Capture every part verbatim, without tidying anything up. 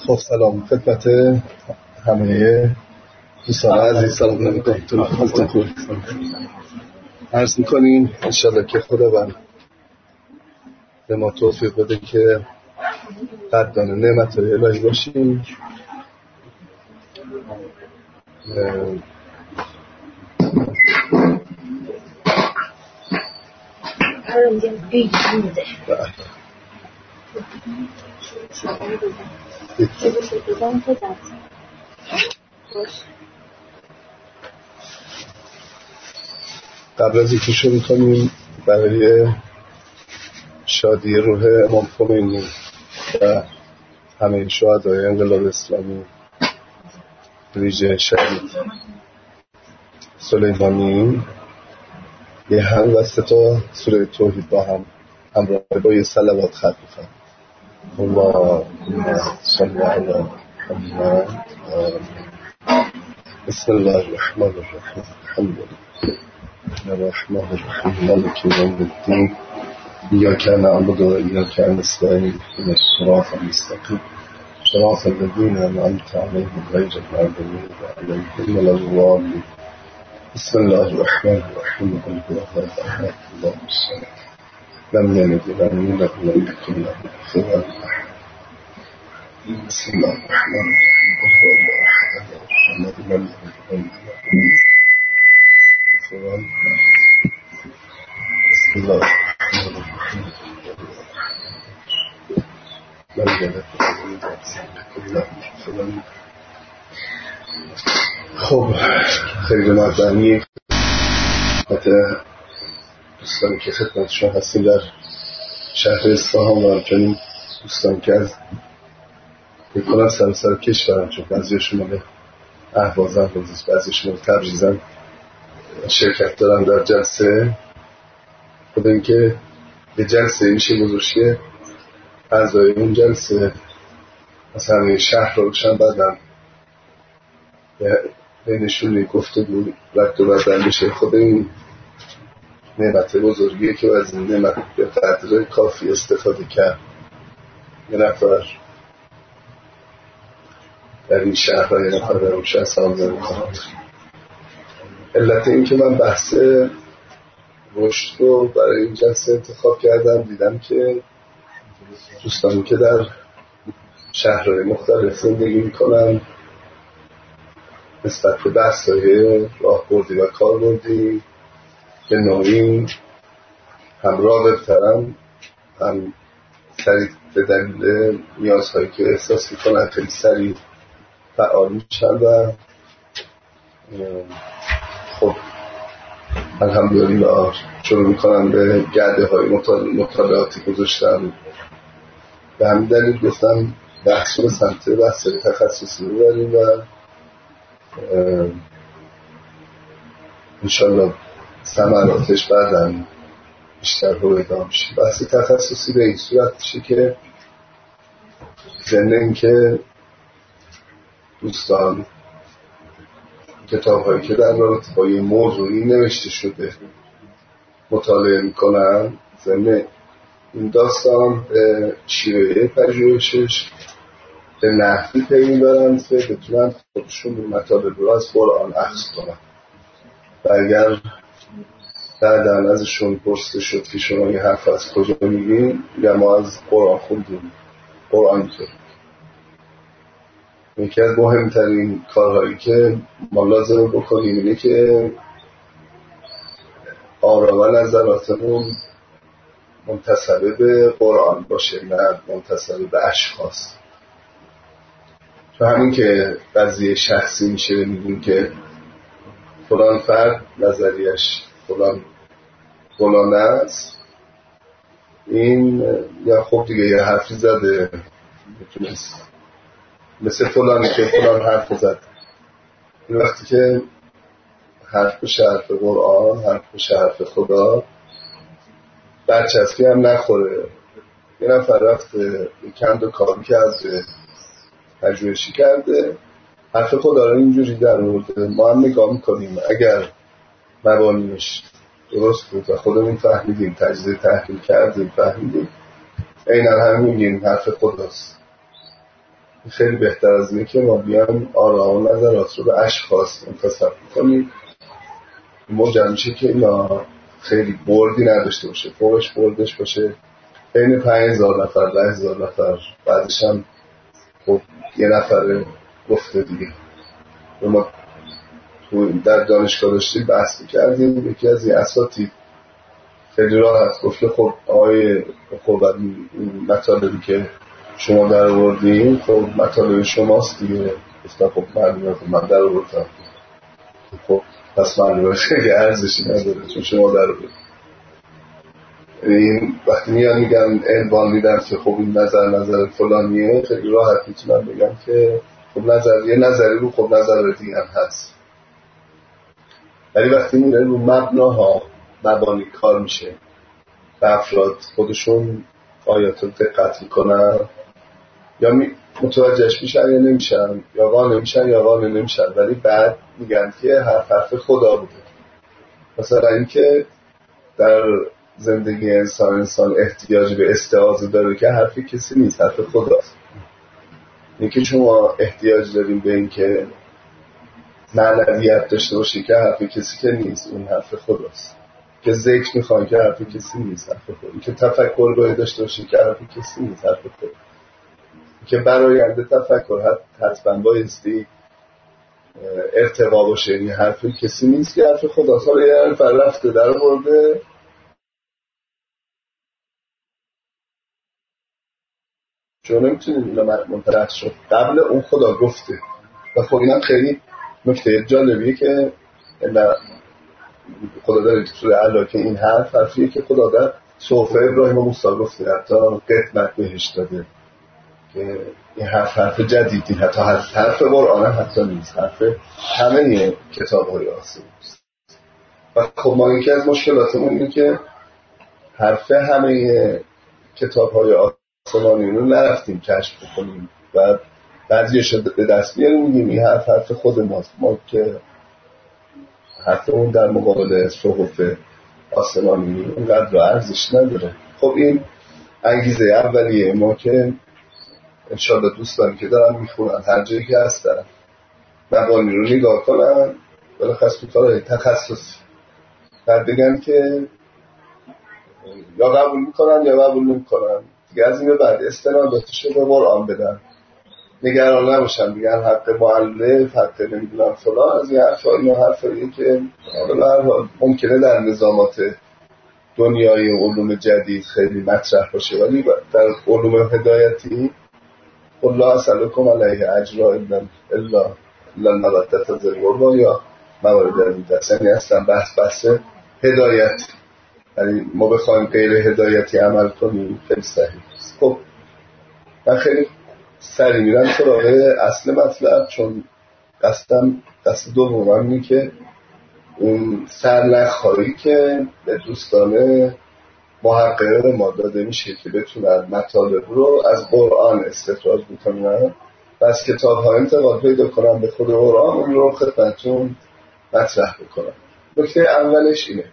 خب سلام خدمت همه دوستان عزیز، سلام علیکم. حالتون خوبه؟ عرض میکنیم انشالله که خداوند به ما توفیق بده که قدردان نعمت‌های الهی باشیم. قبل از اینکه شروع کنیم برای شادی روح امام خمینی و همه شهدای انقلاب اسلامی، ویژه شهید سلیمانی، یه هم وسط تا سوره توحید با هم همراه با یه صلوات ختم کنیم. اللهم صل علی محمد. بسم الله الرحمن الرحیم. الحمد لله الرحمن الرحیم مالک یوم الدین ایاک نعبد و ایاک نستعین اهدنا الصراط المستقیم صراط الذین انعمت علیهم غیر المغضوب علیهم ولا الضالین. بسم الله الرحمن الرحیم. قل هو الله احد الله الصمد لم یلد ولم یولد ولم یکن له کفوا احد. بسم الله الرحمن الرحیم. قل هو الله احد الله الصمد لم یلد ولم یولد کفوا احد. بسم الله الرحمن الرحیم. لم یلد ولم یولد له کفوا احد. خب خیلی مردمی خدمت دوستانی که خدمتشون هستیم در شهر اصفهان و همچنین دوستانی که از بکنن سر سر کشورن، چون بعضیشون مال اهوازن، بعضیشون مال تبریزن، شرکت دارن در جلسه. خود این که یه جلسه میشه بزرگیه اعضای اون جلسه از همه شهر رو روشن بدن بینشون گفته بود رد و بدن بشه. خود این نعمت بزرگیه که از این نعمت به قدر کافی استفاده کرد. یه نفر در این شهر و یه نفر در اون شهر سامزه میکنند. علت این که من بحث رشد رو برای این جلسه انتخاب کردم، دیدم که دوستانی که در شهرهای مختلف زندگی میکنن نسبت به بحث‌های راهبردی و کاربردی به نوعی هم راغب‌ترن، هم سریع به دلیل نیازهایی که احساس میکنن خیلی سریع فعال میشن و خب الحمدلله شروع میکنن به گرده های مطالعاتی گذاشتن. به همین دلیل گفتم بحث رو سمت بحث تخصصی رو بریم و انشالله ثمراتش بعداً بیشتر رو ادامه میشه. بحث تخصصی به این صورت میشه که ضمن این که دوستان کتاب هایی که در رابطه با یه موضوعی نوشته شده مطالعه میکنن، ضمن این داستان به شیوه پژوهشش به نحوی پی میبرن که بتونن خودشون مطالب رو از قرآن اخذ کنن. و اگر بعداً ازشون پرسیده شد که شما یه حرف از کجا میگین، یا ما از قرآن خوندیم، قرآن طور. یکی از مهمترین کارهایی که ما لازم بکنیم اینه که آرا و نظراتمون منتسبه به قرآن باشه، نه منتسبه به اشخاص. چون همین که قضیه شخصی میشه میگیم که فلان فرد نظریش فلان فلان است، این یا خب دیگه یه حرفی زده میتونست مثل فلانی که فلان حرف زد. این وقتی که حرف بشه حرف قرآن، حرف بشه حرف خدا، برچسبی هم نخوره. یه نفر رفته کند و کار کرده، پژوهشی کرده، حرف خدا رو اینجوری در آورده، ما هم نگاه میکنیم اگر مبانیش درست بود و خودمون فهمیدیم، تجزیه تحلیل کردیم فهمیدیم، عیناً هم میگیم حرف خداست. خیلی بهتر از اینه که ما بیان آرا و نظرات رو به اشخاص منتسب کنیم. موجب میشه که اینا خیلی بردی نداشته باشه، فوقش بردش باشه بین پنج هزار نفر ده هزار نفر، بعدش هم خب یه نفر گفته دیگه. ما تو در دانشگاه داشتیم بحث می‌کردیم، یکی از این اساتید خیلی راحت گفت که خب آقای خب این مطالبی که شما در آوردین خب مطالب شماست دیگه. گفتم خب معلومه خب من در آوردم، خب پس معلومه خیلی ارزشی نداره چون شما در آوردین. این وقتی میان میگن عنوان میدن که خب این نظر نظر فلانیه، خیلی راحت میتونم بگم که خب نظر یه نظری رو خب نظر دیگه هم هست. ولی وقتی میره رو مبناها مبانی کار میشه و افراد خودشون آیات رو دقت میکنن یا متوجهش میشن یا نمیشن، یا قانع میشن یا قانع نمیشن، ولی بعد میگن که حرف حرف خدا بوده. مثلا اینکه در زندگی انسان انسان احتیاج به استعاذه داره که حرف کسی نیست، حرف خداست. اینکه شما احتیاج داریم به این که معنویت داشته باشی که حرف کسی که نیست، اون حرف خداست. که ذکر میخوان که حرف کسی نیست، حرف خدا. که تفکر باید داشته باشی که حرف کسی نیست، حرف خدا. که براینده تفکر حتما بایستی ارتقا باشه، این حرف کسی نیست که حرف خداست. حالا یه حرف رفته در برده چون نمیتونیم اینا منطلق شد قبل اون خدا گفته. و خب اینم خیلی نکته جالبیه که خدا داره تو علا که این حرف حرفیه که خدا در صحف ابراهیم و موسی گفته، حتی قدمت بهش داده که این حرف حرف جدیدی، حتی حرف حرف قرآن حتی نیست، حرف همه کتاب های آسمانی است. و خب ما یکی از مشکلاتمون اینه که حرف همه کتاب های آسمانی رو نرفتیم کشف بکنیم و بعضیش رو به دست بیاریم میگیم این حرف حرف خود ماست، ما که حرف اون در مقابل صحف آسمانی اونقدر ارزش نداره. خب این انگیزه اولیه ما که انشالله دوستان که دارن میخونن هر جایی که هستن مبانی رو نگاه کنن، بلخص تو کارهای تخصصی بعد بگن که یا قبول میکنن یا قبول نمیکنن دیگه. از این به بعد استناداتش رو به قرآن بدن، نگران نباشن بگن حق مؤلف حق نمیدونم فلان. از این حرفا اینا حرفاییه که ممکنه در نظامات دنیای علوم جدید خیلی مطرح باشه، ولی در علوم هدایتی الله اسألکم علیه اجرا الا الا المودة فی القربى یا موارد دیگه. یعنی اصلا بحث بحث هدایت، یعنی ما بخوایم غیر هدایتی عمل کنیم خیلی صحیح است. خب من خیلی سری میرم سراغ اصل مطلب، چون قصدم قصد دومم اینه که اون سرنخ‌هایی که به دوستان محقق ما داده میشه که بتونن مطالب رو از قرآن استخراج بکنن و از کتاب‌ها انتقال پیدا کنن به خود قرآن، اون رو خدمتتون مطرح بکنن. نکته اولش اینه،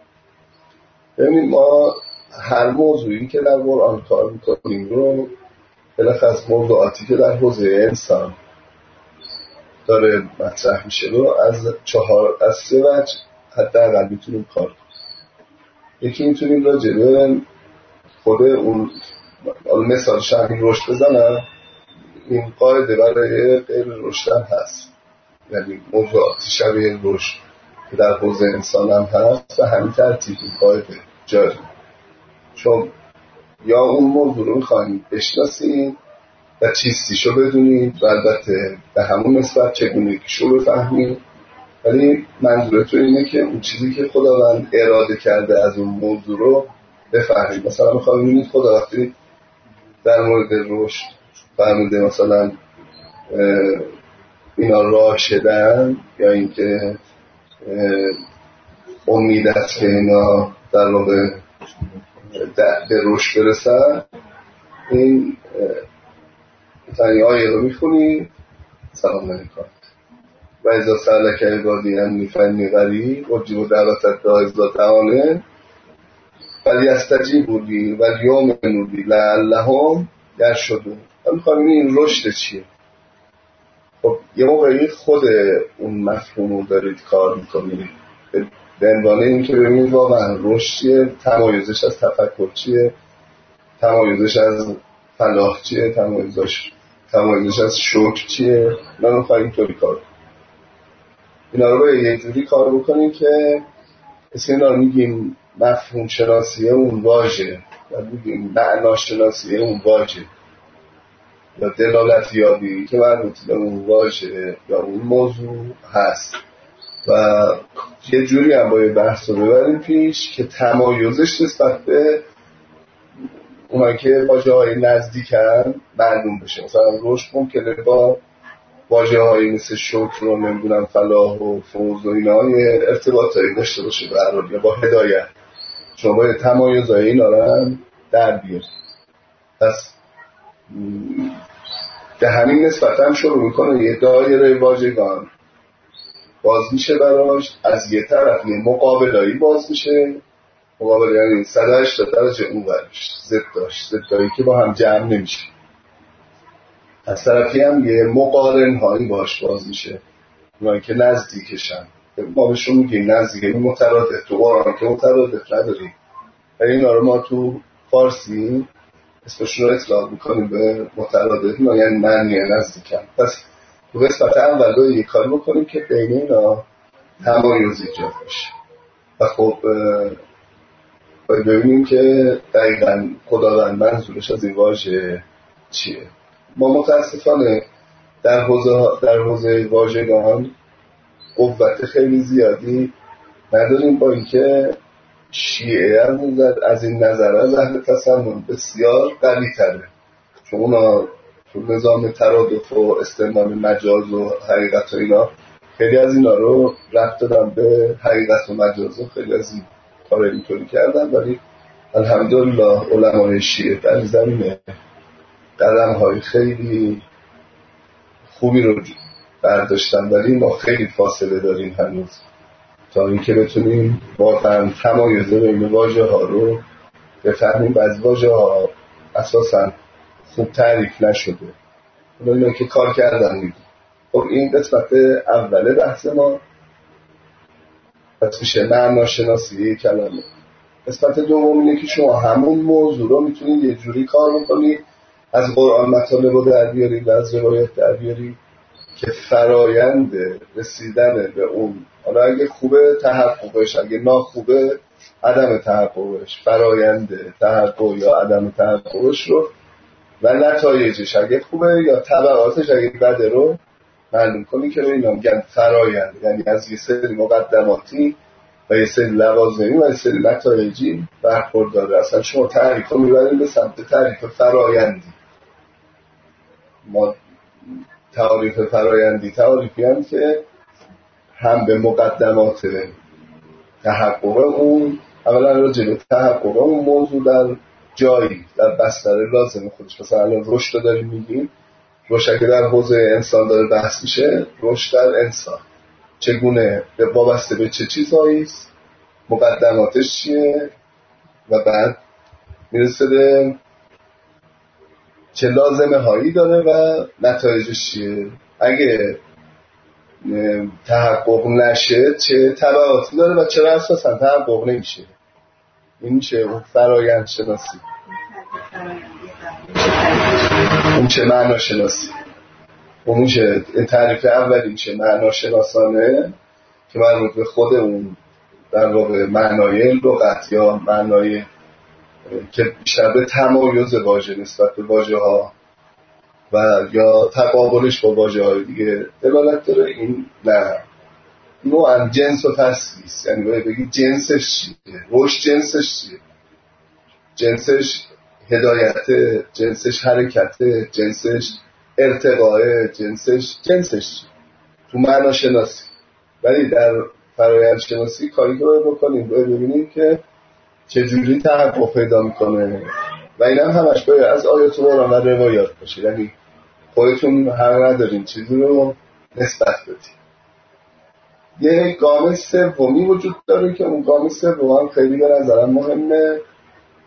ببینید ما هر موضوعی که در قرآن کار میکنیم رو بلخص موضوعاتی که در حوزه انسان داره مطرح میشه رو از چهار از سه وجه حداقل میتونیم کار کنیم. یکی میتونیم راجع به خود اون مثالش همین رشد بزنم، این قاعده برای غیر رشد هم هست، یعنی موضوعاتی شبیه رشد که در حوزه انسان هم هست و همین ترتیب این قاعده جاری. چون یا اون موضوع رو میخواهیم بشناسیم و چیستیشو بدونیم و البته به همون نسبت چگونگیشو بفهمیم، ولی منظور تو اینه که اون چیزی که خداوند اراده کرده از اون موضوع رو بفهمیم. مثلا میخوایم ببینید خدا وقتی در مورد رشد فرموده مثلا اینا راشدن یا اینکه امید است که اینا در واقع به رشد برسن، این مثلا این آیه رو میخونی سلام علیکم و ازا سألک عبادی انی فانی قریب اجیب دعوت الداعی اذا دعانه فلیستجیبوا لی ولیؤمنوا بی لعلهم یرشدون. من میخوام این رشد چیه؟ یه موقعی خود اون مفهوم رو دارید کار میکنید به عنوان این که ببینید واقعا رشد چیه، تمایزش از تفکر چیه، تمایزش از فلاح چیه، تمایزش تمایزش از شوک چیه. اینا رو خواهیم اینطوری کار اینا رو باید یه جوری کار بکنیم که اسم اینا رو میگیم مفهوم شناسیه اون واژه و میگیم معنا شناسیه اون واژه یا دلالت یابی که مربوط به اون واژه یا اون موضوع هست و یه جوری هم باید بحث رو ببریم پیش که تمایزش نسبت به اونایی که واژه های نزدیکن معلوم بشه. مثلا رشد ممکنه با واژه هایی مثل شکر رو نمیدونم فلاح و فوز و اینا یه ارتباطایی داشته باشه به هر حال یا با هدایت، شما باید تمایزهای اینا رو هم در بیارید. پس به همین نسبت هم شروع میکنه یه دایره واژگان باز میشه براش، از یه طرف یه مقابلایی باز میشه، مقابل یعنی صد و هشتاد درجه اون ورش ضد داشت ضدایی که با هم جمع نمیشه، از طرفی هم یه مقارن هایی باش باز میشه اونایی که نزدیکشن، ما بهشون میگیم نزدیکه این مترادف، تو قرآن که مترادف نداریم و اینا رو ما تو فارسی اسمشون رو اطلاق میکنیم به مترادف، یعنی معنی نزدیکم. پس تو قسمت اول باید یک کاری بکنیم که بین اینا تمایز ایجاد میشه و خب باید ببینیم که دقیقاً خداوند منظورش از این واژه چیه. ما متاسفانه در حوزه در حوزه واژگان قوت خیلی زیادی نداریم، با اینکه شیعه از این نظر از اهل تسنن بسیار قوی تره، چون اونا تو نظام ترادف و استعمال مجاز و حقیقت و اینا خیلی از اینا رو ربط دادن به حقیقت و مجاز و خیلی از این کار اینطوری کردن، ولی الحمدلله علمای شیعه در زمینه قدم های خیلی خوبی رو برداشتن، ولی ما خیلی فاصله داریم هنوز تا اینکه بتونیم واقعا تمایز بین واژه ها رو بفهمیم. بعضی واژه ها اساسا خوب تعریف نشده، اونا که کار کردن میگیم. خب این قسمت اوله بحث ما پس میشه معناشناسی کلمه. قسمت دوم اینه که شما همون موضوع رو میتونید یه جوری کار بکنید از قرآن مطالب رو در بیارید و از روایت در بیارید که فرایند رسیدن به اون، حالا اگه خوبه تحققش، اگه ناخوبه عدم تحققش، فرایند تحقق یا عدم تحققش رو و نتایجش اگه خوبه یا تبعاتش اگه بده رو معلوم کنی که اینا میگن فرایند، یعنی از یه سری مقدماتی و یه سری لوازمی و یه سری نتایجی برخورداره. اصلا شما تعریف رو میبرید به سمت تعریف فرایندی. ما تعریف فرایندی تعریفی هم که هم به مقدمات تحقق اون، اولا راجع به تحقق اون موضوع در جایی در بستر لازم خودش، مثلا الان رشد داریم میگیم، رشد که در حوزه انسان داره بحث میشه، رشد در انسان چگونه به وابسته به چه چیزهایی است، مقدماتش چیه و بعد میرسه به چه لازمه هایی داره و نتایجش چیه. اگه تحقق نشه چه تبعاتی داره و چرا اساسا تحقق نمیشه. این چه اون فرایند شناسی، اون چه معنا شناسی، اون چه تعریف اولی چه معنا شناسانه که مربوط به خود اون در واقع معنای لغت یا معنای که بیشتر به تمایز واژه نسبت به واژه ها و یا تقابلش با واژه های دیگه دلالت داره. این نه نوعا جنس و تسلیس، یعنی باید بگی جنسش چیه، روش جنسش چیه، جنسش هدایت، جنسش حرکت، جنسش ارتقاء، جنسش جنسش چیه تو معنا شناسی. ولی در فرایند شناسی کاری که باید بکنیم باید ببینیم که چجوری تحقق پیدا میکنه و این هم همش باید از آیات قرآن و روایات باشه، یعنی خودتون هر ندارین چیزی رو نسبت بدید. یه گام سومی وجود داره که اون گام سوم خیلی به نظرم مهمه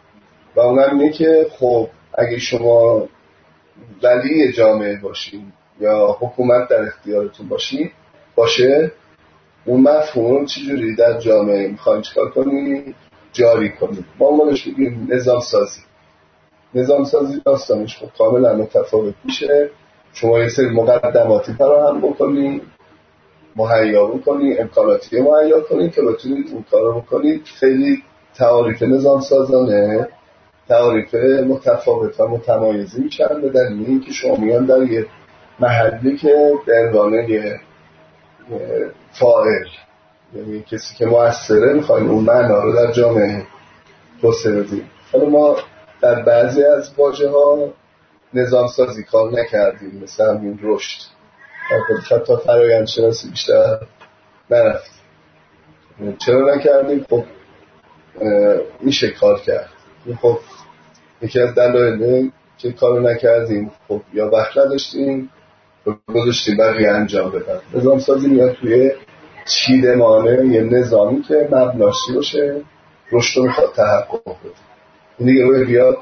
و اونم اینه که خب اگه شما ولی جامعه باشین یا حکومت در اختیارتون باشی باشه، اون مفهوم چجوری در جامعه میخواین چیکار کنی؟ جاری کنی. ما اونش میگیم نظام سازی. نظام سازی داستانش خب کاملا متفاوت میشه. شما یه سری مقدماتی فراهم بکنی، مهیا بکنی، امکاناتی مهیا کنی که بتونید اون کار رو بکنید. خیلی تعاریف نظام سازانه تعاریف متفاوت و متمایزی میشن به دلیل اینکه شما میان در یه محلی که به عنوان یه فاعل، یعنی کسی که مؤثره، میخواین اون معنا رو در جامعه توسعه بدیم. حالا ما در بعضی از واژه ها نظام سازی کار نکردیم، مثل همین رشد حتی فرآیند شناسی بیشتر نرفت. چرا نکردیم؟ خب میشه کار کرد. خب یکی از دلایل که کارو نکردیم خب یا وقت نداشتیم گذاشتیم بقیه انجام بدن. نظام سازی میاد توی چیدمانه یه نظامی که مبناش چی باشه؟ رشد رو میخواد تحقق بده. این دیگه روی بیاد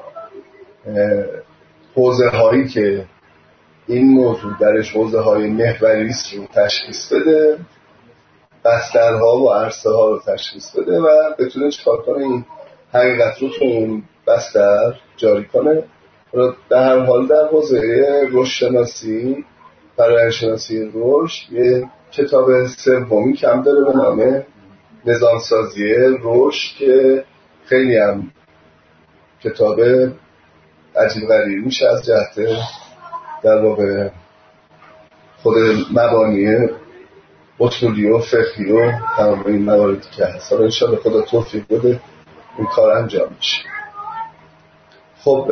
حوزه هایی که این موضوع درش حوزه های محوریست رو تشخیص بده، بسترها و عرصه ها رو تشخیص بده و بتونه چکار کنه این حقیقت رو تو اون بستر جاری کنه. در هر حال در حوزه رشد شناسی، فرآیند شناسی رشد، یه کتاب سومی کم داره به نام نظام سازی رشد که خیلی هم کتاب عجیب غریب میشه از جهت در واقع خود مبانی اصولی و فقهی و تمام این مواردی که هست. حالا انشاءالله خدا توفیق بده این کار انجام میشه. خب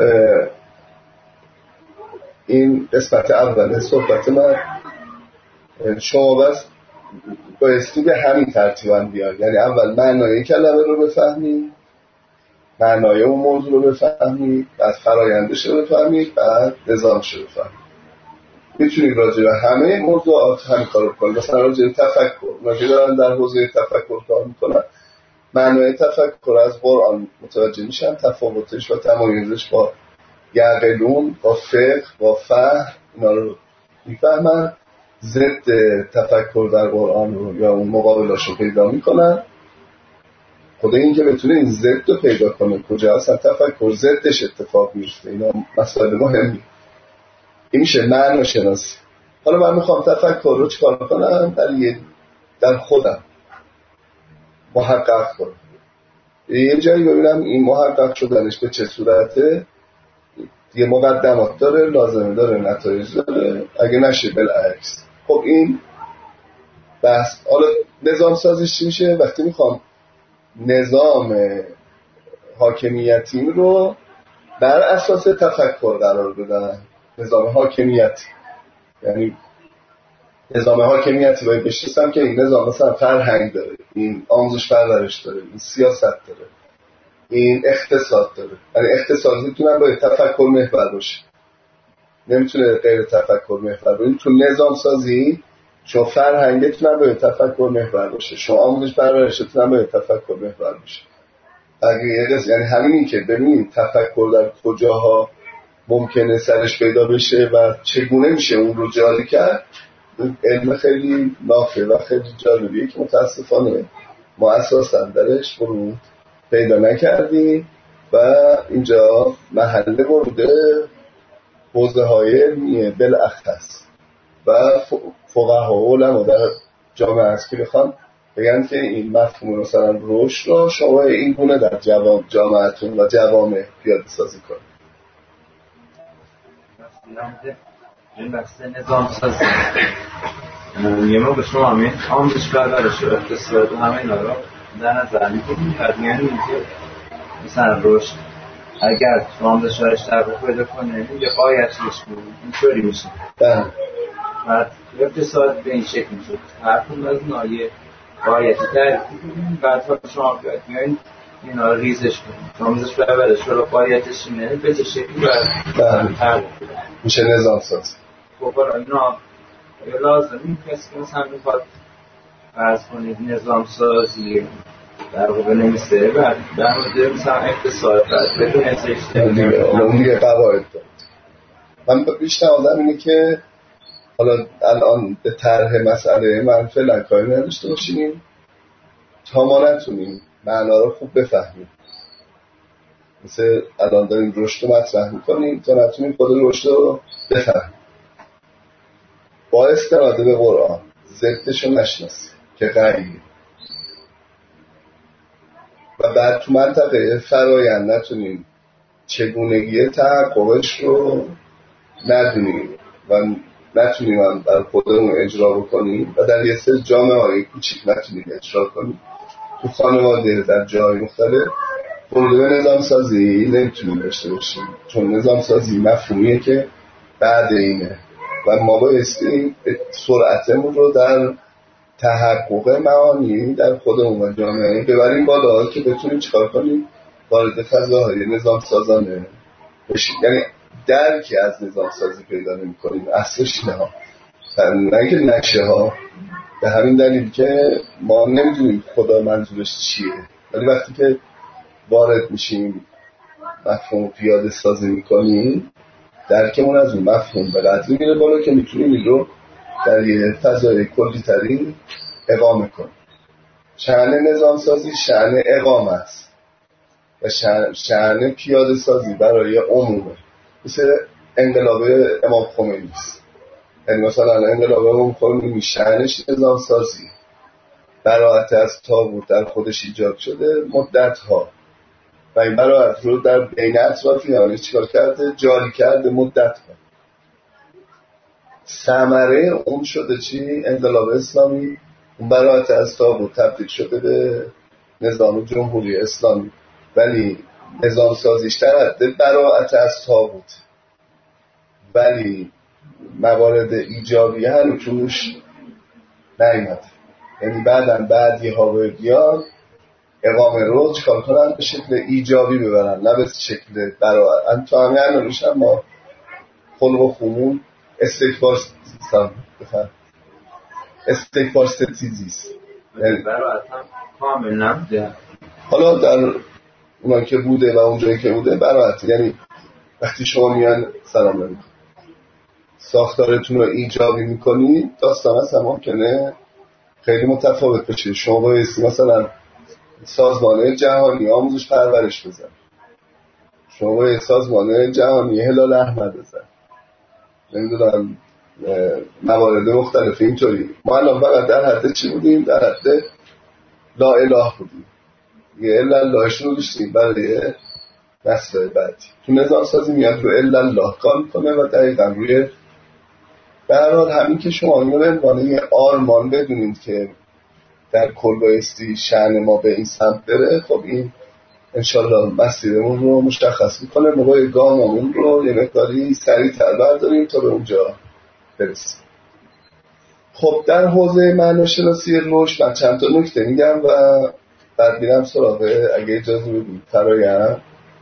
این قسمت اول صحبت من. شما بس بایستی به همین ترتیب هم بیاد، یعنی اول معنای کلمه رو بفهمید، معنای اون موضوع رو بفهمید، بعد فرایندش رو بفهمید، بعد نظامش رو بفهمید. میتونید راجع به همه موضوعات همین کار رو کنید. مثلا راجع به تفکر، راجع دارن در حوزه تفکر کار میکنن، معنای تفکر از قرآن متوجه میشن، تفاوتش و تمایزش با یعقلون، با فقه، با فهم، اینا رو میفهمن. ضد تفکر در قرآن رو یا اون مقابلش رو پیدا میکنن. خدا این که بتونه این ضد رو پیدا کنه، کجا اصلا تفکر ضدش اتفاق میفته، اینا مسائل مهمی. این میشه معنی شناسی. حالا من میخوام تفکر رو چکار کنم؟ در یه در خودم محقق کنم، یه جایی ببینم این محقق شدنش به چه صورته. یه مقدمات داره، لازمه داره، نتایج داره، اگه نشه بالعکس. خب این بحث. حالا نظام سازیش چی میشه؟ وقتی میخوام نظام حاکمیتیم رو بر اساس تفکر قرار بدم. نظام حاکمیتی یعنی نظام حاکمیتی باید بشناسم که این نظام مثلا فرهنگ داره، این آموزش پرورش داره، این سیاست داره، این اقتصاد داره. یعنی اقتصاد میتونه باید تفکر محور باشه، نمیتونه غیر تفکر محور باشه. تو نظام سازی شما فرهنگتون باید تفکر محور باشه، شما آموزش پرورشتون هم باید تفکر محور باشه. اگه یعنی همینی که ببینید تفکر در کجاها ممکنه سرش پیدا بشه و چگونه میشه اون رو جاری کرد. علم خیلی نافع و خیلی جالبیه که متاسفانه ما اساسا درش ورود پیدا نکردیم و اینجا محل ورود حوزه های علمیه بالاخص و فقها و علما در جامعه هست که بخوان بگن که این مفهوم مثلا رشد رو شما این گونه در جوام جامعهتون و جوامع پیاده سازی کنید. این بحث نظام سازی یه ما به شما همین آموزش پرورش و اقتصاد و همه اینا رو در نظر میگیریم. فرضیان این که مثلا رشد اگر شما آموزش پرورش تحقق پیدا کنه یه قایتش کنید اینطوری میشه. بعد اقتصاد به این شکل میشه. هر کدوم از اینا یه قایتی تعریف کنید، بعد شما بیاین اینا ریزش کنید. شما آموزش پرورش رو قایتش اینه به چه شکلی باید تعریف میشه نظام سازی. خب حالا اینا لازم این کسی که مثلا میخواد فرض کنید نظام سازی در واقع نمیسته و در مورد مثلا اقتصاد بدون ازش اون دیگه قواعد دارد. من بیشتر آدم اینه که حالا الان به طرح مسئله من فعلا کاری نداشته باشیم تا ما نتونیم معنا رو خوب بفهمیم. مثل الان داریم رشد رو مطرح میکنیم تا نتونیم خود رشد رو بفهمیم. با استناده به قرآن ضدش رو نشناسیم که غیبی و بعد تو منطقه فرایند نتونیم چگونگی تحققش رو ندونیم و نتونیم هم بر خودمون اجرا بکنیم و در یه سری جامعه های کوچیک نتونیم اجرا کنیم. تو خانواده در جای مختلف ورود به نظام سازی نمیتونیم داشته باشیم، چون نظام سازی مفهومیه که بعد اینه و ما بایستی سرعتمون رو در تحقق معانی در خودمون و جامعه ببریم بالا که بتونیم چکار کنیم وارد فضاهای نظام سازانه بشیم. یعنی درکی از نظام سازی پیدا نمی کنیم، اصلش نه ها نه اینکه نشه ها، به همین دلیل که ما نمیدونیم خدا منظورش چیه، ولی وقتی که وارد میشیم مفهوم پیاده سازی میکنیم درکمون از اون مفهوم به قدری میره بالا که میتونیم این رو در یه فضای کلی تری اقامه کنیم. شأن نظام سازی شأن اقامه است و شأن پیاده سازی برای عمومه، مثل انقلاب امام خمینی است. یعنی مثلا انقلاب امام خمینی شأنش نظام سازی، براءت از طاغوت در خودش ایجاد شده مدت ها و این براءت رو در بین اطرافیانش چیکار کرده؟ جاری کرده مدت ها. ثمره اون شده چی؟ انقلاب اسلامی. اون براءت از طاغوت تبدیل شده به نظام جمهوری اسلامی، ولی نظام سازیش در حد براءت از طاغوت، ولی موارد ایجابی هم توش نیامد. یعنی بعداً بعدی ها و بیان اقامه رو چکار کنن؟ به شکل ایجابی ببرن، نه به شکل براءت. تو همین الانش هم ما خلق و خمون استکبار سیستم بفرم استکبار ستیزیست، یعنی براءت هم کامل نبوده. حالا در اونایی که بوده و اونجایی که بوده براءت، یعنی وقتی شما میان سلام علیکم ساختارتون رو ایجابی میکنی داستان هست هم ممکنه خیلی متفاوت بشه. شما بایستی مثلا سازمان جهانی آموزش پرورش بزن، شما باید سازمان جهانی هلال احمد بزن، نمیدونم موارد مختلف اینطوری. ما الان فقط در حد چی بودیم؟ در حد لا اله بودیم، یه الا اللهشون رو داشتیم برای نسل بعدی. تو نظام سازی میاد رو الا الله کار میکنه و دقیقا روی به هر حال همین که شما اینو به عنوان یه آرمان بدونید که در کل بایستی شأن ما به این سمت بره، خب این انشالله مسیرمون رو مشخص میکنه. ما باید گاممون رو یه مقداری سریع‌تر برداریم تا به اونجا برسیم. خب در حوزه معناشناسی رشد من چند تا نکته میگم و بعد میرم سراغ اگه اجازه بدید فرآیند.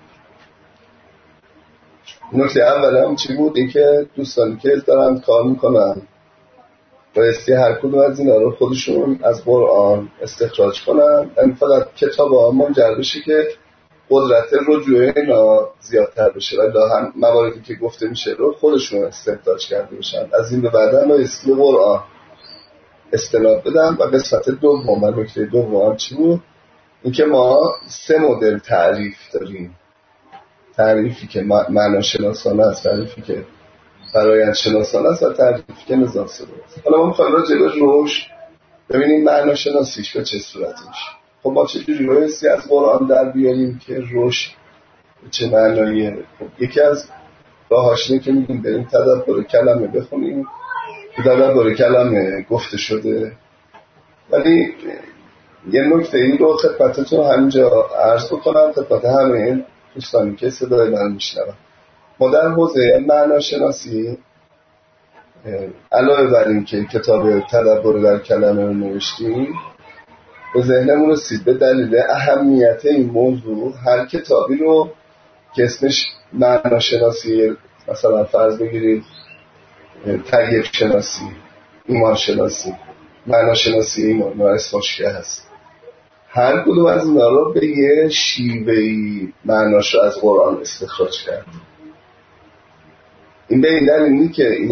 نکته اولم چی بود؟ این که دوستانی که دارن کار میکنن بایستی هر کدوم از اینا رو خودشون از قرآن استخراج کنن، یعنی فقط کتاب ها منجر بشه که قدرت رجوع اینا زیادتر بشه و هم مواردی که گفته میشه رو خودشون استخراج کرده بشن. از این به بعد بایستی قرآن استناد بدن. و قسمت دوم و نکته دوم چی بود؟ این که ما سه مدل تعریف داریم، تعریفی که معناشناسانه است، تعریفی که فرآیند شناسانه است و تعریفی که نظام سازی است. حالا ما می‌خوایم راجع به رشد ببینیم معناشناسیش به چه صورتی میشه. خب ما چجوری بایستی از قرآن در بیاریم که رشد چه معناییه؟ خب یکی از راهاش اینه که میگیم بریم تدبر کلمه بخونیم. تدبر کلمه گفته شده، ولی یه نکته این رو خدمتتون همینجا عرض بکنم خدمت همه دوستانی که صدای من میشنون. ما در حوزه معناشناسی علاوه بر این که کتاب تدبر در کلمه رو نوشتیم، به ذهنمون رسید به دلیل اهمیت این موضوع هر کتابی رو که اسمش معناشناسی، مثلا فرض بگیرید تغییر شناسی، ایمان شناسی، معناشناسی ایمان، ما اسمش که هست، هر کدوم از اینا رو به یه شیوهی معناش رو از قرآن استخراج کرد. این به این دلیلی که اینا رو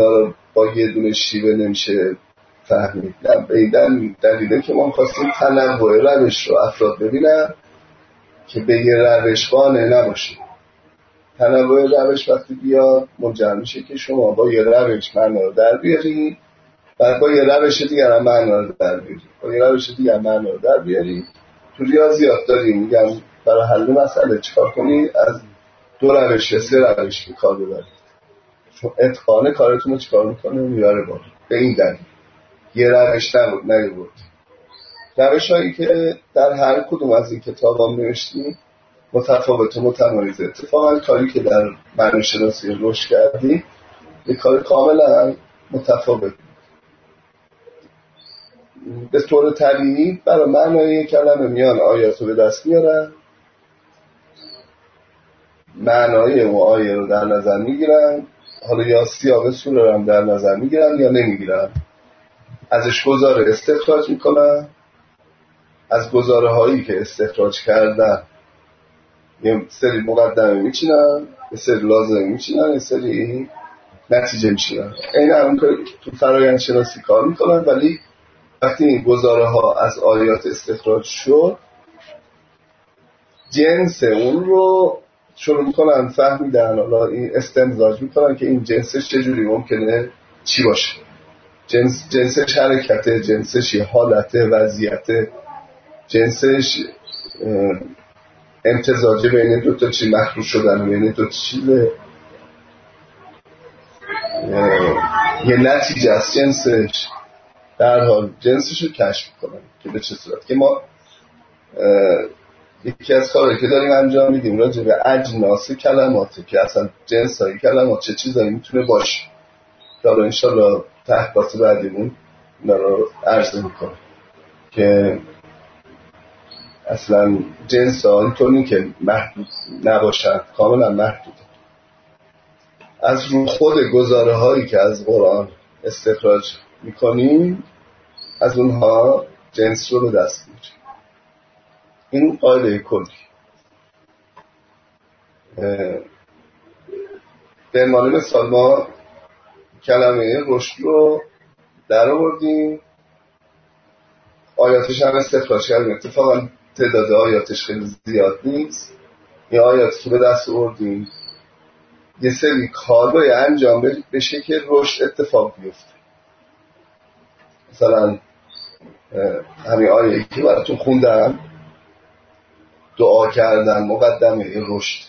با یه دونه شیوه نمیشه فهمید. نه، بیدن دلیله که ما خواستیم تنوع روش رو افراد ببینن که به یه روش قانع نباشه. تنوع روش وقتی بیاد منجر میشه که شما با یه روش معنا رو در بیاری، بعد با یه روش دیگر هم معنا رو در بیاری، با یه روش دیگر معنا رو در بیاری. تو ریاضیات داریم میگن برای حل مسئله چیکار کنی؟ از دو روش یا سه روش به کار ببرید، چون اتقان کارتون رو چیکار میکنه؟ میاره بالا. به این دلیل یه روش نبود نیبود. روش هایی که در هر کدوم از این کتاب هم نوشتیم متفاوت و متمایزه. اتفاقا کاری که در معنی شناسی رشد کردیم یه کار کاملا متفاوت. به طور طبیعی برای معنای کلمه میان آیات رو به دست میارن، معنای اون آیه رو در نظر میگیرن، حالا یا سیاق سوره رو هم در نظر میگیرن یا نمیگیرن، ازش گزاره استخراج میکنن، از گزاره هایی که استخراج کردن یه سری مقدمه میچینن، یه سری لازمه میچینن، یه سری نتیجه میچینن. این هم که تو فرایند شناسی کار میکنن، ولی وقتی این گزاره ها از آیات استخراج شد جنس اون رو شروع میکنن فهمیدن، حالا این استمزاج میکنن که این جنسش چجوری ممکنه چی باشه. جنس جنسش حرکته، جنسش یه حالته، وضعیته، جنسش امتزاج بین دو تا چی مخلوط شدن، بین دو تا چیزه، یه نتیجه از جنسش. در حال جنسش رو کشف کنن که به چه صورت. که ما یکی از کارهایی که داریم انجام میدیم راجع به اجناس کلماته که اصلا جنس های کلمات چه چیزایی میتونه باشه. حالا انشالله تحقیقات بعدیمون اینا رو عرض میکنه که اصلا جنس ها اینطوری که محدود نباشند، کاملا محدود. از رو خود گزاره هایی که از قرآن استخراج میکنیم از اونها جنس رو به دست میاریم. این قاعده کلی. به عنوان مثال ما کلمه رشد رو در آوردیم، آیاتش هم استخراج کردیم. اتفاقا تعداد آیاتش خیلی زیاد نیست. این آیاتی که به دست آوردیم یه سری کار باید انجام بشه که رشد اتفاق بیفته. مثلا همین آیه که براتون خوندم دعا کردن مقدمه رشد،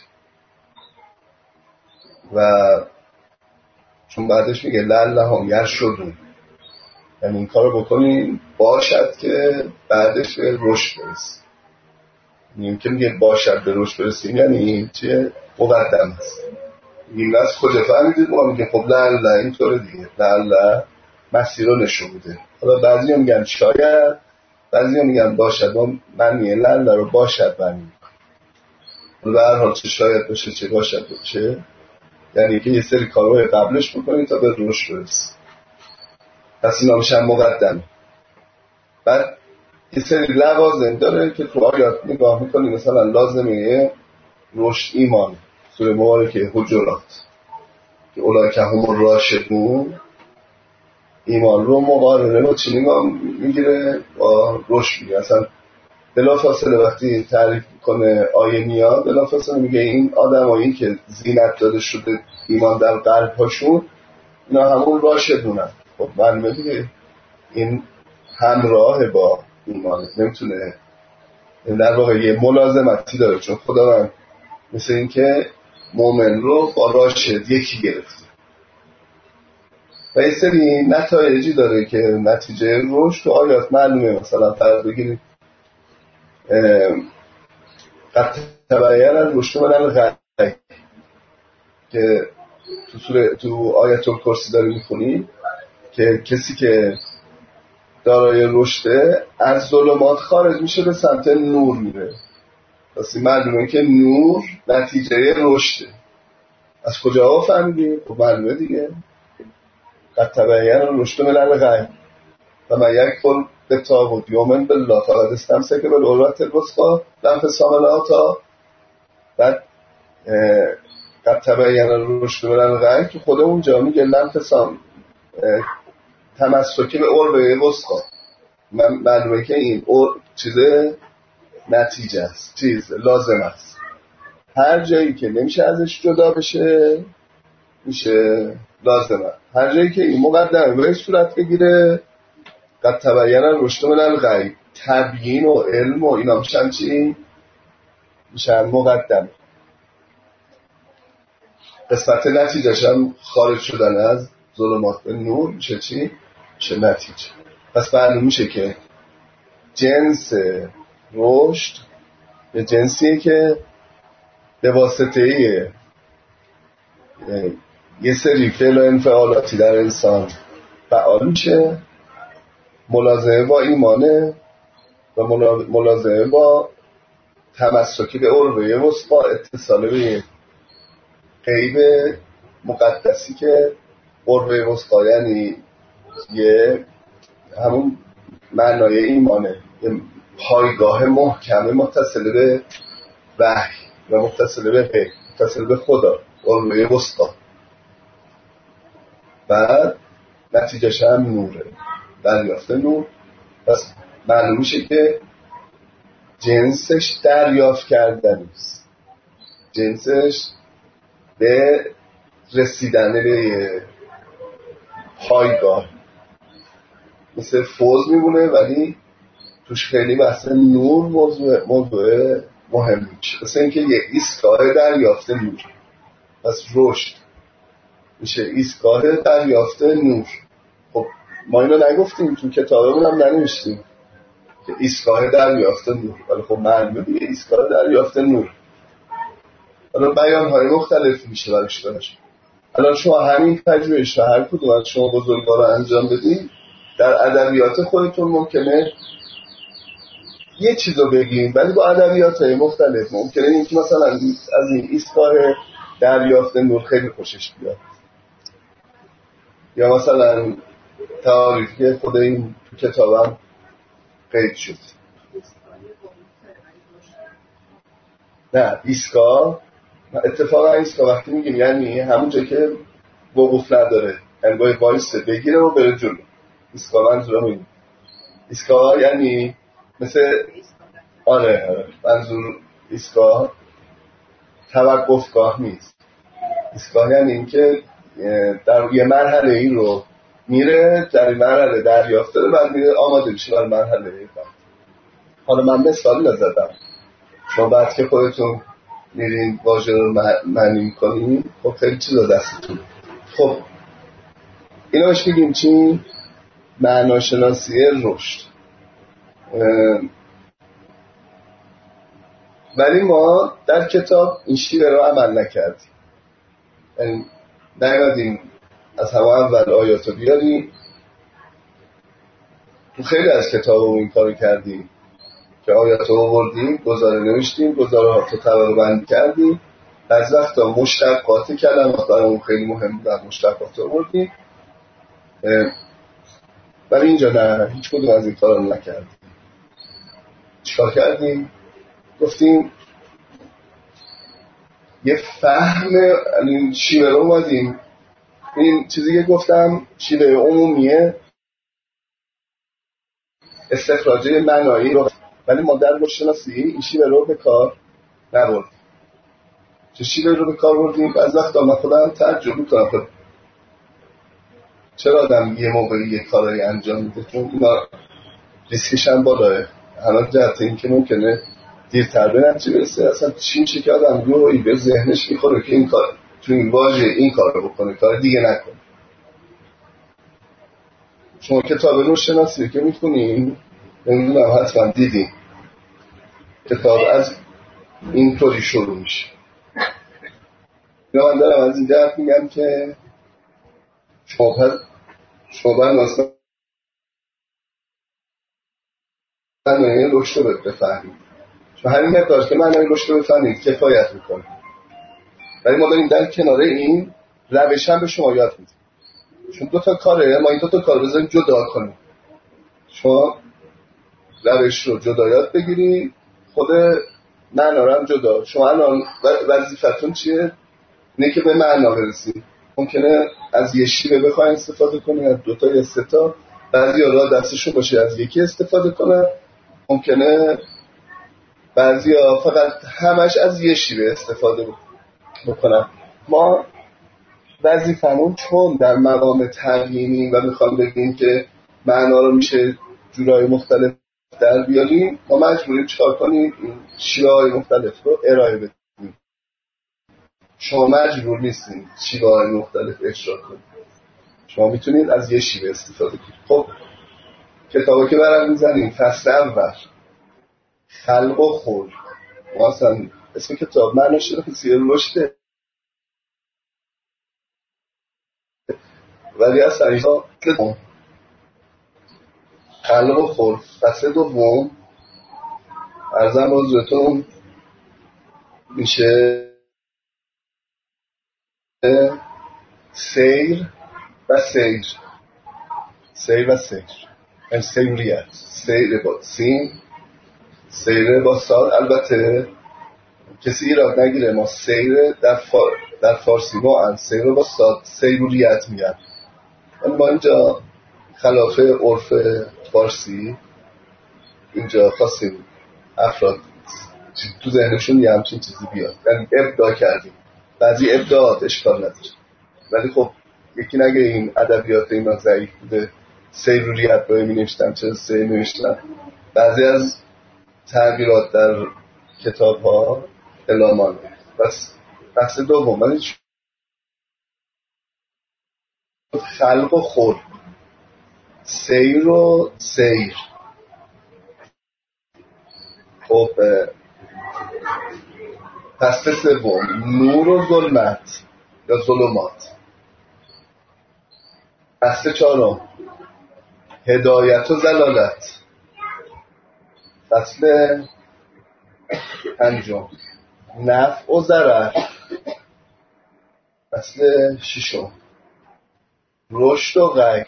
و چون بعدش میگه لعلهم یرشدون، یعنی این کار رو بکنیم باشد که بعدش به رشد برسیم. یعنی که میگه باشد به رشد برسیم یعنی این چه مقدم است. این از کجا فهمیدید؟ ما میگه خب لعل اینطوره دیگه، لعل مسیر رو نشون میده. حالا بعضی هم میگن شاید، بعضی هم میگن باشد. من میگه لعل رو باشد معنی میکنم. به هر حال چه شاید باشه چه باشد باشه، یعنی که یه سری کارهای قبلش بکنید تا به رشد برسید. پس اینا میشن مقدمه. بعد یه سری لوازم داره که تو آیات نگاه میکنی، مثلا لازمه رشد ایمان، سوره مبارکه حجرات که اولئک هم الراشدون، ایمان رو مقارنه با چی نگاه میگیره؟ با رشد میگه. اصلا بلافاصله وقتی تعریف کنه آیه میاد بلافاصله میگه این آدمایی که زینت داده شده ایمان در قلب‌هاشون اینا همون راشدونن. خب معلومه دیگه این همراه با ایمان، نمیتونه در واقع یه ملازمتی داره، چون خداوند مثل این که مومن رو با راشد یکی گرفته و یه سری نتایجی داره که نتیجه رشد تو آیات معلومه. مثلا فرض بگیرید قد تبین الرشد من الغی که تو سوره تو آیت الکرسی داره میخونی که کسی که دارای رشده از ظلمات خارج میشه به سمت نور میره. پس معلومه که نور نتیجه رشده. از کجا فهمیدیم؟ خب معلومه دیگه قد تبین الرشد من الغی و من یکفر بالطاغوت یؤمن بالله فقد استمسک بالعروة الوثقی لا انفصام لها. بعد قد تبین الرشد من الغی تو خود اونجا میگه لا انفصام تمسکی به عربه وسطا. من معلومه که این چیزه نتیجه است، چیز لازم است. هر جایی که نمیشه ازش جدا بشه میشه لازمه. هر جایی که این مقدمه باید صورت بگیره قد تبین الرشد من الغی، تبیین و علم و اینا میشن چی؟ میشن مقدمه. قسمت نتیجهش هم خارج شدن از ظلمات به نور میشه چی؟ میشه نتیجه. پس معلوم میشه که جنس رشد یه جنسیه که به واسطه یه سری فعل و انفعالاتی در انسان فعال میشه، ملازمه با ایمانه و ملازمه با تمسکی به عروه وثقی، اتصال به غیب مقدسی که عروه وثقی یعنی یه همون معنای ایمانه، یه پایگاه محکمه متصل به وحی و متصل به غیب، متصل به خدا، عروه وثقی. بعد نتیجهش هم نوره، دریافت نور. پس معلوم میشه که جنسش دریافت کردن است، جنسش به رسیدن به پایگاه مثل فوز میمونه، ولی توش خیلی بحث نور موضوع, موضوع مهم میشه، مثل اینکه یه ایستگاه دریافت نور. پس رشد میشه ایستگاه دریافت نور. خب ما اینو نگفتیم تو کتابمون هم ننوشتیم که ایستگاه دریافت نور، ولی خب معلومه دیگه ایستگاه دریافت نور. حالا بیان‌های مختلف میشه برش داشت. الان شما همین پژوهش رو هر کدوم از شما بزرگوارا انجام بدید، در ادبیات خودتون ممکنه یه چیزو بگیم ولی با ادبیات‌های مختلف. ممکنه اینکه مثلا از این ایستگاه دریافت نور خیلی خوشش بیاد، یا مثلا تعریفی خود این تو کتابم قید شد. نه ایستگاه، اتفاقا ایستگاه وقتی میگیم یعنی همون جا که وقوف نداره، یعنی باید وایسه بگیره و بره جلو. ایستگاه منظورم اینه. ایستگاه یعنی مثل آره آره منظور ایستگاه توقفگاه نیست. ایستگاه یعنی این که در یه مرحله ای رو میره، در این مرحله دریافت داره، بعد میره آماده میشه برای مرحله بعد. حالا من مثال نزدم، شما بعد که خودتون میرین واژه رو معنی میکنین خب خیلی چیزا دستتون. خب اینا بهش میگیم چی؟ معناشناسی رشد. ولی ما در کتاب این شیوه رو عمل نکردیم، یعنی نیومدیم از همه اول آیات رو بیاریم. تو خیلی از کتابمون این کارو کردیم که آیات رو آوردیم، گزاره نوشتیم، گزاره ها تو طبقه بندی کردیم، از وقتا مشتقات کلمات برامون خیلی مهم بود، مشتقات رو آوردیم. ولی اینجا نه، هیچ کدوم از این کارا رو نکردیم. چیکار کردیم؟ گفتیم یه فهم این شیوه رو اومدیم، این چیزی که گفتم شیوه عمومیه استخراج معنایی رو، ولی ما در روش‌شناسی این شیوه رو به کار نبردیم. چه شیوه رو به کار بردیم؟ از وقتا من خودم تعجب میکنم چرا آدم یه موقعی یه کارایی انجام میده، چون اینا ریسکش هم بالاه. حالا جهت این که ممکنه دیرتر به نتیجه برسه، اصلا چی میشه که آدم روی به ذهنش میخوره که این کار تو این واژه این کار رو بکنه، کار دیگه نکنه. شما کتاب روش‌شناسی که میخونین نمیدونم حتما دیدین، کتاب از این طوری شروع میشه. من دارم از این جهت میگم که شما پر شما بر ناصر معنی رشد رو بفهمید، چون همین مقدار که معنی رشد رو بفهمید کفایت میکنه. ولی ما داریم در کنار این روش هم به شما یاد میدیم، چون دو تا کاره، ما این دو تا کار بذاریم جدا کنیم. شما روش رو جدا یاد بگیری، خود معنا رو هم جدا. شما الان وظیفتون چیه؟ اینه که به معنا برسید. ممکنه از یه شیوه بخواین استفاده کنه، از دوتا یا سه تا. بعضی ها دستشون باشه از یکی استفاده کنن، ممکنه بعضی ها فقط همش از یه شیوه استفاده بکنن. ما بعضی فهمون چون در مقام تقییمی و میخوام بگیم که معنا رو میشه جورای مختلف در بیاریم، ما مجبوریم چکار کنیم؟ این شیوه های مختلف رو ارائه بدیم. شما مجبور نیستین شیوه های مختلف اجرا کنید، شما میتونید از یه شیوه استفاده کنید. خب کتابو که برام میزنیم فصل اول خلق و خلق، ما اصلا اسم کتاب معناش رسیه رشده، ولی اصلا اینا خلق و خلق فصل دوم ارزم حضورتون میشه سیر و سیر سیر و سیر این سیریت، سیر با سین، سیر با سال. البته کسی ایراد نگیره، ما سیر در, فار... در فارسی ما ان سیر با سال سیریت میگن. ما اینجا خلاف عرف فارسی اینجا خواستیم افراد تو ذهنشون یه همچین چیزی بیاد، یعنی ابداع کردیم. بعضی ابداعات اشکال نداره، ولی خب یکی نگه این ادبیات اینا ضعیف بوده سیروریت باید می نوشتن چه سیر نوشتن. بعضی از تعبیرات در کتاب ها الامان بس. بحث دوم ولی خلق و خلق، سیر و سیر. خب فصل سوم نور و ظلمت یا ظلمات. فصل چهارم هدایت و ضلالت. فصل پنجم نفع و ضرر. فصل ششم رشد و غی.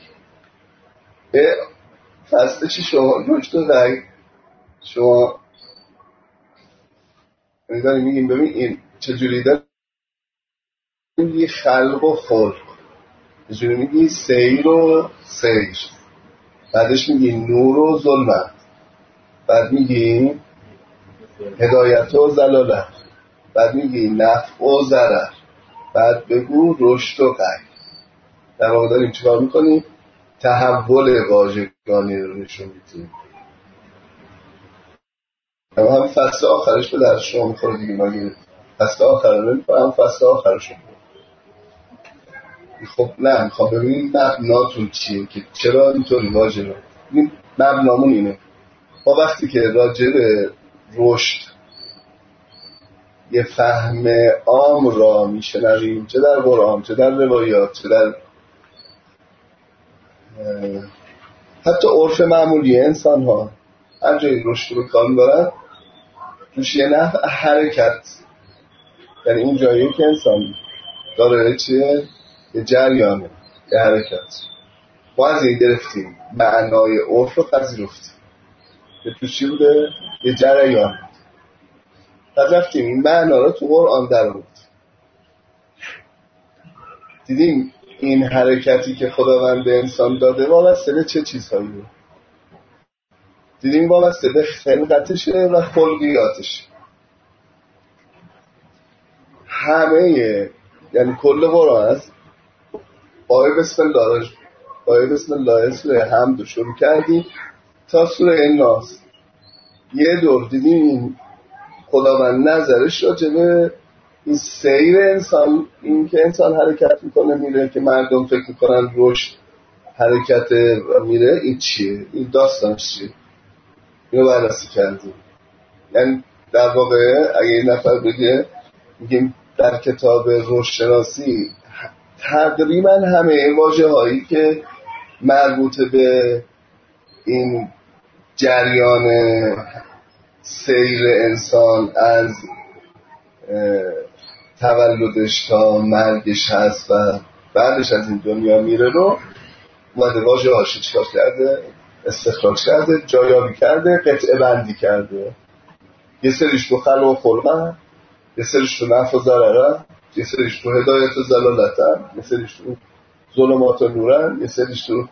فصل ششم رشد و غی. شما میدونی میگیم ببین این چجوری داره میگی خلق و خلق، چجوری میگی سیر و سیر، بعدش میگی نور و ظلمت، بعد میگی هدایت و ضلالت، بعد میگی نفع و ضرر، بعد بگو رشد و غی. در واقع داریم چیکار میکنیم؟ تحول واژگانی رو نشون میدیم. اما هم فصل آخرش به در شما میخوره دیگه. مگه فصل آخر رو نمیخوره، هم فصل آخرش رو خب نه میخوام ببینیم مبناتون چیه که چرا اینطوری واژه رو این مبنامون اینه. ما وقتی که راجع به رشد یه فهم عام را میشنویم، چه در قرآن چه در روایات چه در حتی عرف معمولی انسان ها، هر جایی رشد رو کار می‌برن توش یه نحو حرکت، یعنی این جایی که انسان داره چیه؟ یه جریانه، یه حرکت. ما از این گرفتیم معنای عرف رو پذیرفتیم که توش چی بوده؟ یه جریان. بعد رفتیم این معنا رو تو قرآن در بود، دیدیم این حرکتی که خداوند به انسان داده وابسته به چه چیزهایی؟ دیدیم وابسته به خلقتشه و خلقیاتشه. همه یعنی کل قرآن از آیه بسم الله آیه بسم الله سوره حمد شروع کردیم تا سوره ناس. یه دور دیدیم خداوند نظرش راجع به این سیر انسان، این که انسان حرکت میکنه میره که مردم فکر میکنن رشد حرکت میره، این چیه؟ این داستانش چیه؟ اینو بررسی کردیم. یعنی در واقع اگه این نفر بگه میگیم در کتاب رشد شناسی تقریبا همه واژه هایی که مربوط به این جریان سیر انسان از تولدش تا مرگش هست و بعدش از این دنیا میره رو اومده واژه هاشو چکار کرده؟ استخراج کرده، جایابی کرده، قطعه بندی کرده. یه سریش تو خلق و خلقه، یه سریش تو نفع و ضرره، یه سریش تو هدایت و زلالتن، یه سریش تو ظلمات و نورن، یه سریش تو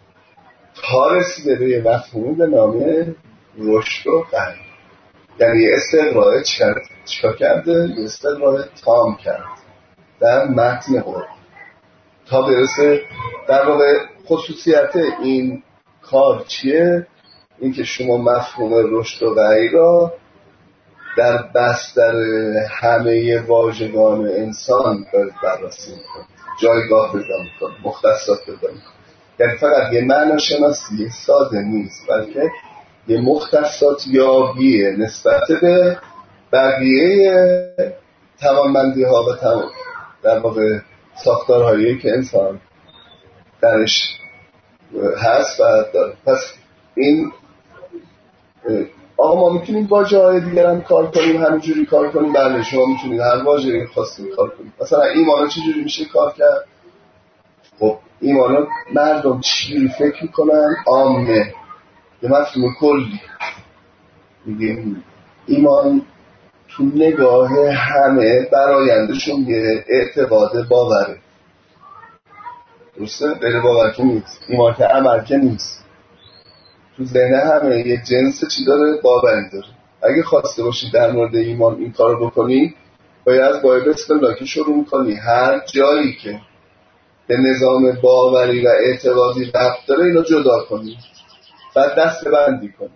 تا رسیده به یه مفهومی به نام رشد و قهر. یعنی یه استقرار چیکار کرده؟ یه استقرار تام کرد در متن قرآن تا برسه. در واقع خصوصیت این کار چیه؟ این که شما مفهوم رشد و غیر را در بستر همه واژگان انسان دارید بررسی میکنید، جایگاه پیدا میکنید، مختصات پیدا میکنید. یعنی فقط یه معنا شناسی ساده نیست، بلکه یه مختصات یابیه نسبت به بقیه توانمندی ها و توان در واقع ساختارهایی که انسان درش هست و داره. پس این آقا ما میتونیم واژه های دیگر هم کار کنیم، همینجوری کار کنیم. بله شما میتونید هر واژه‌ای خواستید کار کنید. مثلا ایمانا چجوری میشه کار کرد؟ خب ایمانا مردم چی فکر میکنن؟ عامه، یه مفهوم کلی. میگیم ایمان تو نگاه همه برایندشون یه اعتقاد باوره. درسته؟ غیر باور که نیست. ایمان که عمل که نیست. تو ذهن همه یه جنس چی داره؟ باوری داره. اگه خواسته باشی در مورد ایمان این کار رو بکنی، باید از باید بسم الله که شروع میکنی هر جایی که به نظام باوری و اعتقادی ربط داره اینو جدا کنی، بعد دسته بندی کنی.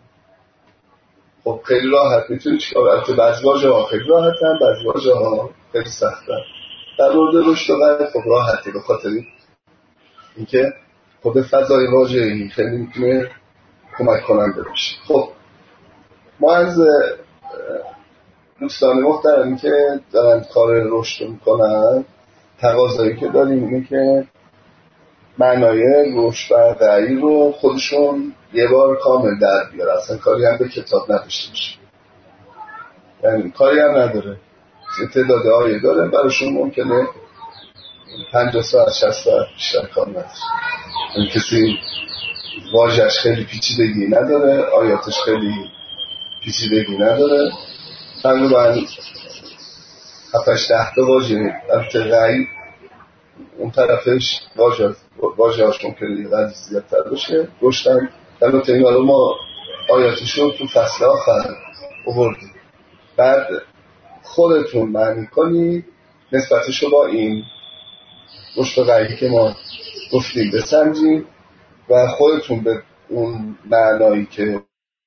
خب خیلی راحت میتونی چیکار؟ البته بعضی واژه ها خیلی راحتن، بعضی واژه ها خیلی سختن. در مورد رشد و غیر خب راحته، به خاطر اینکه خود فضای واژه‌ای خیلی میتونه کمک کننده باشه. خب ما از دوستان محترمی که دارن کار رشد میکنن، تقاضایی که داریم اینه که معنای رشد و غیر رو خودشون یه بار کامل در بیاره. اصلا کاری هم به کتاب نداشته باشه، یعنی کاری هم نداره، تعداد آیه داره، براشون ممکنه پنجاه ساعت شصت ساعت بیشتر کار نداره. یعنی کسی واژه‌اش خیلی پیچیدگی نداره، آیاتش خیلی پیچیدگی نداره، تقریبا هفتش ده تا واژه. البته غیر اون طرفش واژه واژه هاش ممکنه یه قدر زیادتر باشه. گشتن البته این رو ما آیاتش رو تو فصل آخر آوردیم. بعد خودتون معنی کنی نسبتش رو با این رشد و غیری که ما گفتیم بسنجیم و خودتون به اون معنایی که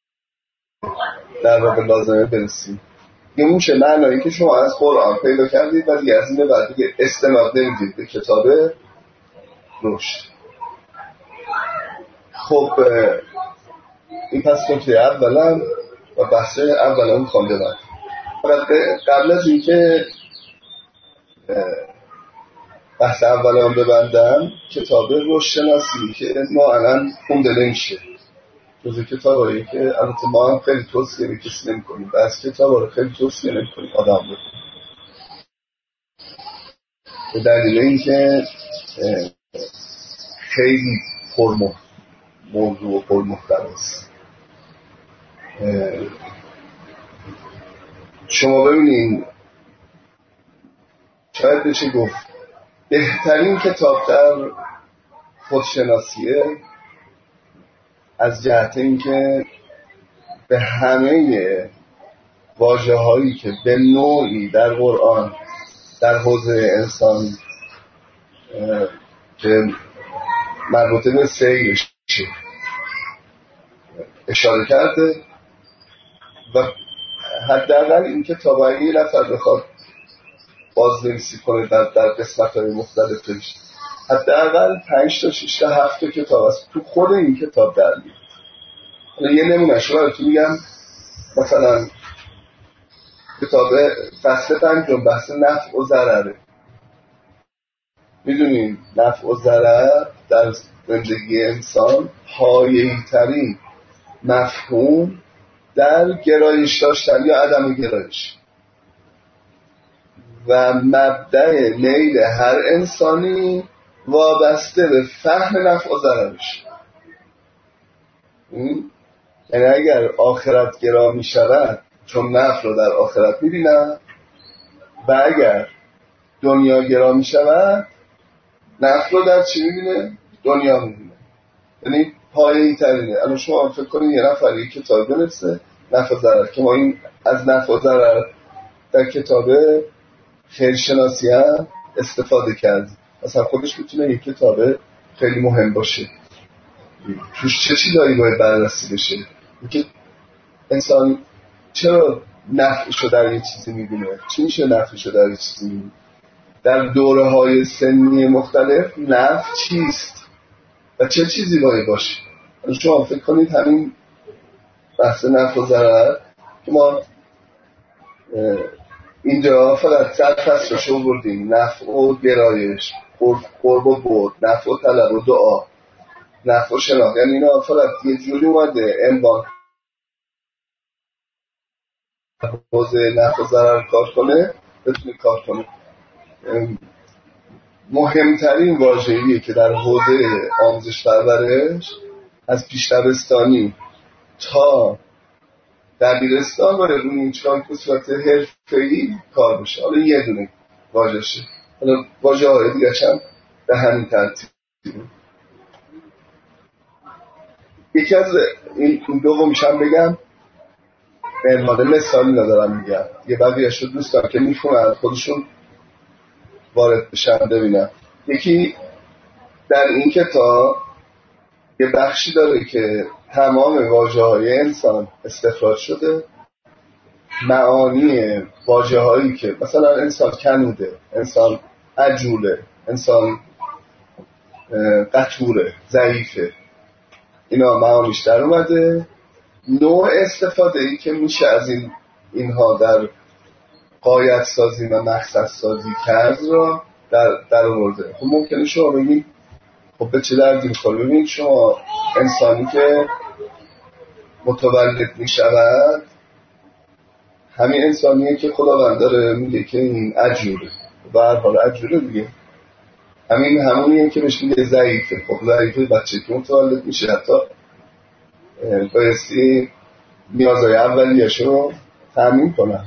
در واقع لازمه برسیم. این اون چه معنایی که شما از قرآن پیدا کردید و دیگه از این بعد دیگه استناد نمیدید به کتاب رشد. خب این پس نکته اولا و بحث اولا میخوام ببرم. قبل از این که بحث اولا ببندم، کتاب رشد شناسی که ما الان خونده نمیشه، جزو کتابایی که البته ما هم خیلی توصیه به کسی نمی کنیم، بس کتابا رو خیلی توصیه نمی کنیم آدم رو، به دلیل اینکه خیلی پرمح موضوع و پرمحتواست. شما ببینین شاید بشه گفت بهترین کتاب در خودشناسیه، از جهت اینکه به همه واژه هایی که به نوعی در قرآن در حوزه انسان که مربوطه به سیرش اشاره کرده و حداقل این کتاب اگه یه نفر بخواد بازنویسی کنه در, در قسمت های مختلفش، حداقل پنج تا شش تا هفت تا کتاب است تو خود این کتاب در میاد. یه نمونه شما تو میگم مثلا کتاب فصل پنجم بحث نفع و ضرره. میدونین نفع و ضرر در زندگی انسان پایه‌ای ترین مفهوم در گرایش داشتن یا عدم گرایش و مبدأ میل هر انسانی وابسته به فهم نفع و ضررش. یعنی اگر آخرت گرا می شود چون نفع رو در آخرت می بینن، و اگر دنیا گرا می شود، نفع رو در چی میبینه؟ دنیا میبینه. یعنی پایه‌ای ترینه. الان شما فکر کنید یه نفر یک کتاب بنویسه نفع و ضرر، که ما این از نفع و ضرر در کتاب خیرشناسی هم استفاده کردیم. مثلا خودش میتونه یک کتاب خیلی مهم باشه، توش چه چیزایی باید بررسی بشه، اینکه انسان چرا نفعشو در یه چیزی میبینه، چی میشه نفعشو در یه چیزی میبینه، در دوره های سنی مختلف نفع چیست و چه چیزی باید باشه. شما فکر کنید همین بحث نفع و ضرر که ما اینجا فقط صد فصلشو بردیم، نفع و گرایش، قرب و بود، نفع و طلب و دعا، نفع و شناخت، یعنی اینا فقط یه جوری اومده انبان حوزه نفع و ضرر کار کنه بتونه کار کنه. مهمترین واژه‌ایه که در حوزه آموزش پرورش از پیش دبستانی تا دبیرستان باید روی این چهار به صورت حرفه‌ای کار بشه. حالا یه دونه واژه‌شه، حالا واژه‌های دیگه هم به همین ترتیب. یکی از این دومیش هم بگم، به عنوان مثالی ندارم میگم، یه بقیه‌اش رو دوست دارم که میخونن خودشون وارد بشن ببینن. یکی در این کتاب یه بخشی داره که تمام واژه‌های انسان استخراج شده، معانی واژه‌هایی که مثلا انسان کنوده، انسان عجوله، انسان قطوره، ضعیفه، اینا معانیش در اومده. نوع استفاده ای که میشه از این اینها در غایت سازی و مقصد سازی کرد را در در آورده. خب ممکنه شما بگید خب به چه دردی میخوره؟ ببینید شما انسانی که متولد میشود همین انسانیه که خداوند داره میگه که این عجوله و هر حال عجوله دیگه، همین همونیه که بهش میگه ضعیفه. خب ضعیفه بچه که متولد میشه حتی بایستی نیازهای اولیه‌اش رو تامین کنن.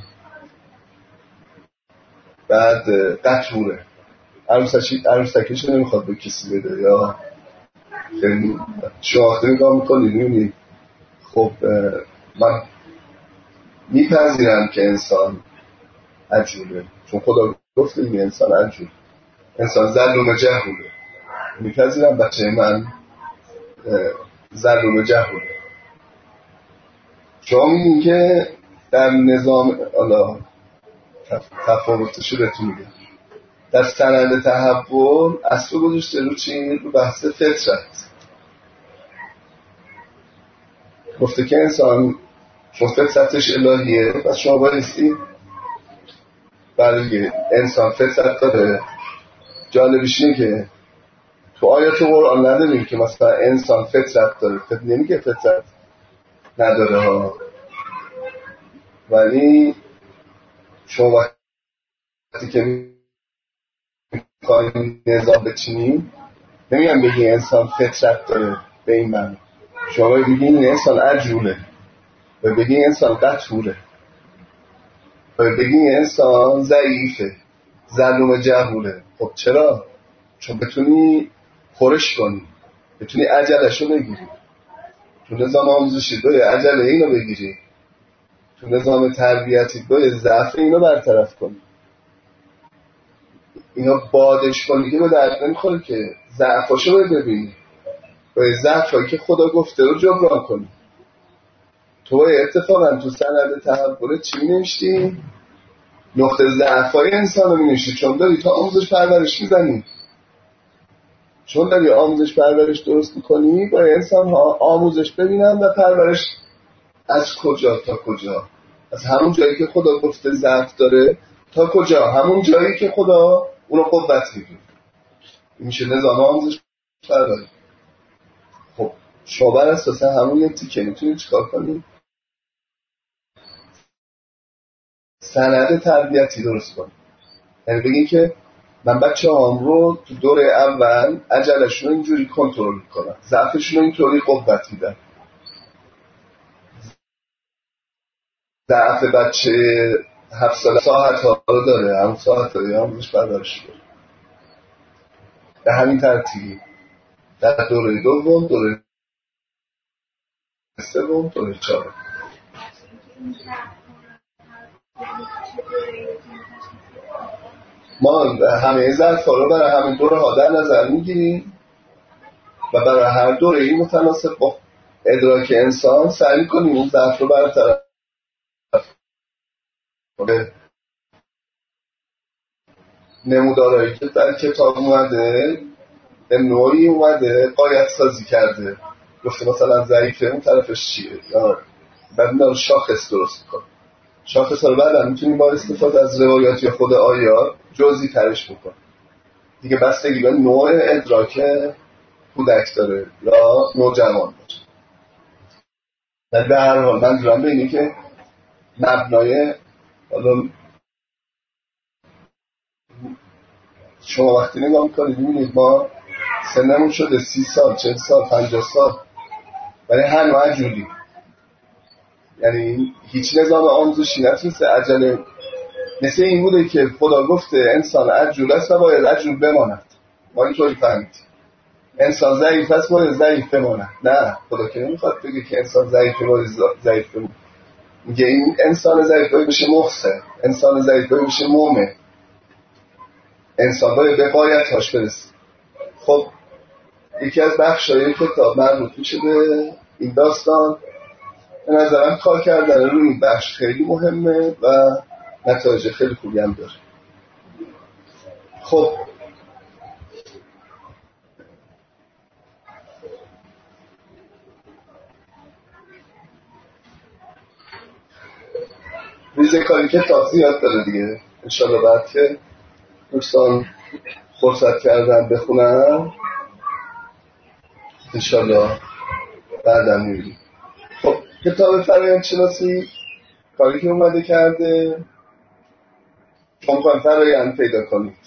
بعد قطوره، عروسکش نمیخواد به کسی بده یا خیلی شاخته نگاه میکنید میبینید. خب من میپذیرم که انسان عجوله، چون خدا گفته این انسان عجوله، انسان ظلوم جهوله، میپذیرم بچه من ظلوم جهوله. شما میگین که در نظام حالا تفاوتشو بهتون میگم، در سند تحول اصل گذاشته رو چی؟ رو بحث فطرت. گفته که انسان چون فطرتش الهیه پس شما بایستی برای انسان فطرت داره. جالبش اینه که تو آیات قرآن نداریم که مثلا انسان فطرت داره، فطرت نمیگه فطرت نداره ها، ولی شما وقتی که میخواین نظام بچینیم نمیگم بگی انسان فطرت داره به این معنی، شما بگی این انسان عجوله و بگی انسان قطوره و بگی انسان ضعیفه، ظلوم جهوله. خب چرا؟ چون بتونی خورش کنی، بتونی عجلشو بگیری. تو نظام آموزشی باید عجله اینو بگیری، تو نظام تربیتی باید ضعف اینو برطرف کنی. اینا بادش کنی که به درد نمیخوره که، ضعفاشو باید ببینی، باید ضعفایی که خدا گفته رو جبران کنی. تو اتفاقا تو سند تحول چی نوشتی؟ نقطه ضعفای انسان رو می‌نوشتی، چون داری تا آموزش پرورش میزنی، چون داری آموزش پرورش درست میکنی با انسان ها آموزش ببینن و پرورش از کجا تا کجا، از همون جایی که خدا گفته ضعف داره تا کجا، همون جایی که خدا اونو قوت میده. این میشه نظام آموزش پرورش. خب شما بر اساس همون یه تیکه میتونید چیکار کنید؟ سند تربیتی درست کنید. یعنی بگید که من بچه هم رو تو دوره اول عجلشون رو اینجوری کنترل میکنم، ضعفشون رو اینطوری قوت میدم. ضعف بچه هفت سال ساعت ها رو داره، همون ساعت ها دیگه همونش بردارش داره. به همین ترتیبی در دوره دوم، دوره سوم، دوره چهارم. ما همه ظرف‌ها رو برای همین دوره ها در نظر میگیریم و برای هر دوره ای متناسب با ادراک انسان سعی کنیم اون ظرف رو برطرف کنیم. نمودارهایی که در کتاب اومده به نوعی اومده قایت سازی کرده، گفته مثلا ضعیفه اون طرفش چیه، یا بعد اینا رو شاخص درست کن. شاخص ها رو بعد میتونیم با استفاده از روایات یا خود آیات جزئی ترش بکن دیگه، بستگی به نوع ادراک کودک داره یا نوجوان باشه. ولی به هر حال من دارم به اینه که مبنای، حالا شما وقتی نگاه میکنید میبینید ما سنمون شده سی سال، چهل سال، پنجاه سال، ولی هنوز عجولی، یعنی هیچ نظام آموزشی نتونسته عجله. مثل این بوده که خدا گفته انسان عجول است و باید عجول بماند. ما اینطوری فهمیدیم انسان ضعیف است باید ضعیف بماند. نه، خدا که نمیخواد بگه که انسان ضعیف باید ضعیف بماند. میگه این انسان ضعیف باید بشه محسن، انسان ضعیف باید بشه مومن، انسان باید به قایت‌هاش برسه. خب یکی از بخشای کتاب مربوط میشه به این داستان. به نظرم کار کردن روی این بخش خیلی مهمه و نتایج خیلی خوبی هم داره. خب ریزه کاری که کتاب زیاد داره دیگه، انشالله بعد که دوستان فرصت کردن بخونم انشالله بعدم میبینیم. خب کتاب فرآیند شناسی کاری که اومده کرده، شما کنید فرآیند پیدا کنید.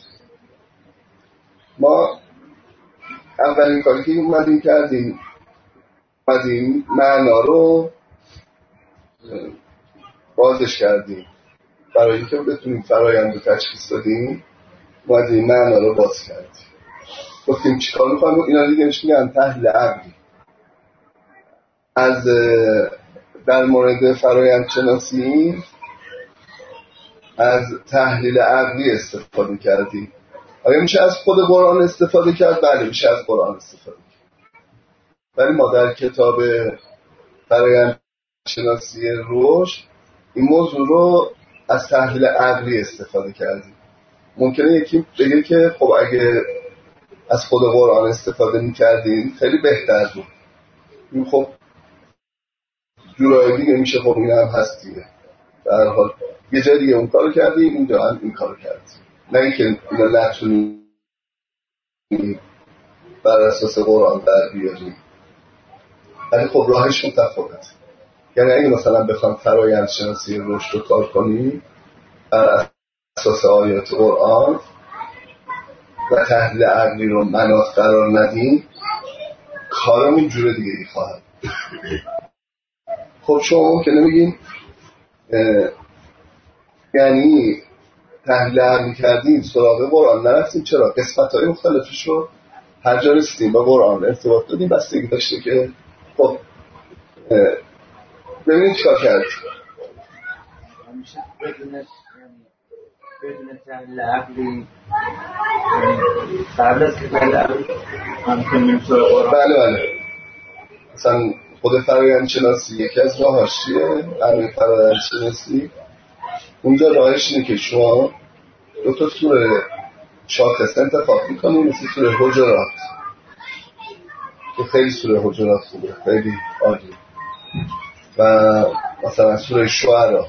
ما اولین کاری که اومدیم کردیم، اومدیم معنا رو بازش کردیم برای اینکه بتونیم فرآیند رو تشخیص بدیم. اومدیم معنا رو باز کردیم، گفتیم چیکار می‌خوایم. اینا دیگه نش میگن تحلیل عقلی. از در مورد فرآیند شناسی از تحلیل عقلی استفاده کردیم. آیا میشه از خود قرآن استفاده کرد؟ بله میشه از قرآن استفاده کرد، ولی ما در کتاب فرآیند شناسی رشد این موضوع رو از تحلیل عقلی استفاده کردیم. ممکنه یکی بگه که خب اگه از خود قرآن استفاده میکردیم خیلی بهتر بود. این خب جورای دیگه میشه، خب این هم هست دیگه. در حال یه جای دیگه اون کارو کردیم، اینجا هم این کارو کردیم، نه اینکه اینا نتونیم بر اساس قرآن در بیاریم. ولی خب راهش متفاوته. یعنی اگه مثلا بخوام فرآیند شناسی رشد رو کار کنیم بر اساس آیات قرآن و تحلیل عقلی رو مناط قرار ندیم، کارمون جور دیگه ای خواهد. خب شما ممکنه بگین یعنی تحلیل عقلی کردیم سراغ قرآن نرفتیم، چرا؟ قسمت‌های مختلفش رو هر جا رسیدیم با قرآن ارتباط دادیم، بستگی داشته که خب ببینید چیکار کردیم. میشه بدون بدون تحلیل عقلی قبل از که تحلیل عقلی هم کنیم سراغ قرآن؟ بله بله. مثلا خود فرآیند شناسی یکی از راهاش چیه؟ همین فرآیند شناسی اونجا راهش اینه که شما دو تا سوره شاخص انتخاب میکنید، مثل سوره حجرات که خیلی سوره حجرات خوبه، خیلی عالی، و مثلا سوره شعرا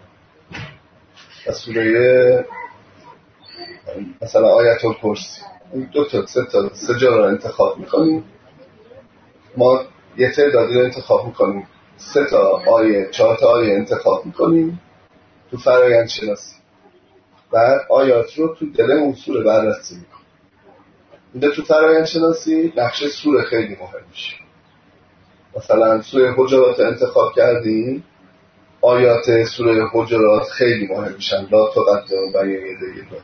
و سوره مثلا آیت الکرسی. دو تا سه تا سه جا رو انتخاب میکنیم. ما یه تعدادی رو انتخاب میکنیم، سه تا آیه چهار تا آیه انتخاب میکنیم تو فرآیند شناسی، بعد آیات رو تو دل اون سوره بررسی میکنیم. اینجا تو فرآیند شناسی نقش سوره خیلی مهم میشه. مثلا سوره حجرات انتخاب کردیم، آیات سوره حجرات خیلی مهم میشن. لا تقدم بین یدی الله.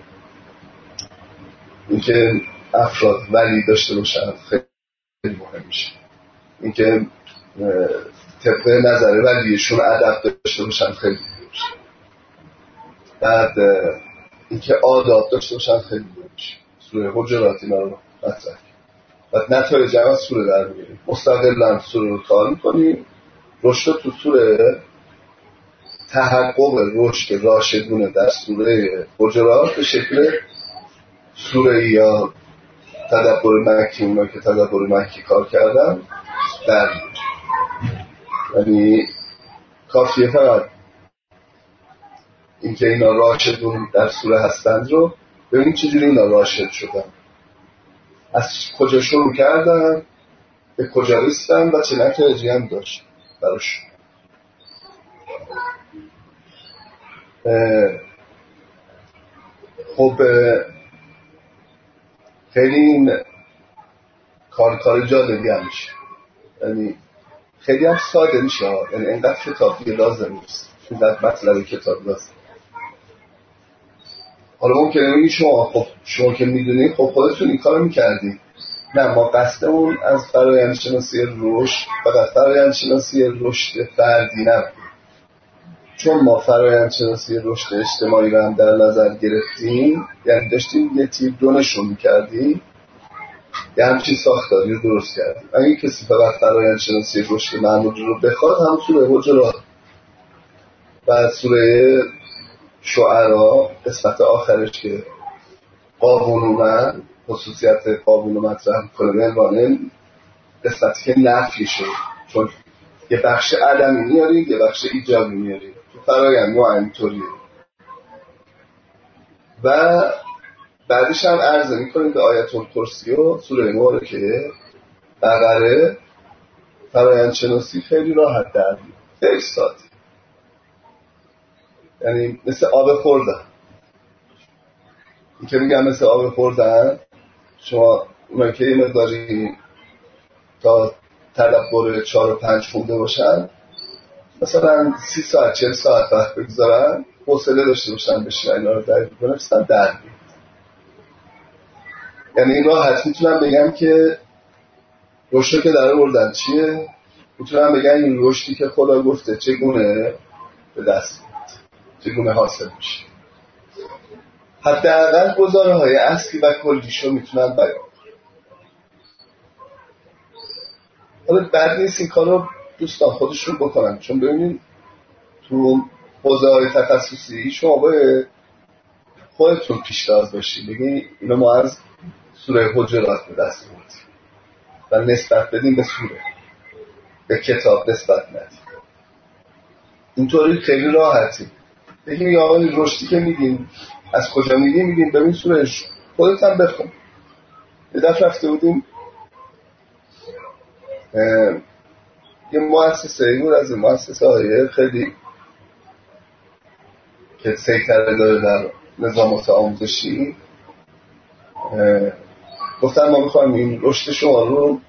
اینکه افراد ولی داشته باشن خیلی مهم میشه. اینکه طبق نظر ولیشون ادب داشته باشن خیلی مهم میشه. بعد اینکه آداب داشته باشن خیلی مهم میشه. سوره حجرات اینا رو مطرح بعد نتایج از سوره در میاریم. مستقلا سوره رو کار میکنیم. رشد تو سوره، تحقق رشد راشدونه در سوره حجرات به شکل سوره یا تدبر مکی، اونا که تدبر مکی کار کردن در یعنی کافیه فقط اینکه اینا راشدون در سوره هستند رو ببینید چجوری اینا راشد شدن، از کجا شروع کردن، به کجا رسیدن و چه نتایجی هم داشت براش. خب خیلی این کار کار جالبی هم میشه، یعنی خیلی هم ساده میشه، یعنی اینقدر کتابی لازم نیست، اینقدر مطلب کتاب لازم. حالا ممکنه میگی شما خب شما که میدونید خب خودتون این کارو میکردید. نه، ما قصدمون از فرآیند شناسی رشد فقط فرآیند شناسی رشد فردی نبود، چون ما فرآیند شناسی رشد اجتماعی رو هم در نظر گرفتیم، یعنی داشتیم یه تیپ دو نشون میکردیم، یه همچین ساختاری رو درست کردیم. اگه کسی فقط فرآیند شناسی رشد معمولی رو بخواد، هم سوره حجرات و سوره شعرا قسمت آخرش که قابون اومد، خصوصیت قابون رو مطرح کنه ملوانه، قسمتی که نفی شد، چون یه بخش عدمی میاری یه بخش ایجابی میاری تو فرآیند ما اینطوریه. و بعدش هم عرضه میکنیم به آیت الکرسی و سوره مبارکه بقره. فرآیند شناسی خیلی راحت در میاد، خیلی ساده، یعنی مثل آب خوردن. این که میگم مثل آب خوردن، شما اونایی که یه مقداری تا تدبر چهار و پنج خونده باشن، مثلا سی ساعت چهل ساعت وقت بگذارن، حوصله داشته باشن بشن اینا رو در بنفسن در میاد. یعنی این راحت میتونم بگم که رشد که در آوردن چیه، میتونم بگم این رشدی که خدا گفته چگونه به دست میاد، چگونه حاصل میشه. حداقل گزاره های اصلی و کلیشو میتونم بیان. حالا بد نیست این کار رو دوستان خودشون بکنن، چون ببینید تو حوزه های تخصصی شما باید خودتون پیشتاز باشید، بگید اینو ما از سوره حجرات به دست میاریم و نسبت بدیم به سوره، به کتاب نسبت ندیم. اینطوری خیلی راحتی بگیم یا آقای رشدی که میگیم از کجا میگیم، میگیم ببین سوره خودت هم بخون. یه دفعه رفته بودیم یه مؤسسه ای بود از این مؤسسه های خیلی که سیطره داره در نظامات آموزشی، گفتن ما میخوایم این رشد شما رو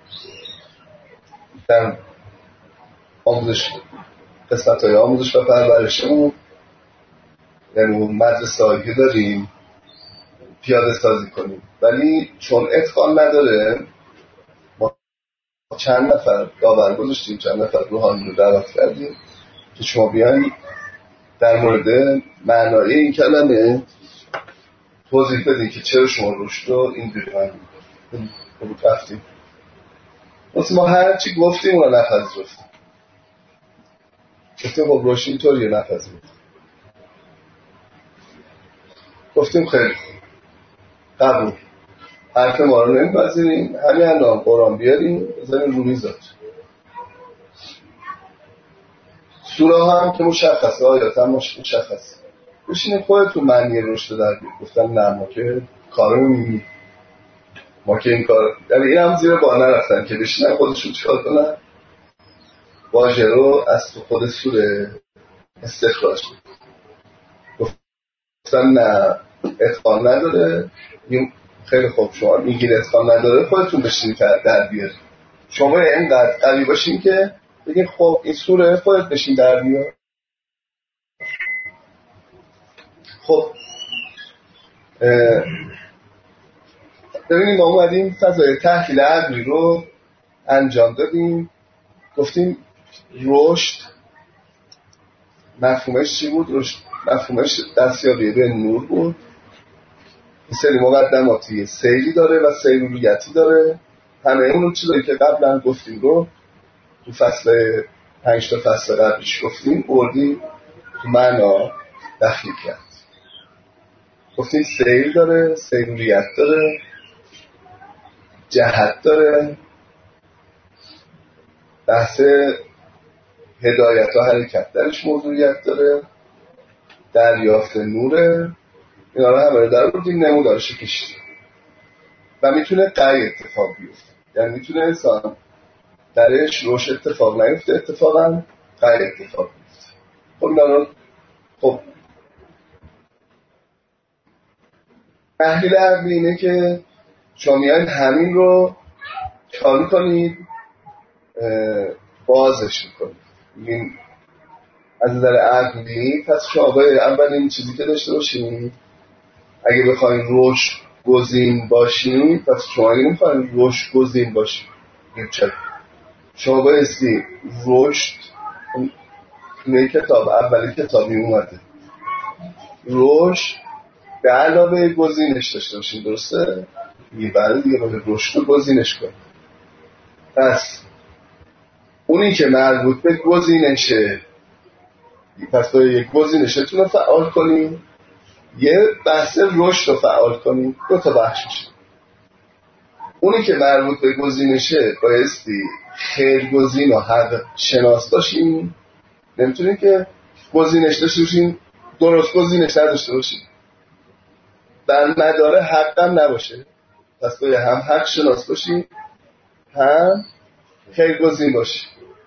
در آموزش قسمت های آموزش و پرورشمون، یعنی اون مدرسه هایی که داریم پیاده سازی کنیم، ولی چون اتقان نداره ما چند نفر داور گذاشتیم، چند نفر روحانی رو دعوت کردیم که شما بیاین در مورد معنای این کلمه توضیح بدین که چرا شما رشد رو اینجوری معنی کنیم. رفتیم واسه ما هر چی گفتیم اون رو نپذیرفتیم، گفتیم خب رشد اینطوریه، نپذیرفتیم. گفتیم خیلی قبول، حرف ما رو نمیپذیریم، همین الان قرآن بیاریم بذاریم رو میزات. سوره ها هم که مشخصه، آیات هم مشخصه، بشینید خودتون معنی رشد در بیارید. گفتن نه ما که کارو می‌بینیم، ما که این کار، یعنی این هم زیر بار نرفتن که بشینن خودشون چیکار کنن، واژه رو از تو خود سوره استخراج کنن. گفتن نه اتقان نداره. خیلی خوب، شما میگید اتقان نداره، خودتون بشینید در بیارید. شما اینقدر قوی باشین که بگین خب این سوره خودت بشین در بیار. خب ببینیم ما اومدیم فضای تحلیل عقلی رو انجام دادیم، گفتیم رشد مفهومش چی بود؟ رشد مفهومش دستیابی به نور بود. این سری مقدماتی سیری داره و سیروریتی داره، همه اون چیزایی که قبلا گفتیم رو تو فصل پنج تا فصل قبلش گفتیم بردیم تو معنا دخیل کرد. گفتیم سیر داره، سیروریت داره، جهت داره، بحث هدایت و حرکت درش موضوعیت داره، دریافت نوره، اینا رو همه رو در بردیم نمودارش کشید و میتونه قی اتفاق بیفته، یعنی میتونه انسان درش روش اتفاق نیفته، اتفاقا قی اتفاق بیفته. خب اینا رو خب تحلیل عقلی اینه که شما میایید همین رو کار میکنید بازش میکنید. این از نظر عقلی پس شما باید اولین چیزی که داشته باشید اگه بخواید رشد گزین باشید، پس شما اگه نمیخواید رشد گزین باشید چرا؟ شما بایستی رشد این کتاب اولی کتابی اومده رشد به علاوه گزینش داشته باشید، درسته؟ یه بعد دیگه باید رشد رو گزینش کنید. پس اونی که مربوط به گزینشه، پس باید یک گزینشتون رو فعال کنیم، یه بحث رشد رو فعال کنیم، دو تا بخش میشه. اونی که مربوط به گزینشه بایستی خیر گزین و حق شناس باشیم. نمیتونیم که گزینش داشته باشیم درست گزینش نداشته باشیم، در مدار حق هم نباشه. پس باید هم حق شناس باشیم هم خیر گزین باشیم.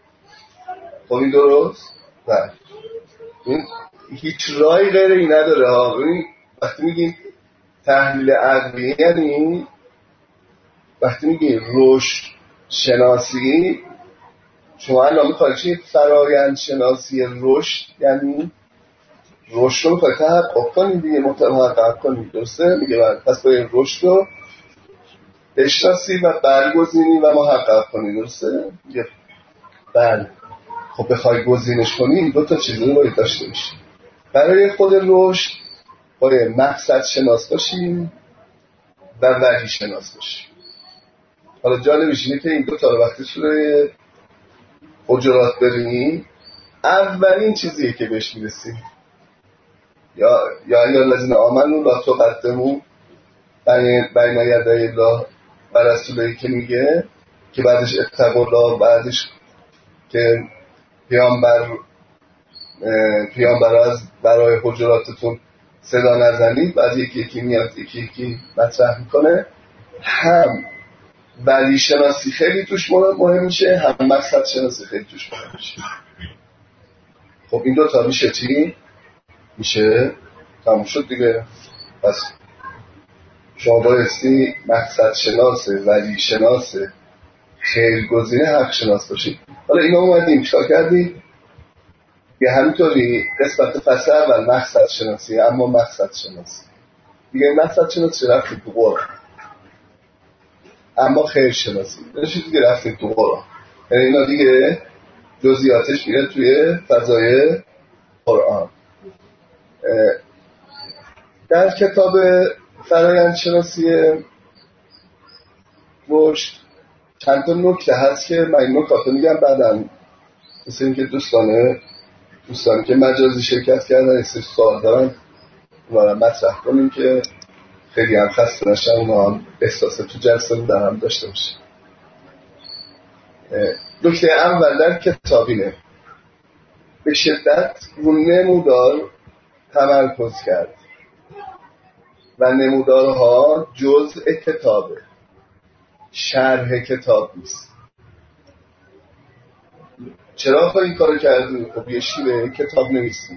خب این درست؟ بله. این هیچ رای غیر این نداره ها. ببین وقتی میگیم تحلیل عقلی یعنی وقتی میگیم رشد شناسی، شما الان میخواید چی؟ فرایند شناسی رشد، یعنی رشد رو میخواید تحقق کنید دیگه، متحقق کنید، درسته؟ میگه بله. پس باید رشد رو بشناسی و برگزینی و محقق کنید، درسته؟ میگه بله. خب بخوای گزینش کنی دو تا چیز رو باید داشته باشی. برای خود رشد باید مقصد شناس باشی و وجه شناس باشی. حالا جالبش اینه که این دو تا رو وقتی سوره حجرات بریم اولین چیزیه که بهش میرسیم یا یا یا الذین آمنوا لا تقدموا بین یدی الله و رسوله که میگه که بعدش اتقوا الله، بعدش که پیامبر پیامبر از برای حجراتتون صدا نزنید، بعد یکی یکی میاد یکی یکی مطرح میکنه. هم ولی شناسی خیلی توش مهم میشه، هم مقصد شناسی خیلی توش مهم میشه. خب این دو تا میشه چی؟ میشه تموم شد دیگه. پس شما بایستی مقصد شناسه، ولی شناسه، خیرگزینه، حق شناس باشید. حالا اینا اومدیم چکار کردیم؟ یه همینطوری قسمت فصل اول مقصد شناسی، اما مقصد شناسی دیگه مقصد شناسی رفتیم تو قرآن، اما خیر شناسی نشید دیگه رفتیم تو قرآن. یعنی اینا دیگه جزئیاتش میاد توی فضای قرآن. در کتاب فرایند شناسی رشد چند تا نکته هست که من این نکته میگم بعداً، مثل اینکه دوستانه دوستانی که مجازی شرکت کردن استش سوال دارن اونا مطرح کنیم که خیلی هم خسته نشن، اونا هم احساس تو جلسه در هم داشته باشه. نکته اول در کتابینه به شدت رو نمودار تمرکز کرد و نمودارها جزء کتابه، شرح کتاب نیست. چرا خواهی این کارو کردی؟ خب یه شیوه کتاب نویسی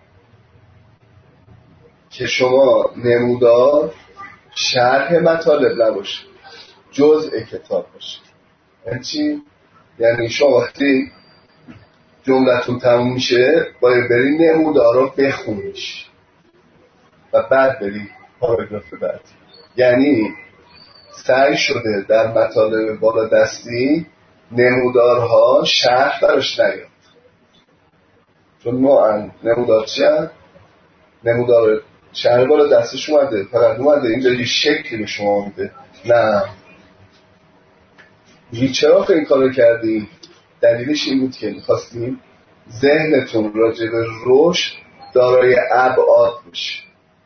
که شما نمودار شرح مطالب نباشه، جزء کتاب باشه. یعنی چی؟ یعنی شما وقتی جملتون تموم میشه باید بری نمودار رو بخونیش. و بعد بری پاراگراف بعد. یعنی سعی شده در مطالب بالا دستی نمودارها شرح براش نیاد، چون نوعا نمودار چی هست؟ نمودار شرح بالا دستش اومده، فقط اومده اینجا یه شکلی به شما میده. نه میگی چرا که این کارو کردی؟ دلیلش این بود که میخواستیم ذهنتون راجع به رشد دارای ابعاد بشه،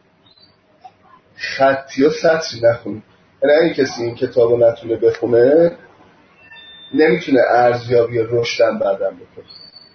خطی و سطری نخونید. یعنی این کسی این کتاب رو نتونه بخونه نمیتونه ارزیابی رشدم بعدم بکنه.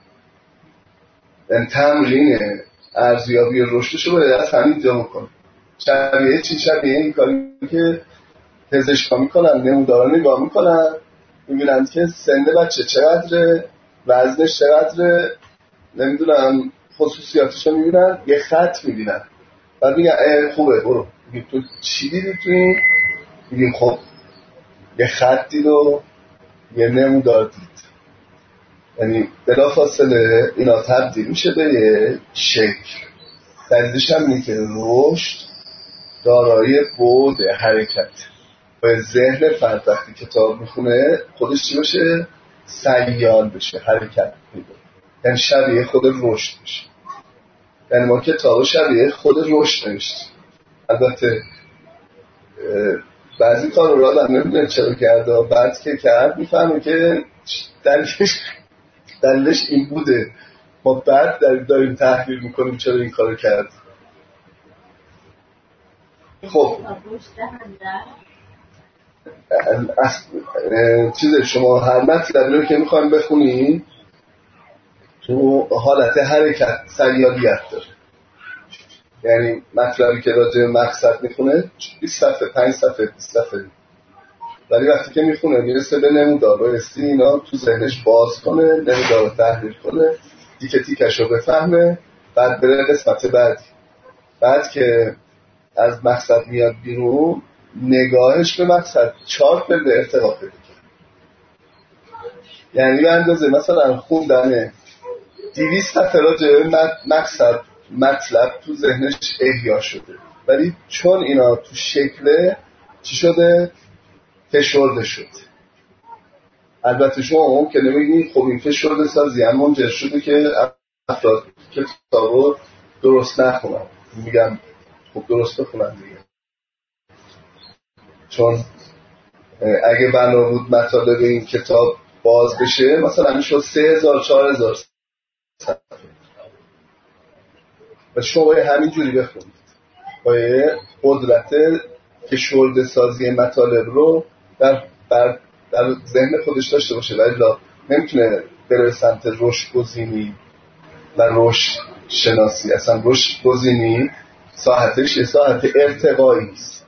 این تمرین ارزیابی رشدش رو باید از همین جا بکنه. شبیه چی؟ شبیه این کاری که پزشکا میکنن، نمودارا نگاه میکنن میبینن که سن بچه چقدره، وزنش چقدره، نمیدونم خصوصیاتش رو میبینن، یه خط میبینن بعد میگن خوبه برو. میگه تو چی دیدی تو این؟ میگیم خب یه خط دید و یه نمودار دید. یعنی بلافاصله اینا تبدیل میشه به یه شکل. دلیلش هم اینه که رشد دارای بعد حرکت و ذهن فرد وقتی کتاب میخونه خودش چی بشه؟ سیال بشه، حرکت میده، یعنی شبیه خود رشد بشه. یعنی ما کتاب شبیه خود رشد نوشتیم. البته بعضی کار رو آدم نمیدونه چرا کرده، بعد که کرد میفهمه که دلیلش دلیلش این بوده. ما بعد داریم تحلیل میکنیم چرا این کار رو کرد. خب چیزه شما هر مطلبی رو که میخوایم بخونیم تو حالت حرکت سریالیت داره. یعنی مطلبی که راجع مقصد میخونه بیست صفحه، پنج صفحه، بیست صفحه، ولی وقتی که میخونه میرسه به نمودار بایستی اینا تو ذهنش باز کنه، نمودار رو تحلیل کنه، تیکه تیکش رو بفهمه، بعد بره قسمت بعدی. بعد که از مقصد میاد بیرون نگاهش به مقصد چارت بده، ارتقا بده. یعنی به اندازه مثلا خوندن دویست صفحه راجع مقصد مطلب تو ذهنش احیا شده، ولی چون اینا تو شکل چی شده؟ فشرده شد. البته شما ممکنه بگید خب این فشرده سازی هم منجر شده که افراد کتاب رو درست نخونن. میگم خب درست بخونن دیگه، چون اگه بنا بود مطالب این کتاب باز بشه مثلا میشد سه هزار چهار هزار صفحه و شما باید همین جوری بخونید، باید قدرت فشرده سازی مطالب رو در, در, در ذهن خودش داشته باشه، ولی نمیتونه بره سمت رشد گزینی و رشد شناسی. اصلا رشد گزینی ساحتش یه ساحت ارتقایی است.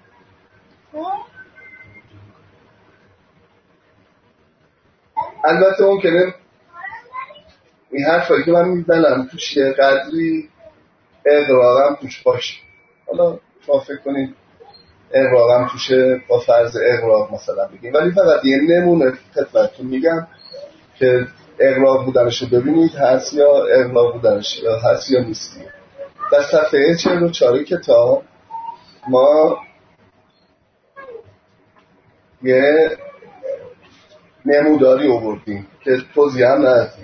البته اون که این حرفایی که من میزنم توش یه قدری اقرارم توش باشه. حالا شما فکر کنید اقرارم توشه با فرض اقرار مثلا بگیم، ولی فقط یه نمونه خدمتتون میگم که اقرار بودنشو ببینید هست یا اقرار بودنش یا هست یا نیستی. در صفحه چهل و چهار کتاب ما یه نموداری آوردیم که توضیح هم ندادیم.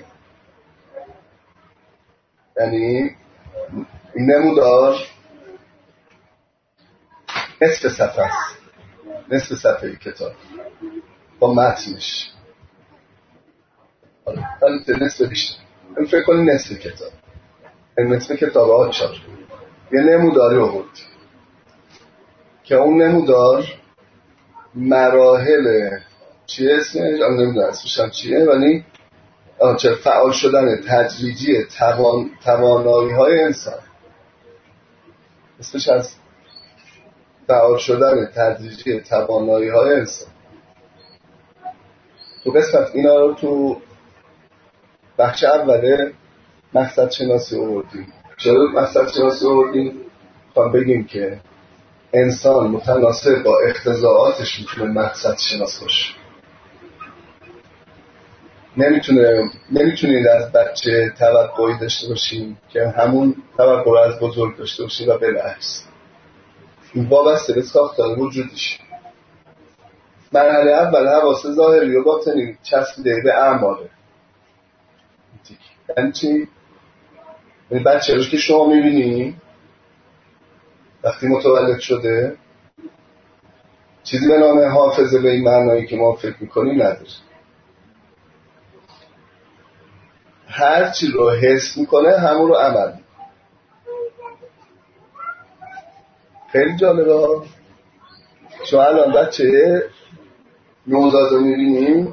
یعنی این نمودار نصف صفحه است، نصف صفحه کتاب با متنش. حالا نصف بیشتر، این فکر کنید نصف کتاب، این نصف کتاب ها چار یه نموداری آورد که اون نمودار مراحل چیه اسمش؟ آن نمیدونم اسمش هم چیه، ولی چه فعال شدن تدریجی توان توانایی های انسان. اسمش هست فعال شدن تدریجی توانایی های انسان. تو قسمت اینا رو تو بخش اوله مقصد شناسی آوردیم. چرا مقصد شناسی آوردیم؟ خواهم بگیم که انسان متناسب با اقتضاعاتش میتونه مقصد شناس باشه. نمیتونه نمیتونید از بچه توقعی داشته باشیم که همون توقع رو از بزرگ داشته باشیم و بالعکس. این وابسته به ساختار وجودش. مرحله اول حواس ظاهری و باطنی چسبیده به اعماله. یعنی چی؟ این بچه رو که شما میبینی وقتی متولد شده چیزی به نام حافظه به این معنایی که ما فکر میکنیم نداره. هر چی رو حس میکنه همون رو عمل میکنه. خیلی جالبه ها. شما الان بچه نوزاد رو میبینیم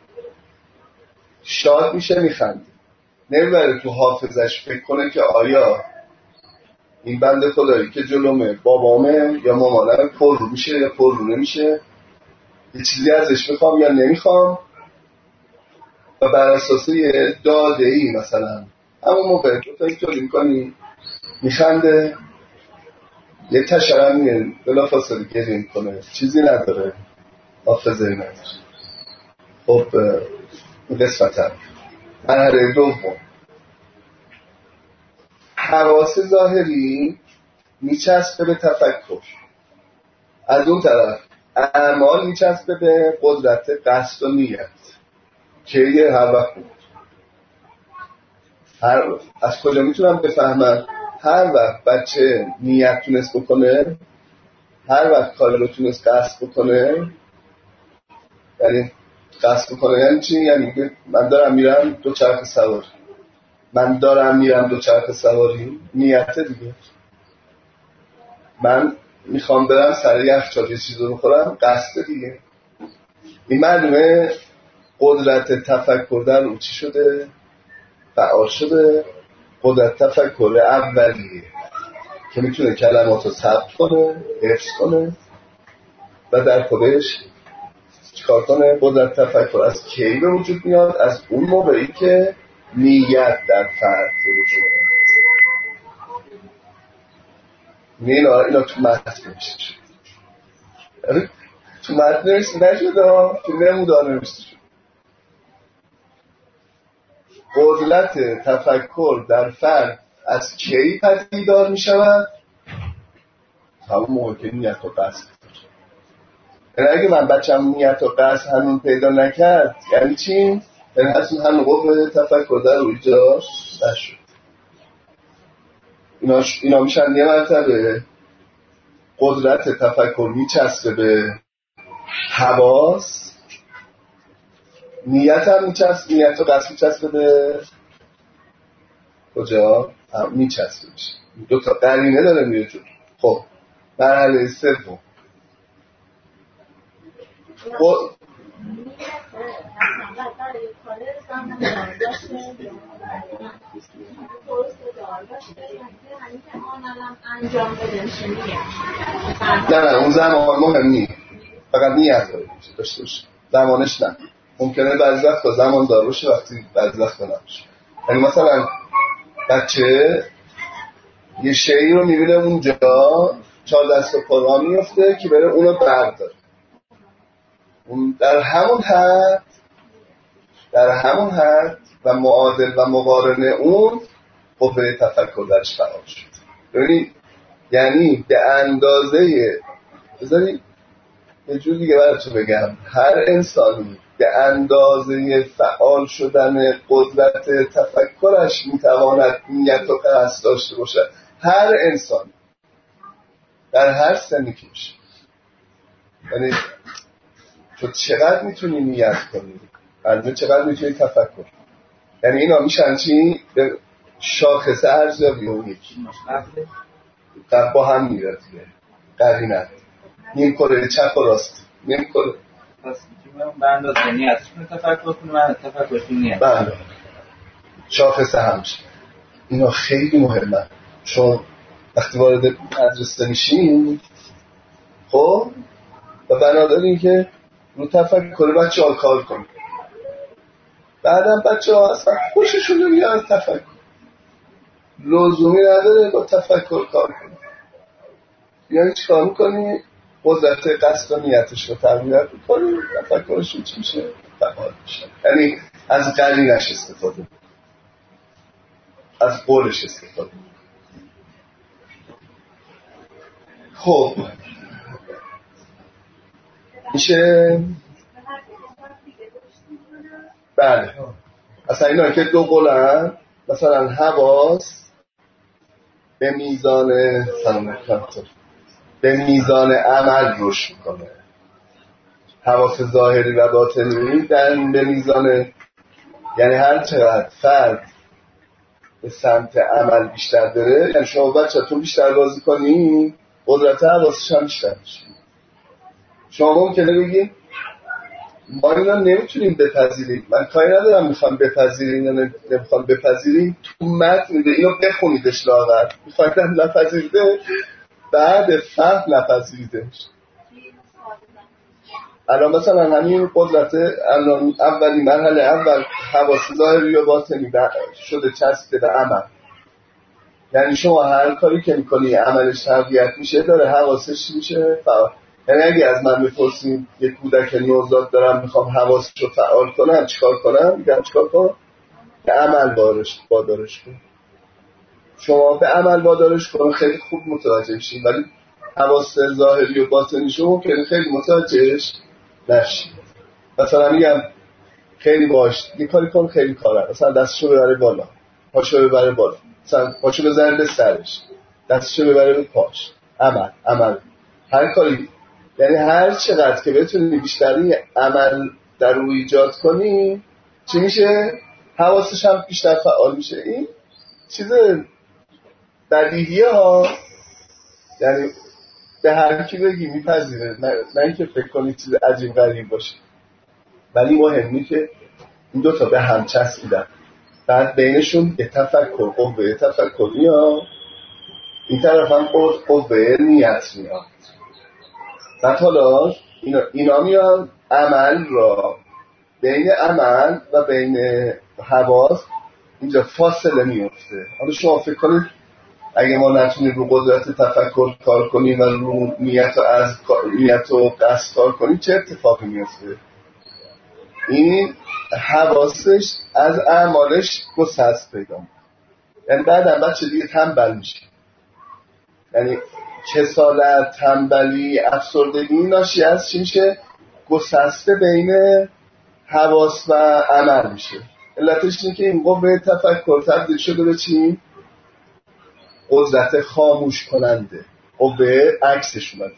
شاد میشه میخنده، نمیبره تو حافظش فکر کنه که آیا این بنده خدایی که جلومه بابامه یا مامانم پر رو میشه یا پر رو نمیشه، یه چیزی ازش میخوام یا نمیخوام، و بر اساس یه داده ای مثلا همون موقع تو تا اینطوری میکنی میخنده، یه تشرم میه بلا فاصله گریه میکنه، چیزی نداره، حافظه ای نداره. خب قسمت هم مرحله دوم حواس ظاهری میچسبه به تفکر، از اون طرف اعمال میچسبه به قدرت قصد و نیت که یه هر وقت بود. هر از کجا میتونم بفهمم؟ هر وقت بچه نیت تونست بکنه، هر وقت کاری رو تونست قصد بکنه، یعنی قصد بکنه یعنی چی؟ یعنی من دارم میرم دو چرخ سواری، من دارم میرم دو چرخ سواری نیت دیگه، من میخوام برم سر یخچال یه چیز رو بخورم قصد دیگه. این معلومه قدرت تفکر در اون چی شده؟ فعال شده. قدرت تفکر اولیه که میتونه کلمات رو ثبت کنه، حفظ کنه و در خودش چیکار کنه؟ قدرت تفکر از کی به وجود میاد؟ از اون موقعی که نیت در فرد به وجود میاد. اینا اینا تو متن نمیشه، تو متن نمیشه نشده، تو نمودار نمیشه. قدرت تفکر در فرد از کی پدیدار می شود؟ همون موقع که نیت و قصد داره. یعنی اگه من بچم نیت و قصد هنون پیدا نکرد یعنی چی؟ یعنی اصلا هنون قدرت تفکر در رو ایجاد نشد. اینا, اینا میشن یه مرتبه قدرت تفکر میچسبه به حواس، نیت هم میچسبه، نیت و قصد میچسبه به کجا؟ هم میچسبه میشه. دو تا قرینه داره میره جور. خب مرحله سوم خب نه نه اون زمان مهم نیست، فقط نیت داشته باشه، زمانش نه. ممکنه بعضی وقت زمان دار باشه وقتی بعضی وقت نباشه. یعنی مثلا بچه یه شیئی رو میبینه اونجا چهار دست پا میفته که بره اونو برداره، اون در همون حد در همون حد و معادل و مقارن اون قوه تفکر درش فعال شد. ببینید یعنی به اندازه، بذارید یه جور دیگه براتون بگم، هر انسانی به اندازه فعال شدن قدرت تفکرش میتواند نیت و قصد داشته باشد. هر انسان در هر سنی که باشه. یعنی تو چقدر میتونی نیت کنی، البته چقدر میتونی تفکر. یعنی اینا میشن چی؟ به شاخص ارزیابی اون یکی قبل با هم میرد دیگه. قرینه نیم کره چپ و راست، نیم کره پس میتونم به اندازه نیتش کنه تفکر کنه، من تفکر کنه نیت. بله شاخص همشه. اینا خیلی مهمه، چون وقتی وارد مدرسه میشیم خب و بنابراین که رو تفکر بچه ها کار کنیم، بعدم بچه ها اصلا خوششون نمیاد از تفکر، لزومی نداره با تفکر کار کنیم. یعنی چی کار میکنی؟ قدرت قصد و نیتش رو تقویت میکنی، تفکرشون چی میشه؟ فعال میشه. یعنی از قرینش استفاده میکنه، از قولش استفاده میکنه. خب میشه بله اصلا اینا که دو قولن، مثلا حواس به میزان به میزان عمل رشد میکنه، حواس ظاهری و باطنی در به میزان، یعنی هر چقدر فرد به سمت عمل بیشتر بره، یعنی شما بچه‌تون بیشتر بازی کنی قدرت حواسش هم بیشتر میشه. شما ممکنه بگید ما اینا نمیتونیم بپذیریم، من کاری ندارم میخوام بپذیریم یا نمیخوام بپذیریم، تو متن میده اینو بخونیدش لاغر، میخوایم نپذیریده بعد فهم نپذیریدش. الان مثلا همین قدرت الان اولی مرحله اول حواس ظاهری و باطنی شده چسبیده به عمل، یعنی شما هر کاری که میکنی عملش تقویت میشه، داره حواسش میشه فعال. یعنی اگه از من بپرسید یک کودک نوزاد دارم میخوام حواسش رو فعال کنم چیکار کنم؟ میگم چیکار کنم؟ به عمل وادارش وادارش کن. شما به عمل وادارش کن خیلی خوب متوجه میشین، ولی حواس ظاهری و باطنی شما که خیلی متوجهش نشید. مثلا میگم خیلی باش یه کاری کن، خیلی کاره، مثلا دستشو ببره بالا، پاشو ببره بالا، مثلا پاشو بزنه به سرش، دستشو ببره به پاش. عمل عمل هر کاری، یعنی هر چقدر که بتونی بیشتری عمل در رو ایجاد کنی چی میشه؟ حواسش هم بیشتر فعال میشه. این چیز بدیهیه ها، یعنی به هر کی بگی میپذیره، نه, نه اینکه فکر کنی چیز عجیب غریب باشه، ولی مهمی که این دوتا به هم چسبیدن، بعد بینشون یه تفکر قوه تفکر میاد، این طرف هم قوه نیت میاد. بعد حالا اینا, اینا میان عمل را بین عمل و بین حواس اینجا فاصله میفته. حالا شما فکر کنید اگه ما نتونیم رو قدرت تفکر کار کنیم و رو نیت و از نیت و قصد کار کنیم چه اتفاقی میفته؟ این حواسش از اعمالش گسست پیدا میکنه، یعنی بعدم بچه دیگه تنبل میشه، یعنی کسالت، تنبلی، افسردگی ناشی از چی میشه؟ گسسته بین حواس و عمل میشه. علتش اینه که این قوه تفکر تبدیل شده به چی؟ قدرت خاموش کننده، قوه عکسش اومده.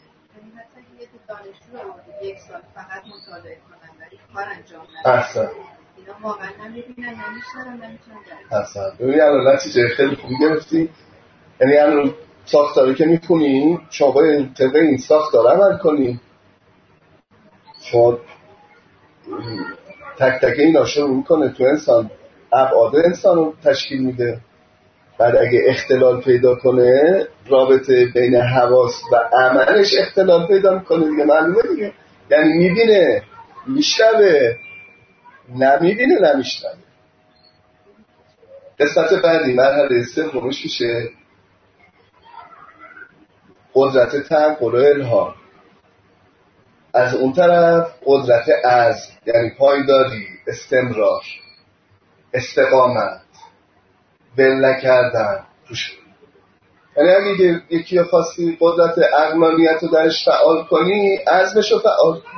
یک سال فقط مطالعه کنن ولی کار انجام ندن، احسن اینا واقعا نمیبینن نمیشنن نمیتونن درک. احسن ببینید الان نتیجه خیلی خوبی گرفتی. یعنی الان ساختاری که میکنی شما باید طبق این ساختار عمل کنی. شما تک تک اینا شروع میکنه تو انسان ابعاد انسان رو تشکیل میده. بعد اگه اختلال پیدا کنه رابطه بین حواس و عملش اختلال پیدا میکنه دیگه، معلومه دیگه، یعنی میبینه میشنوه، نمیبینه نمیشنوه. قسمت بعدی مرحله سومش میشه قدرت تعقل و الهام. از اون طرف قدرت عزم، یعنی پایداری، استمرار، استقامت، ول نکردن توش. یعنی اگه یکی رو خواستی قدرت عقلانیت رو درش فعال کنی، عزمش رو فعال کنی.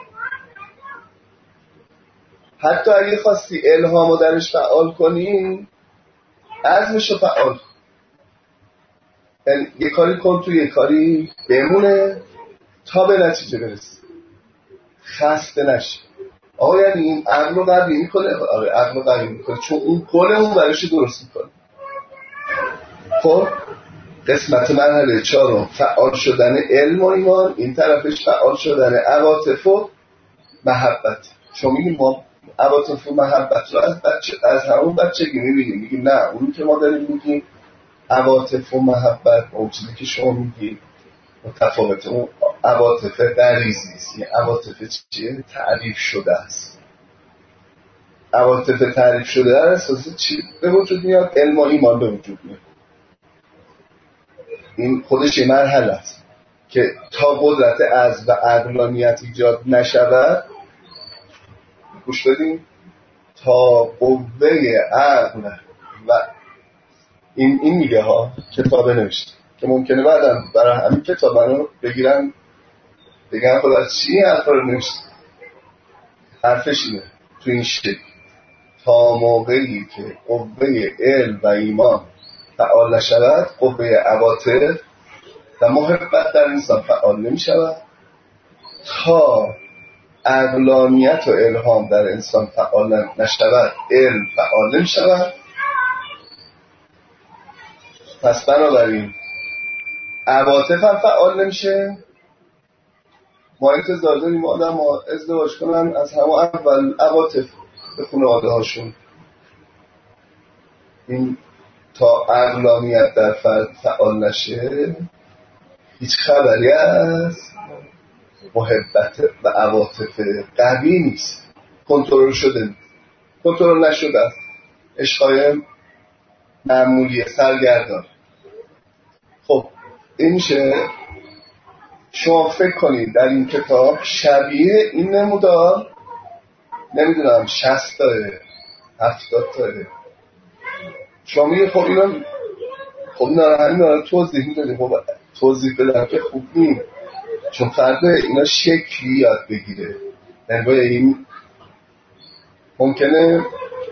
حتی اگه خواستی الهام رو درش فعال کنی، عزمش رو فعال کنی. یعنی یه کاری کن تو یه کاری بمونه تا به نتیجه برسی، خسته نشی. آقا یعنی این عقل رو قوی میکنه، آره عقل رو قوی میکنه چون اون گل اون برش درست میکنه. خب قسمت مرحله چهارم فعال شدن علم و ایمان، این طرفش فعال شدن عواطف و محبت. چون میگیم ما عواطف و محبت رو از بچه از همون بچگی میبینیم، میگیم نه اون که ما داریم میگیم عواطف و محبت اون چیزی که شما میگید متفاوته. اون عواطف غریزی است، یعنی عواطف چیه؟ تعریف شده است. عواطف تعریف شده در اساس چی به وجود میاد؟ علم و ایمان به وجود میاد. این خودش یه مرحله است که تا قدرت عزم و عقلانیت ایجاد نشود، گوش بدیم، تا قوه عقل و این این میگه ها کتاب نوشته که ممکنه بعدم برای همین کتاب رو بگیرن بگن خود از چی حرف رو نوشته. حرفش اینه تو این شکل تا موقعی که قوه علم و ایمان فعال نشود قوه عواطف و محبت در انسان فعال نمی شود. تا عقلانیت و الهام در انسان فعال نشود علم فعال نمی شود. پس بنابراین عواطف هم فعال نمیشه. ما انتظار داریم آدم ها ازدواج کنن از همه اول عواطف به خانواده هاشون. این تا عقلانیت در فرد فعال نشه هیچ خبری از محبت و عواطف قوی نیست. کنترل شده کنترل نشده است. عشقای معمولی سرگردان. خب این میشه شما فکر کنید در این کتاب شبیه این نمودار نمیدونم شصت داره هفتاد داره. شما میگه خب اینا خب اینا رو همین رو توضیح میدادیم. خب توضیح بدم که خوب نیم چون فرده اینا شکلی یاد بگیره. یعنی باید این ممکنه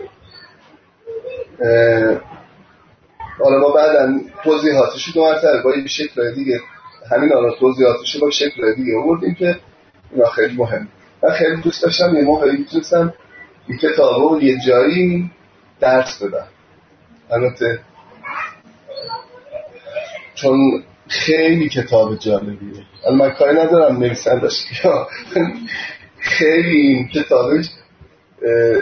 حالا ما بعدا توضیحاتشو دو مرتبه با یه شکل دیگه همین حالا توضیحاتشو با شکل دیگه آوردیم که اینا خیلی مهم. من خیلی دوست داشتم یه موقعی میتونستم این کتاب رو یه جایی درس بدم. البته چون خیلی کتاب جالبیه. الان من کاری ندارم نویسندش یا خیلی این کتابش اه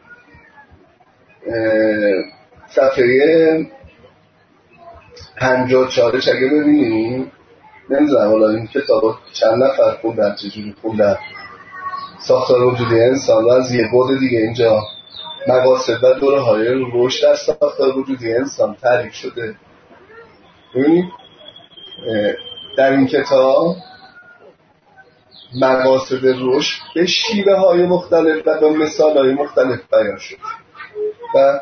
اه صفحه پنجاه و چارش اگه ببینیم نمیدونم حالا این کتاب چند نفر خوندن چجوری خوندن. ساختار وجودی انسان و از یه بود دیگه اینجا مقاصد و دوره های رشد در ساختار وجودی انسان تعریف شده. ببینید در این کتاب مقاصد رشد به شیوه های مختلف و به مثال های مختلف بیان شد و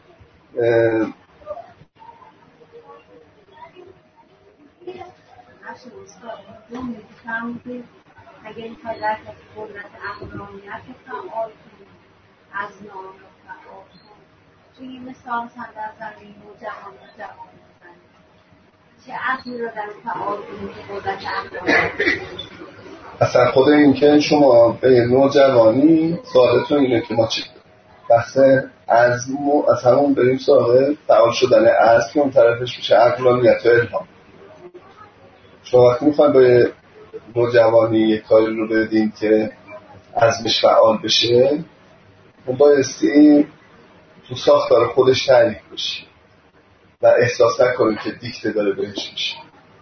اگر این حالت قدرت اقلانیت فعال کنید از نام فعال کنید توی مثال در زمین و جهان و جهان بزنید چه عقلی رو در فعال کنید که قدرت اقلانیت اصلا خود این که شما به نوجوانی سوالتون اینه که ما چی بحث عزم و از همون بریم سراغ فعال شدن عزم که اون طرفش میشه عقلانیت و الهام. شما وقتی میخواین به نوجوانی یک کاری رو بدین که عزمش فعال بشه اون بایستی تو ساختار خودش تعریف بشه و احساس نکنه که دیکته داره بهش میشه.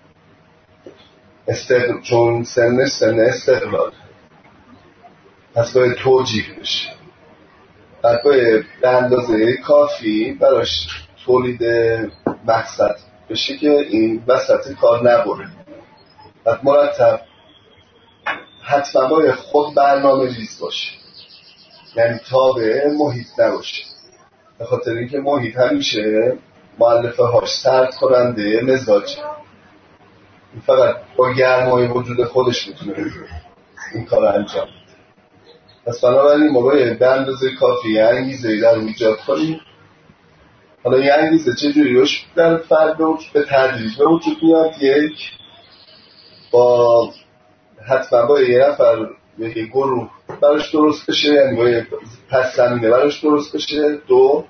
استقلال چون سن سن استقلال پس باید توجیه بشه. بعد باید به اندازه کافی براش تولید مقصد بشه که این وسط کار نبره. بعد مرتب حتما باید خود برنامه ریز باشه. یعنی تابع محیط نباشه. به خاطر اینکه محیط همیشه مؤلفه هاش سرد کننده مزاجه. این فقط با گرمای وجود خودش میتونه این کار انجام بده. پس بنابراین ما باید به اندازه کافی انگیزه در ایجاد کنیم. حالا این انگیزه چجوری روش در فرد به تدریج به وجود میاد؟ یک با حتما باید یه نفر یه گروه براش درست بشه، یعنی باید پس زمینه براش درست بشه. دو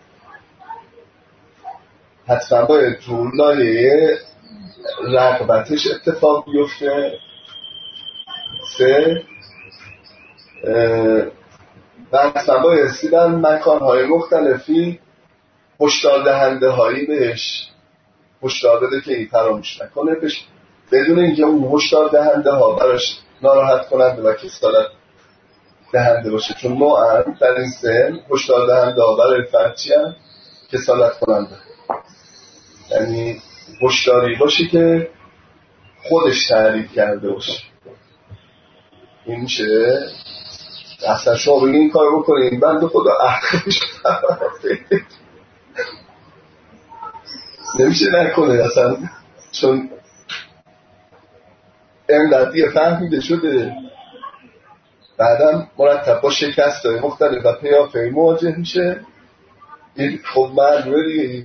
حتما باید تو لایه رغبتش اتفاق بیفته. سه و حتما بایستی در مکانهای مختلفی هشدار دهنده هایی بهش هشدار بده که این فراموش نکنه بهش، بدون اینکه اون هشدار دهنده ها براش ناراحت کننده و کسالت دهنده باشه. چون نوعا در این سن هشدار دهنده ها برای فرد چی هم کسالت کننده، یعنی هشداری باشه که خودش تعریف کرده باشه. این میشه اصلا شما بگید این کار بکنید بنده خدا اخرش نمیشه نکنه اصلا، چون اینقدر دیگه فهمیده شده. بعدم مرتب با شکست های مختلف و پیافه مواجه میشه. این خب معلومه دیگه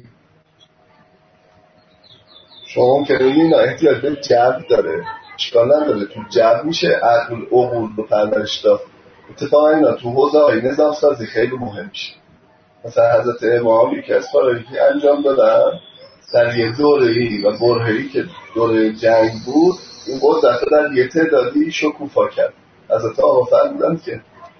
شما ممکنه اینا احتیاج به جبر داره، اشکال نداره، تو جبر میشه عقل عقول رو پرورش داد. اتفاقا اینا تو حوزه های نظام سازی خیلی مهم میشه. مثلا حضرت امام یکی از کارهایی که انجام دادن در یه دوره‌ای و برهه‌ای که دوره جنگ بود، این قدرت رو در یه تعدادی شکوفا کرد. حضرت آقا فرمودن که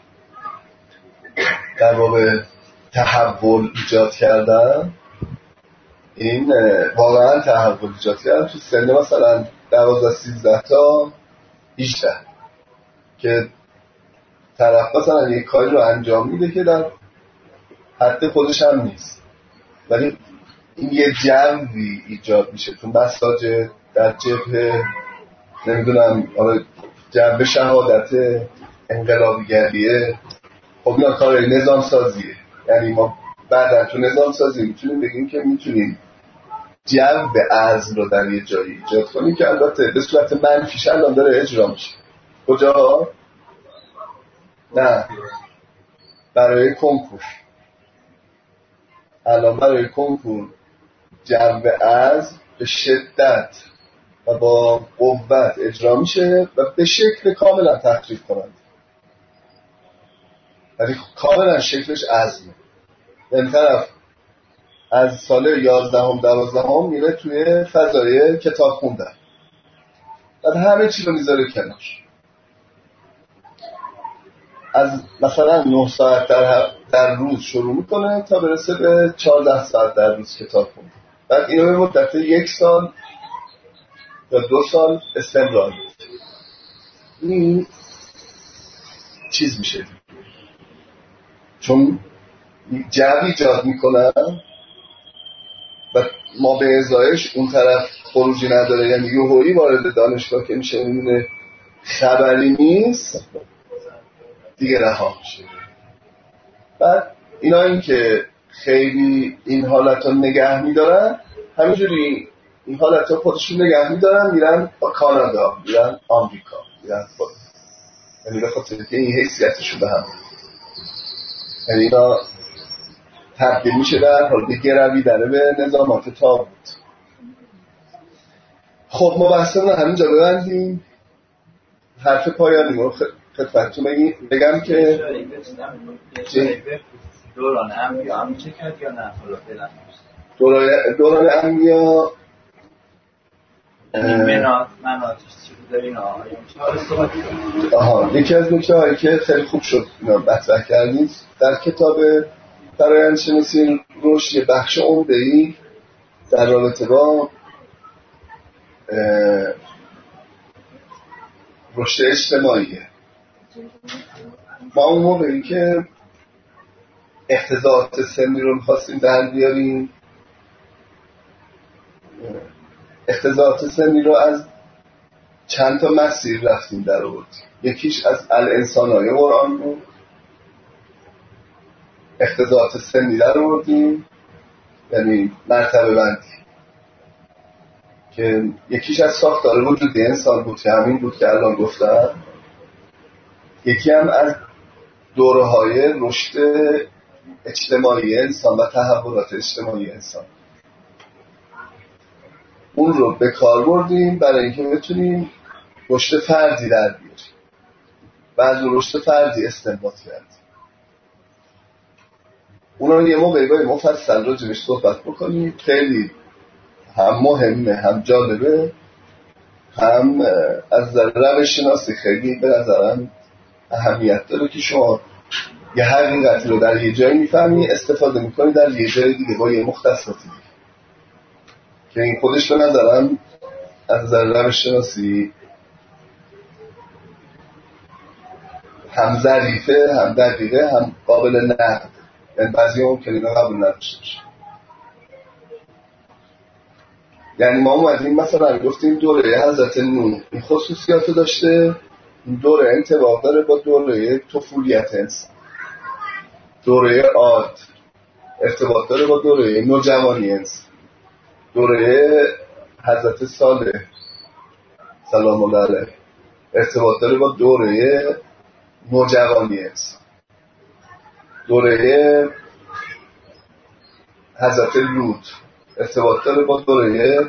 در واقع تحول ایجاد کردن، این واقعا تحول ایجاد کردن تو سن مثلا دوازده سیزده تا هجده که طرف مثلا یک کاری رو انجام میده که در حد خودش هم نیست، ولی این یه جوی ایجاد میشه تو مساجد، در جبهه، نمیدونم جنب شهادت، انقلابیگریه. خب اینا کار نظام سازیه. یعنی ما بعدا تو نظام سازی میتونیم بگیم که میتونیم جو عزم رو در یه جایی ایجاد کنیم که البته به صورت منفیش الان داره اجرا میشه. کجا؟ نه برای کنکور. الان برای کنکور جو عزم به شدت و با قوت اجرا میشه و به شکل کاملا تخریب کنند، ولی کاملا شکلش عزمه. این طرف از سال یازدهم دوازدهم میره توی فضای کتاب خوندن، بعد همه چی رو میذاره کنار. از مثلا نه ساعت در, در روز شروع میکنه تا برسه به چهارده ساعت در روز کتاب خوندن. بعد اینو به مدت یک سال یا دو سال استمرار میده. این چیز میشه چون جو ایجاد میکنن و ما به ازایش اون طرف خروجی نداره. یعنی یهویی وارد دانشگاه که میشه میمونه خبری نیست دیگه رها میشه. بعد اینا این که خیلی این حالت رو نگه میدارن، همینجوری این حالت رو خودشون نگه میدارن، میرن با کانادا، میرن آمریکا، میرن خود، یعنی به خاطر که این حیثیتشون به هم، یعنی اینا تبدیل میشه در حال به گروی داره به نظامات طاغوت. خب ما بحثمون رو همینجا ببندیم. حرف پایانی رو خدمتتون بگم که دوران انبیا هم چه کرد یا نه؟ دوران دوران انبیا منات مناتش چی بود دارین آها یکی از نکته هایی که خیلی خوب شد اینا مطرح کردید در کتاب فرآیندشناسی رشد یه بخش عمده‌ای در رابطه با رشد اجتماعیه. ما اون موقعی که اختزاعات سنی رو می‌خواستیم در بیاریم، اختزاعات سنی رو از چند تا مسیر رفتیم در آوردیم. یکیش از الانسان‌های قرآن بود، اختزاعات سنی در آوردیم، یعنی مرتبه بندی که یکیش از ساختار وجودی انسان بود که همین بود که الان گفتم، یکی هم از دوره‌های رشد اجتماعی انسان و تحولات اجتماعی انسان. اون رو به کار بردیم برای اینکه بتونیم رشد فردی در بیاریم و از رشد فردی استنباط کردیم. اونا رو یه موقعی باید مفصل راجبش صحبت بکنیم. خیلی هم مهمه، هم جالبه، هم از روش شناسی خیلی به نظرم اهمیت داره که شما یه حقیقتی رو در یه جایی میفهمی، استفاده میکنی در یه جای دیگه با یه مختصاتی دیگه، که این خودش به نظرم از روش شناسی هم ظریفه، هم دقیقه، هم قابل نقد. یعنی بعضی هم ممکنه اینا قبول نداشته باشه. یعنی ما اومدیم مثلا گفتیم دوره حضرت نوح این خصوصیاتو داشته این دوره انطباق داره با دوره طفولیت انسان. دوره عاد ارتباط داره با دوره نوجوانی انسان. دوره حضرت صالح سلام الله علیه ارتباط داره با دوره نوجوانی انسان. دوره حضرت لوط ارتباط داره با دوره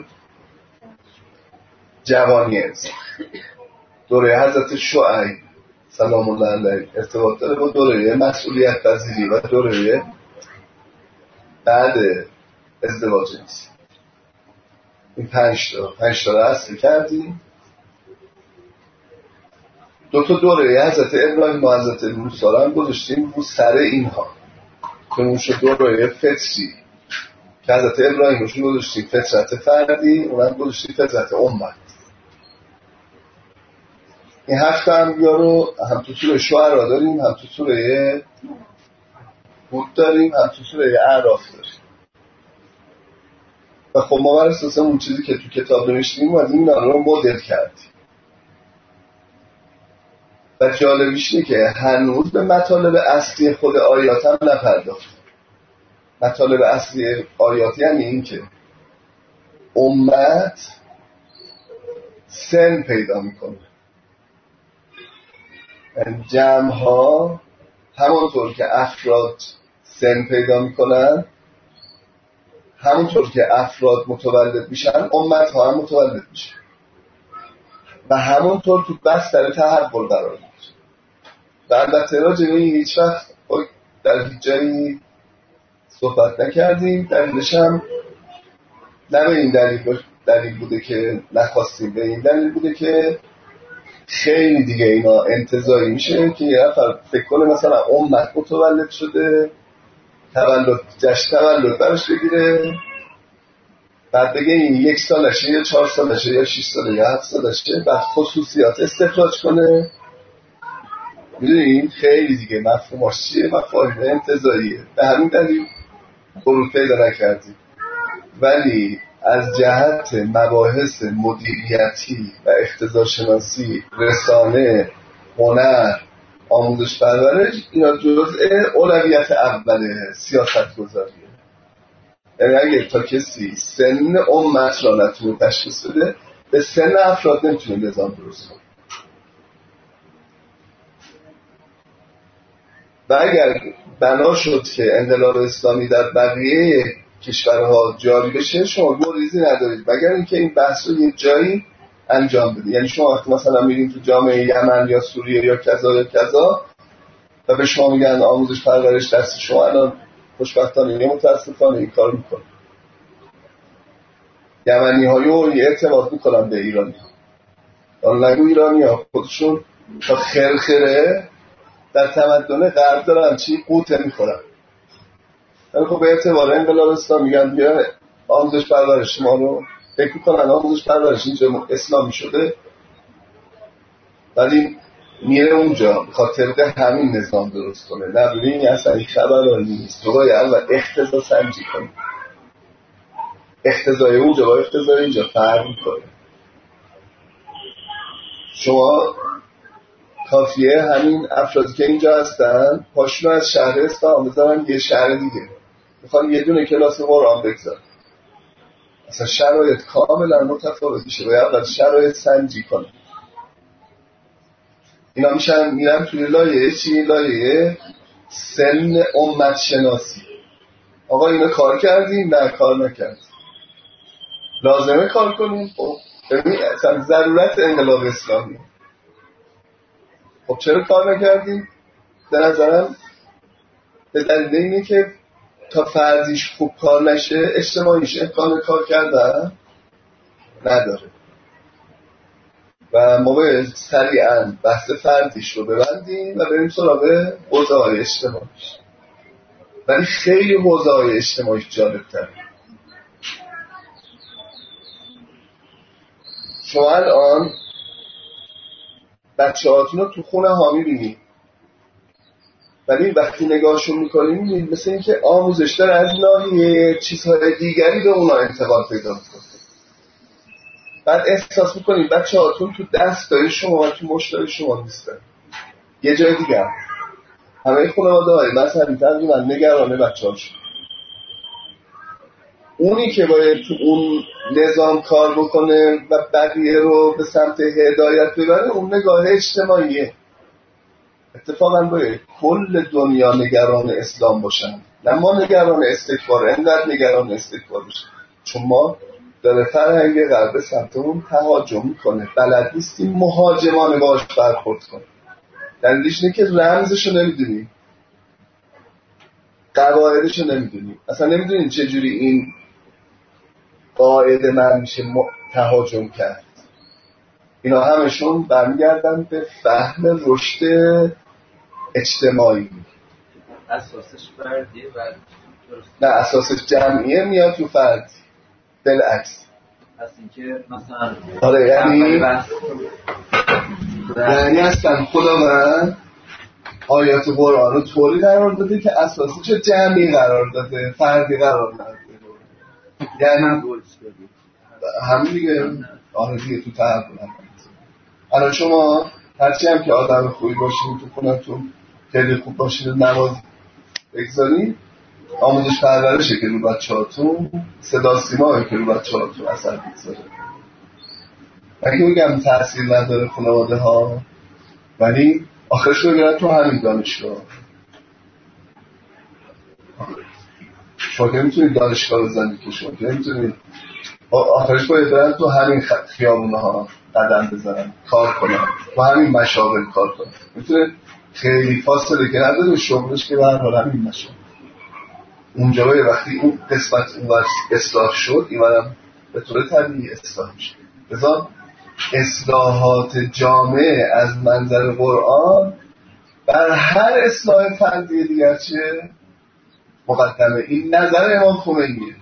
جوانی انسان. دوره حضرت شعیب سلام الله علیه ارتباط داره با دوره مسئولیت پذیری و دوره بعد ازدواج انسان. این پنج تا پنج تا رو اصل کردیم. دو تا دوره حضرت ابراهیم و حضرت موسی رو هم گذاشتیم رو سر اینها که اون شد دوره فطری که حضرت ابراهیم روشون گذاشتیم فطرت فردی، اون هم گذاشتیم فطرت امت. این هفت انبیا رو هم تو سوره شعراء داریم، هم تو سوره هود داریم، هم تو سوره اعراف داریم. و خب ما بر اساس اون چیزی که تو کتاب نوشتیم از این رو مدل کردیم. و جالبیش اینه که هنوز به مطالب اصلی خود آیات هم نپرداختیم. مطالب اصلی آیات یعنی این که امت سن پیدا میکنه. یعنی جمع ها همونطور که افراد سن پیدا میکنن، همونطور که افراد متولد میشن، امت ها هم متولد میشن و همونطور تو بستر تحول قرار میگیره. و البته راجع به این هیچ وقت در هیچ جایی صحبت نکردیم. دلیلش هم نه به این دلیل, دلیل بوده که نخواستیم، به این دلیل بوده که خیلی دیگه اینا انتزاعی میشه که یه نفر فکر کنه مثلا امت متولد شده، تولد جشن تولد برش بگیره، بعد بگه این یک سالشه یا چهار سالشه یا شش ساله یا هفت سالشه، بعد خصوصیات استخراج کنه. میدونین خیلی دیگه مفهوماش چیه؟ مفاهیم انتزاعیه. به همین دلیل ورود پیدا نکردیم. ولی از جهت مباحث مدیریتی و اقتضاءشناسی، رسانه، هنر، آموزش پرورش، اینا جزء اولویت اول سیاست گذاریه. یعنی اگه تا کسی سن امت را نتونه تشخیص بده، به سن افراد نمیتونه نظام درست کنه. و اگر بنا شد که انقلاب اسلامی در بقیه کشورها جاری بشه، شما گریزی ندارید مگر اینکه این بحث رو یه جایی انجام بدید. یعنی شما وقتی مثلا میرین تو جامعه یمن یا سوریه یا کذا یا کذا و به شما میگن آموزش پرورش دست شما، الان خوشبختانه یا متاسفانه این کار میکنه. یمنی ها رو اعتماد میکنن به ایرانی ها، نگو ایرانی ها خودشون تا خرخره در تمدن غرب دارن چی قوطه میخورن. ولی خب به اعتبار انقلاب اسلامی میگن بیا آموزش پرورش ما رو فکر میکنن آموزش پرورش اینجا اسلامی شده، ولی میره اونجا بخاطر همین نظام درست کنه. نه ببینی اصلا این خبر نیست. تو باید اول اقتضا سنجی کنی. اقتضای اونجا با اقتضای اینجا فرق میکنه. شما کافیه همین افرادی که اینجا هستن پاشون از شهر اصفهان بذارن یه شهر دیگه، میخوان یه دونه کلاس قرآن بگذارن، اصلا شرایط کاملا متفاوت میشه. باید اول شرایط سنجی کنن. اینا میشن میرن توی لایه چی؟ لایه سن امت شناسی. آقا اینا کار کردیم؟ نه کار نکردیم. لازمه کار کنیم؟ خب ببین اصلا ضرورت انقلاب اسلامی. خب چرا کار نکردیم؟ به نظرم به دلیل اینه که تا فرضیش خوب کار نشه اجتماعیش امکان کار کردن نداره. و ما باید سریعا بحث فردیش رو ببندیم و بریم سراغ حوزه‌های اجتماعیش. ولی خیلی حوزه‌های اجتماعیش جالب‌تره. شما الان بچه هاتون رو تو خونه ها میبینید، ولی وقتی نگاهشون میکنید میبینید مثل این که آموزش داره از ناحیه چیزهای دیگری به اونا انتقال پیدا میکنه. بعد احساس میکنید بچه هاتون تو دستای شما و تو مشتای شما نیستن. یه جای دیگه هم همه خانواده های مذهبی تقریبا نگرانه بچه هاشون. اونی که باید تو اون نظام کار بکنه و بقیه رو به سمت هدایت ببره اون نگاه اجتماعیه. اتفاقا باید کل دنیا نگران اسلام باشن، نه ما نگران استکبار. اینقدر نگران استکبار باشن چون ما داره فرهنگ غرب سمتمون تهاجم میکنه، بلد نیستیم مهاجمانه باش برخورد کنیم. دلیلش اینه که رمزشو نمیدونیم، قواعدشو نمیدونیم، اصلا نمیدونیم چجوری این قاعده من میشه تهاجم کرد. اینا همشون برمیگردن به فهم رشد اجتماعی. اساسش فردیه و نه اساسش جمعیه میاد تو فرد. بالعکس از اینکه مثلا آره یعنی یعنی اصلا خداوند آیات قرآن رو طوری قرار داده که اساسش جمعی قرار داده، فردی قرار نداده. یعنی همین دیگه. آره دیگه تو تحول هم الان شما هرچی هم که آدم خوبی باشین تو خونتون خیلی خوب باشین نماز بگذارین، آموزش پرورشه که رو بچه هاتون، صدا سیمایی که رو بچه هاتون اثر بگذاره. اگه میگم تأثیر نداره خانواده ها، ولی آخرش رو بگیرن تو همین دانشگاه. شما که میتونید دانشگاه رو زندگی که شما که میتونید آخرش باید برن تو همین خیابونه ها قدم بزنن، کار کنن، تو همین مشاغل کار کنن. میتونه خیلی فاصله که نداره شغلش که به هر حال همین مشاغل. اونجا باید وقتی اون قسمت اون اصلاح شد ایمانم به طور طبیعی اصلاح میشه. لذا اصلاحات جامعه از منظر قرآن بر هر اصلاح فردی دیگر چیه؟ مقدمه. این نظر امام خمینیه.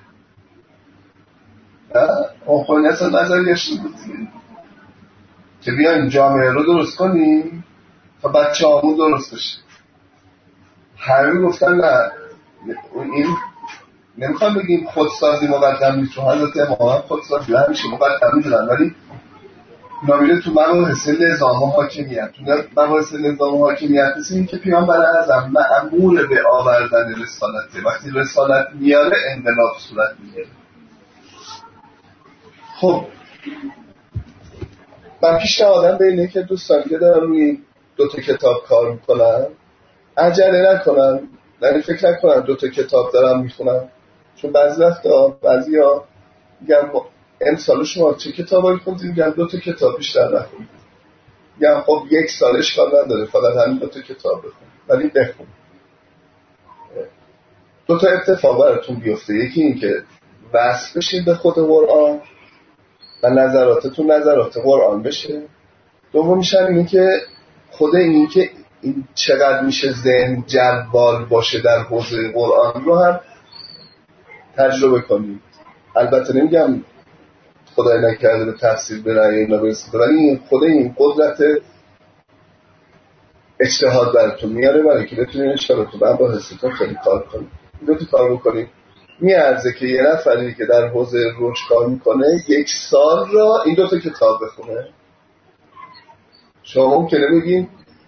امام خمینی اصلا نظر گشتی بود که بیایم جامعه رو درست کنیم تا بچه همون درست بشه. همه گفتن نه این نمیخوام بگیم خودسازی مقدم نیست، چون حضرت امام خودسازی همیشه مقدم میدونن، ولی نامیره تو مباحث نظام و حاکمیت، تو مباحث نظام و حاکمیت مثل این که پیامبر اعظم مأمور به آوردن رسالته، وقتی رسالت میاره انقلاب صورت میگیره. خب من پیشنهادم به اینه که دوستان که دارن روی دو تا کتاب کار میکنن عجله نکنن، یعنی فکر نکنن دو تا کتاب دارم میخونن، چون بعضی وقتا بعضیا میگن امسال شما چه کتابایی خوندید؟ میگن دو تا کتاب بیشتر نخونید. میگن خب یک سالش کار نداره، فقط همین دو تا کتاب بخون، ولی بخون. دو تا اتفاق براتون بیفته. یکی این که وصل بشید به خود قرآن و نظراتتون نظرات قرآن بشه. دومیش این که خود این که این چقدر میشه ذهن جوال باشه در حوزه قرآن رو هم تجربه کنید. البته نمیگم خدای نکرده به تفسیر برای اینا برسید، ولی خود این قدرت اجتهاد براتون میاره برای که بتونین اشتغالتون به مباحثتون خیلی کار کنید. دو تا کار بکنید. میارزه که یه نفری که در حوزه رشد کار میکنه یک سال را این دو تا کتاب بخونه. شما ممکنه بگین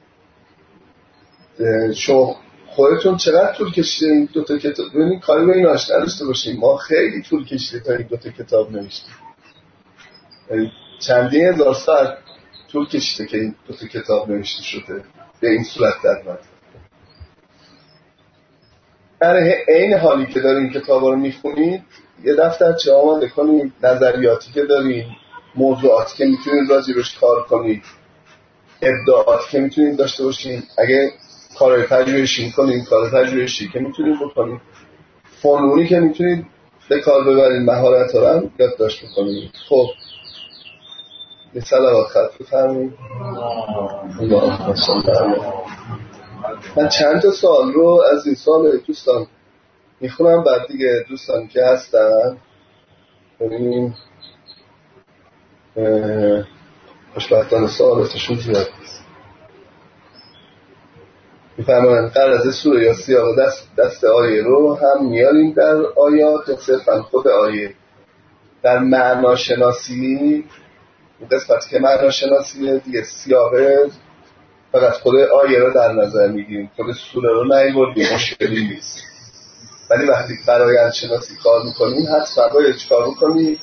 شما خودتون چقدر طول کشیده این دو تا کتاب؟ ببینید کاری به این آشنا داشته باشیم، ما خیلی طول کشیده تا این دو تا کتاب نوشتیم. چندین هزار سال طول کشیده که این دو تا کتاب نوشته شده به این صورت در مد. در عین حالی که دارین کتابا رو میخونید یه دفترچه آماده کنید، نظریاتی که دارین، موضوعاتی که میتونید راجعش کار کنید، ابداعاتی که میتونید داشته باشین، اگه کار پژوهشی کنید کار پژوهشی که میتونید بکنید، فنونی که میتونید به کار ببرید، مهارت‌ها رو هم یادداشت بکنید. خب یه صلوات خط بفرمایید. اللهم صل علی. من چند تا سوال رو از این سوال دوستان میخونم، بعد دیگه دوستان که هستن ببینیم خوشبختانه سوالاتشون زیاد نیست. میفرمایند قرض سوره یا سیاق دست, دست آیه رو هم میاریم در آیات یا صرفا خود آیه؟ در معناشناسی این قسمتی که معناشناسی دیگه سیاقه فقط خود آیه رو در نظر میگیریم، خود سوره رو نمیبردیم، مشکلی نیست. ولی وقتی فرآیند شناسی کار میکنیم حتما باید چیکار میکنیم؟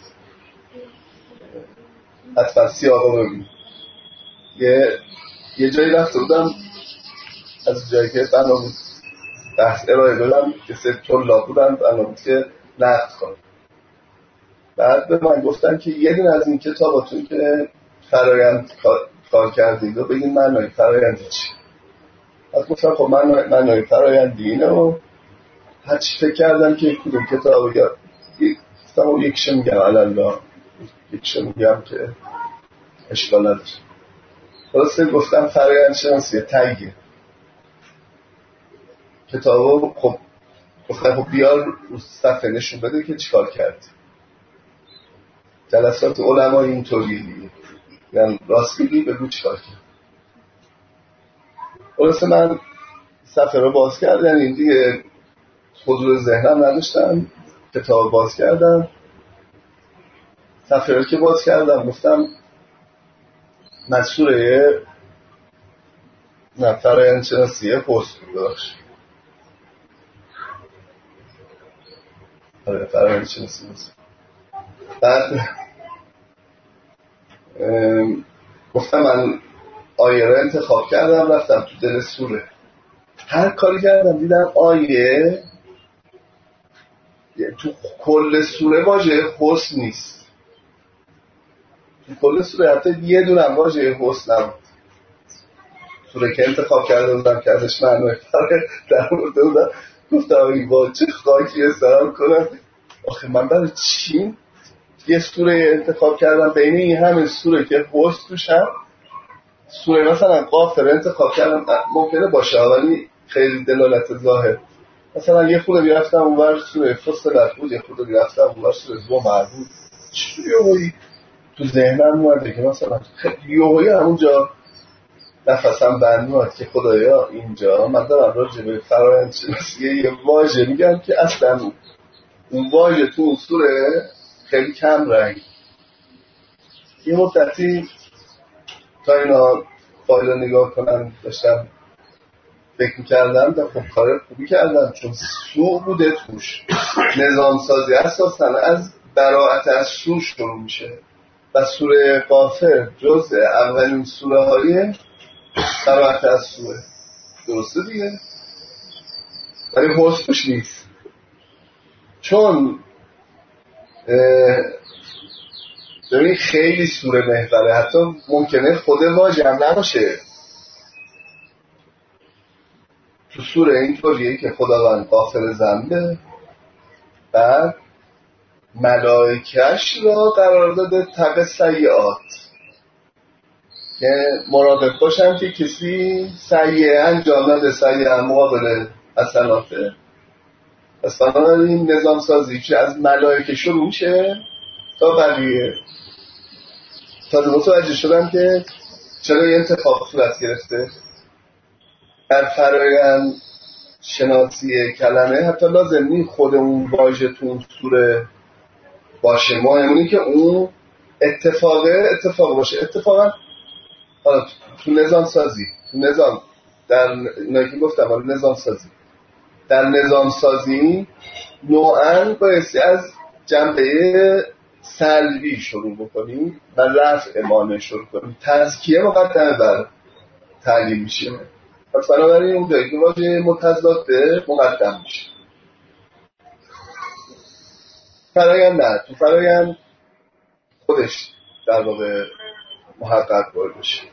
حتما سیاق رو ببینیم. یه یه جایی رفته بودم، از جایی که بنا بود بحث ارائه بدم که سه طلاب بودن، بنا بود که نقد کنم. بعد به من گفتن که یه دونه از این کتاباتون که فرآیند کار, کار کردید و بگین معنای فرآیند چی. بعد گفتم خب من معنای فرآیند اینه و هرچی فکر کردم که کدوم کتاب بگم گفتم یکیشو میگم الله یکیشو میگم که اشکال نداره. درسته گفتم فرآیند شناسی تاییه کتابو. خب گفتم خب بیار رو صفحه نشون بده که چیکار کردی. جلسات علما اینطوری یعنی راست میگی بگو چیکار کردی. درسته من صفحه رو باز کردم، این دیگه حضور ذهنم نداشتم، کتاب باز کردم، صفحه رو که باز کردم گفتم من سوره نه فرآیند شناسی پست داشت. آره فرآیند شناسی پست. بعد گفتم من آیه رو انتخاب کردم، رفتم تو دل سوره، هر کاری کردم دیدم آیه تو کل سوره واژه حسن نیست. تو کل سوره حتی یه دونه واژه حسن نبود. سوره که انتخاب کرده بودم که ازش معنی فرق در مورد بودم، گفتم این با چه خاکی استرام کنم. آخه من برای چی یه سوره انتخاب کردم بین این همه سوره که حسن توش هم سوره مثلا غافر انتخاب کردم، ممکنه باشه ولی خیلی دلالت ظاهر. مثلا یه خود بیرفتم اونور سوره فصلت بود، یه خود بیرفتم اونور سوره زمر بود. چی یهویی تو ذهنم اومده که مثلا یهویی همونجا نفسم بند اومد که خدایا اینجا من دارم راجع به فرآیند شناسی یه واژه میگم که اصلا اون واژه تو اون سوره خیلی کم رنگ. یه مدتی تا اینا فایل رو نگاه کنم داشتم فکر می‌کردم که خب کار خوبی کردم، چون سو بوده توش. نظام سازی اساساً از براءت از سو شروع میشه و سوره غافر جزء اولین سوره های براءت از سوه. درسته دیگه؟ ولی حسنش نیست، چون ببین خیلی سوره محوره، حتی ممکنه خود واژه هم نباشه. تو سوره اینطوریه که خداوند غافر ذنبه، بعد ملائکش را قرار داده تق سیئات که مراقب باشن که کسی سیئه انجام نده، سیئه مقابل حسناته. پس بنابراین نظام سازی که از ملائکه شروع میشه تا بقیه. تازه متوجه شدم که چرا یه انتخاب صورت گرفته. در فرآیند شناسی کلمه حتی لازم نیست خود اون واژه تو اون سوره باشه، مهمه که اون اتفاقه اتفاق باشه. اتفاقا حالا تو نظام سازی تو نظام در اینایی که گفتم حالا نظام سازی در نظام سازی نوعاً بایستی از جنبه سلبی شروع بکنیم و رفع مانع شروع کنیم. تزکیه مقدمه بر تعلیم میشه. پس بنابراین اون جایی که واژه متضاد به مقدم میشه. فرآیند نه، تو فرآیند خودش در واقع محقق باید بشه.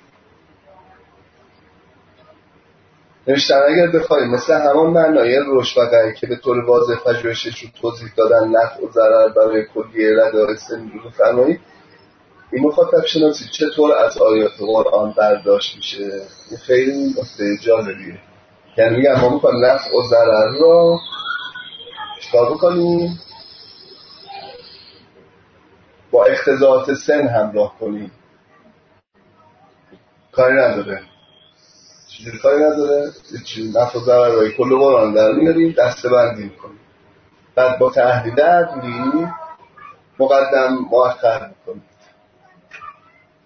نوشتن اگر بخوایم مثل همان معنای روش و غیر که به طور واضح پژوهشش رو توضیح دادن نفع و ضرر برای کلیه رده سنی رو فرمایید، این مخاطب شناسی چطور از آیات قرآن برداشت میشه؟ این خیلی نکته جالبیه. یعنی میگم ما میخوایم نفع و ضرر رو چیکار بکنیم؟ با اقتضاعات سن همراه کنیم. کاری نداره. چیزی کاری نداره. چیزی نفع و ضرر رو کل قرآن در میاریم دسته بندی میکنیم. بعد با تحلیل عقلی مقدم مؤخر میکنیم.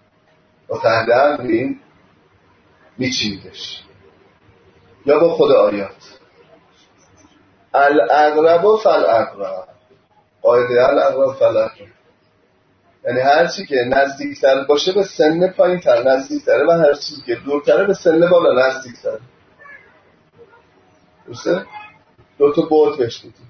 با تهدر این میچینیدش یا با خود آیات. الاقرب و فالاقرب، قاعده الاقرب فالاقرب، یعنی هر چی که نزدیکتر باشه به سن پایین‌تر نزدیکتره و هر چی که دورتره به سن بالا نزدیکتره. درسته؟ دو تا بعد بهش دیدیم.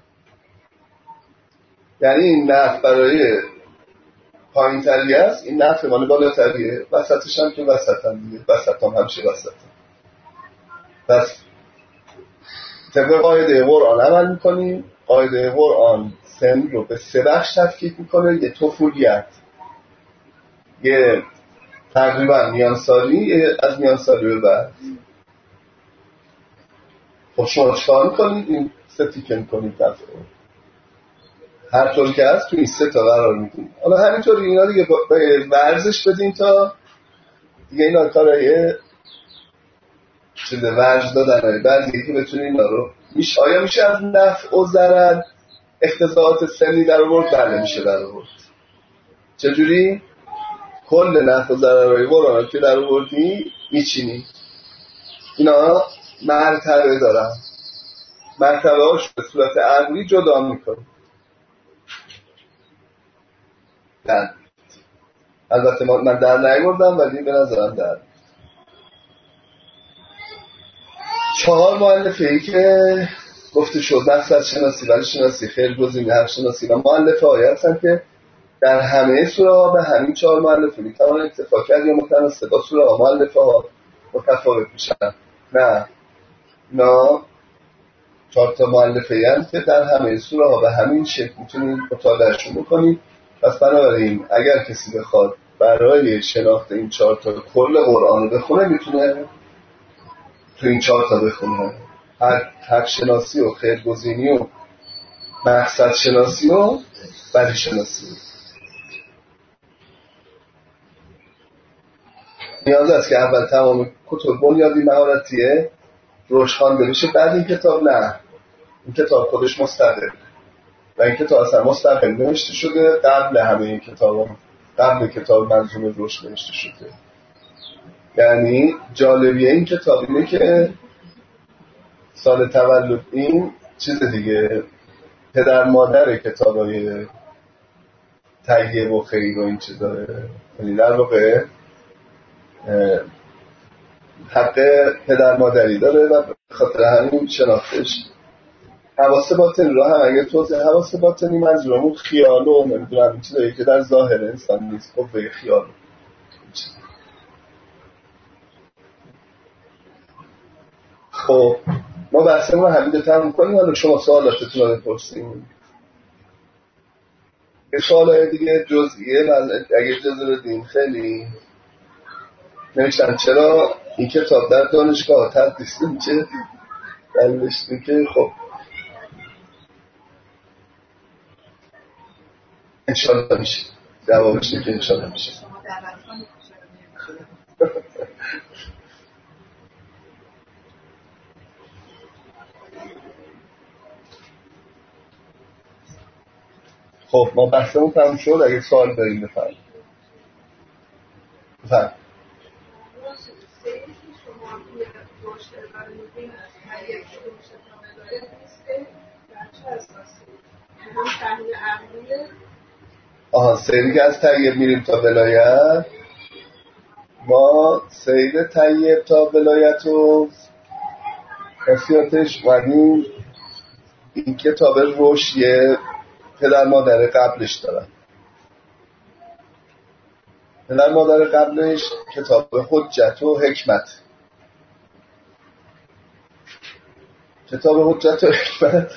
یعنی این نفع برای پایین‌تری است، این نفع مال بالاتریه، وسطش هم که وسط هم دیگه، وسط هم همشه وسط هم. پس طبق قاعده قرآن عمل میکنیم. قاعده قرآن سن رو به سه بخش تفکیک میکنه: یه طفولیت، یه تقریبا میانسالی، یه از میانسالی به بعد. خب شما چکار میکنید؟ این سه تیکه میکنید دفعه هر طور که هست تو این سه تا قرار میدیم. حالا همینطوری اینا دیگه به ورزش بدین تا دیگه اینا کارهای چیزه ورز دادن های بعد دیگه که بتونی اینا رو میشه. آیا میشه از نفع و ضرر اختزاعات سنی در آورد؟ بله میشه در آورد. چجوری؟ کل نفع و ضررهای قرآن که در آوردی میچینی. اینا مرتبه دارن، مرتبه هاش به صورت عقلی جدا میکنی. نه البته من در نیاوردم ولی به نظرم در چهار مؤلفه ای که گفته شد، مقصد شناسی، ولی شناسی، خیلی گزینه، هر شناسی و مؤلفه هایی هستن که در همه سوره ها به همین چهار مؤلفه میتوان اکتفا کرد یا متناسب با سوره ها مؤلفه ها متفاوت میشن. نه نه چهار تا مؤلفه ای هم که در همه سوره ها به همین شکل میتونید مطالعهشون بکنید. پس بنابراین اگر کسی بخواد برای شناخت این چهار تا کل قرآن رو بخونه میتونه تو این چهار تا بخونه. حق شناسی و خیرگزینی و مقصد شناسی و بلی شناسی. نیاز است که اول تمام کتب بنیادی مهارتیه روش خوانده بشه، بعد این کتاب نه، این کتاب خودش مستقل و این کتاب اصلا مستقل نوشته شده قبل همه این کتاب هم. قبل کتاب منظومه روش نوشته شده. یعنی جالبیه این کتاب اینه که سال تولد این چیز دیگه پدر مادر کتابای تهیه و خیر و این چیز داره، یعنی در واقع حق پدر مادری داره و خاطر همین شناختش. حواس باطنی رو هم اگه توضیح حواس باطنی منظورمون خیال و نمیدونم این چیزایی که در ظاهر انسان نیست، قوه خیال. خب ما بحثمون رو همین تموم کنیم. حالا شما سوالاتتون رو بپرسیم. یه سوالای دیگه جزئیه من اگه اجازه بدین خیلی نوشتن چرا این کتاب در دانشگاه تدریس نمیشه؟ نوشتن که خب انشالله میشه. جوابش اینه که انشالله میشه. خب ما بحثمون تموم شد. اگه سوال داریم بفرمایید. بفرمایید. آها سیری که از طیب میریم تا ولایت. ما سیر طیب تا ولایت و خصیاتش ودیم این کتاب روشیه پدر مادر قبلش دارن. پدر مادر قبلش کتاب حجت و حکمت. کتاب حجت و حکمت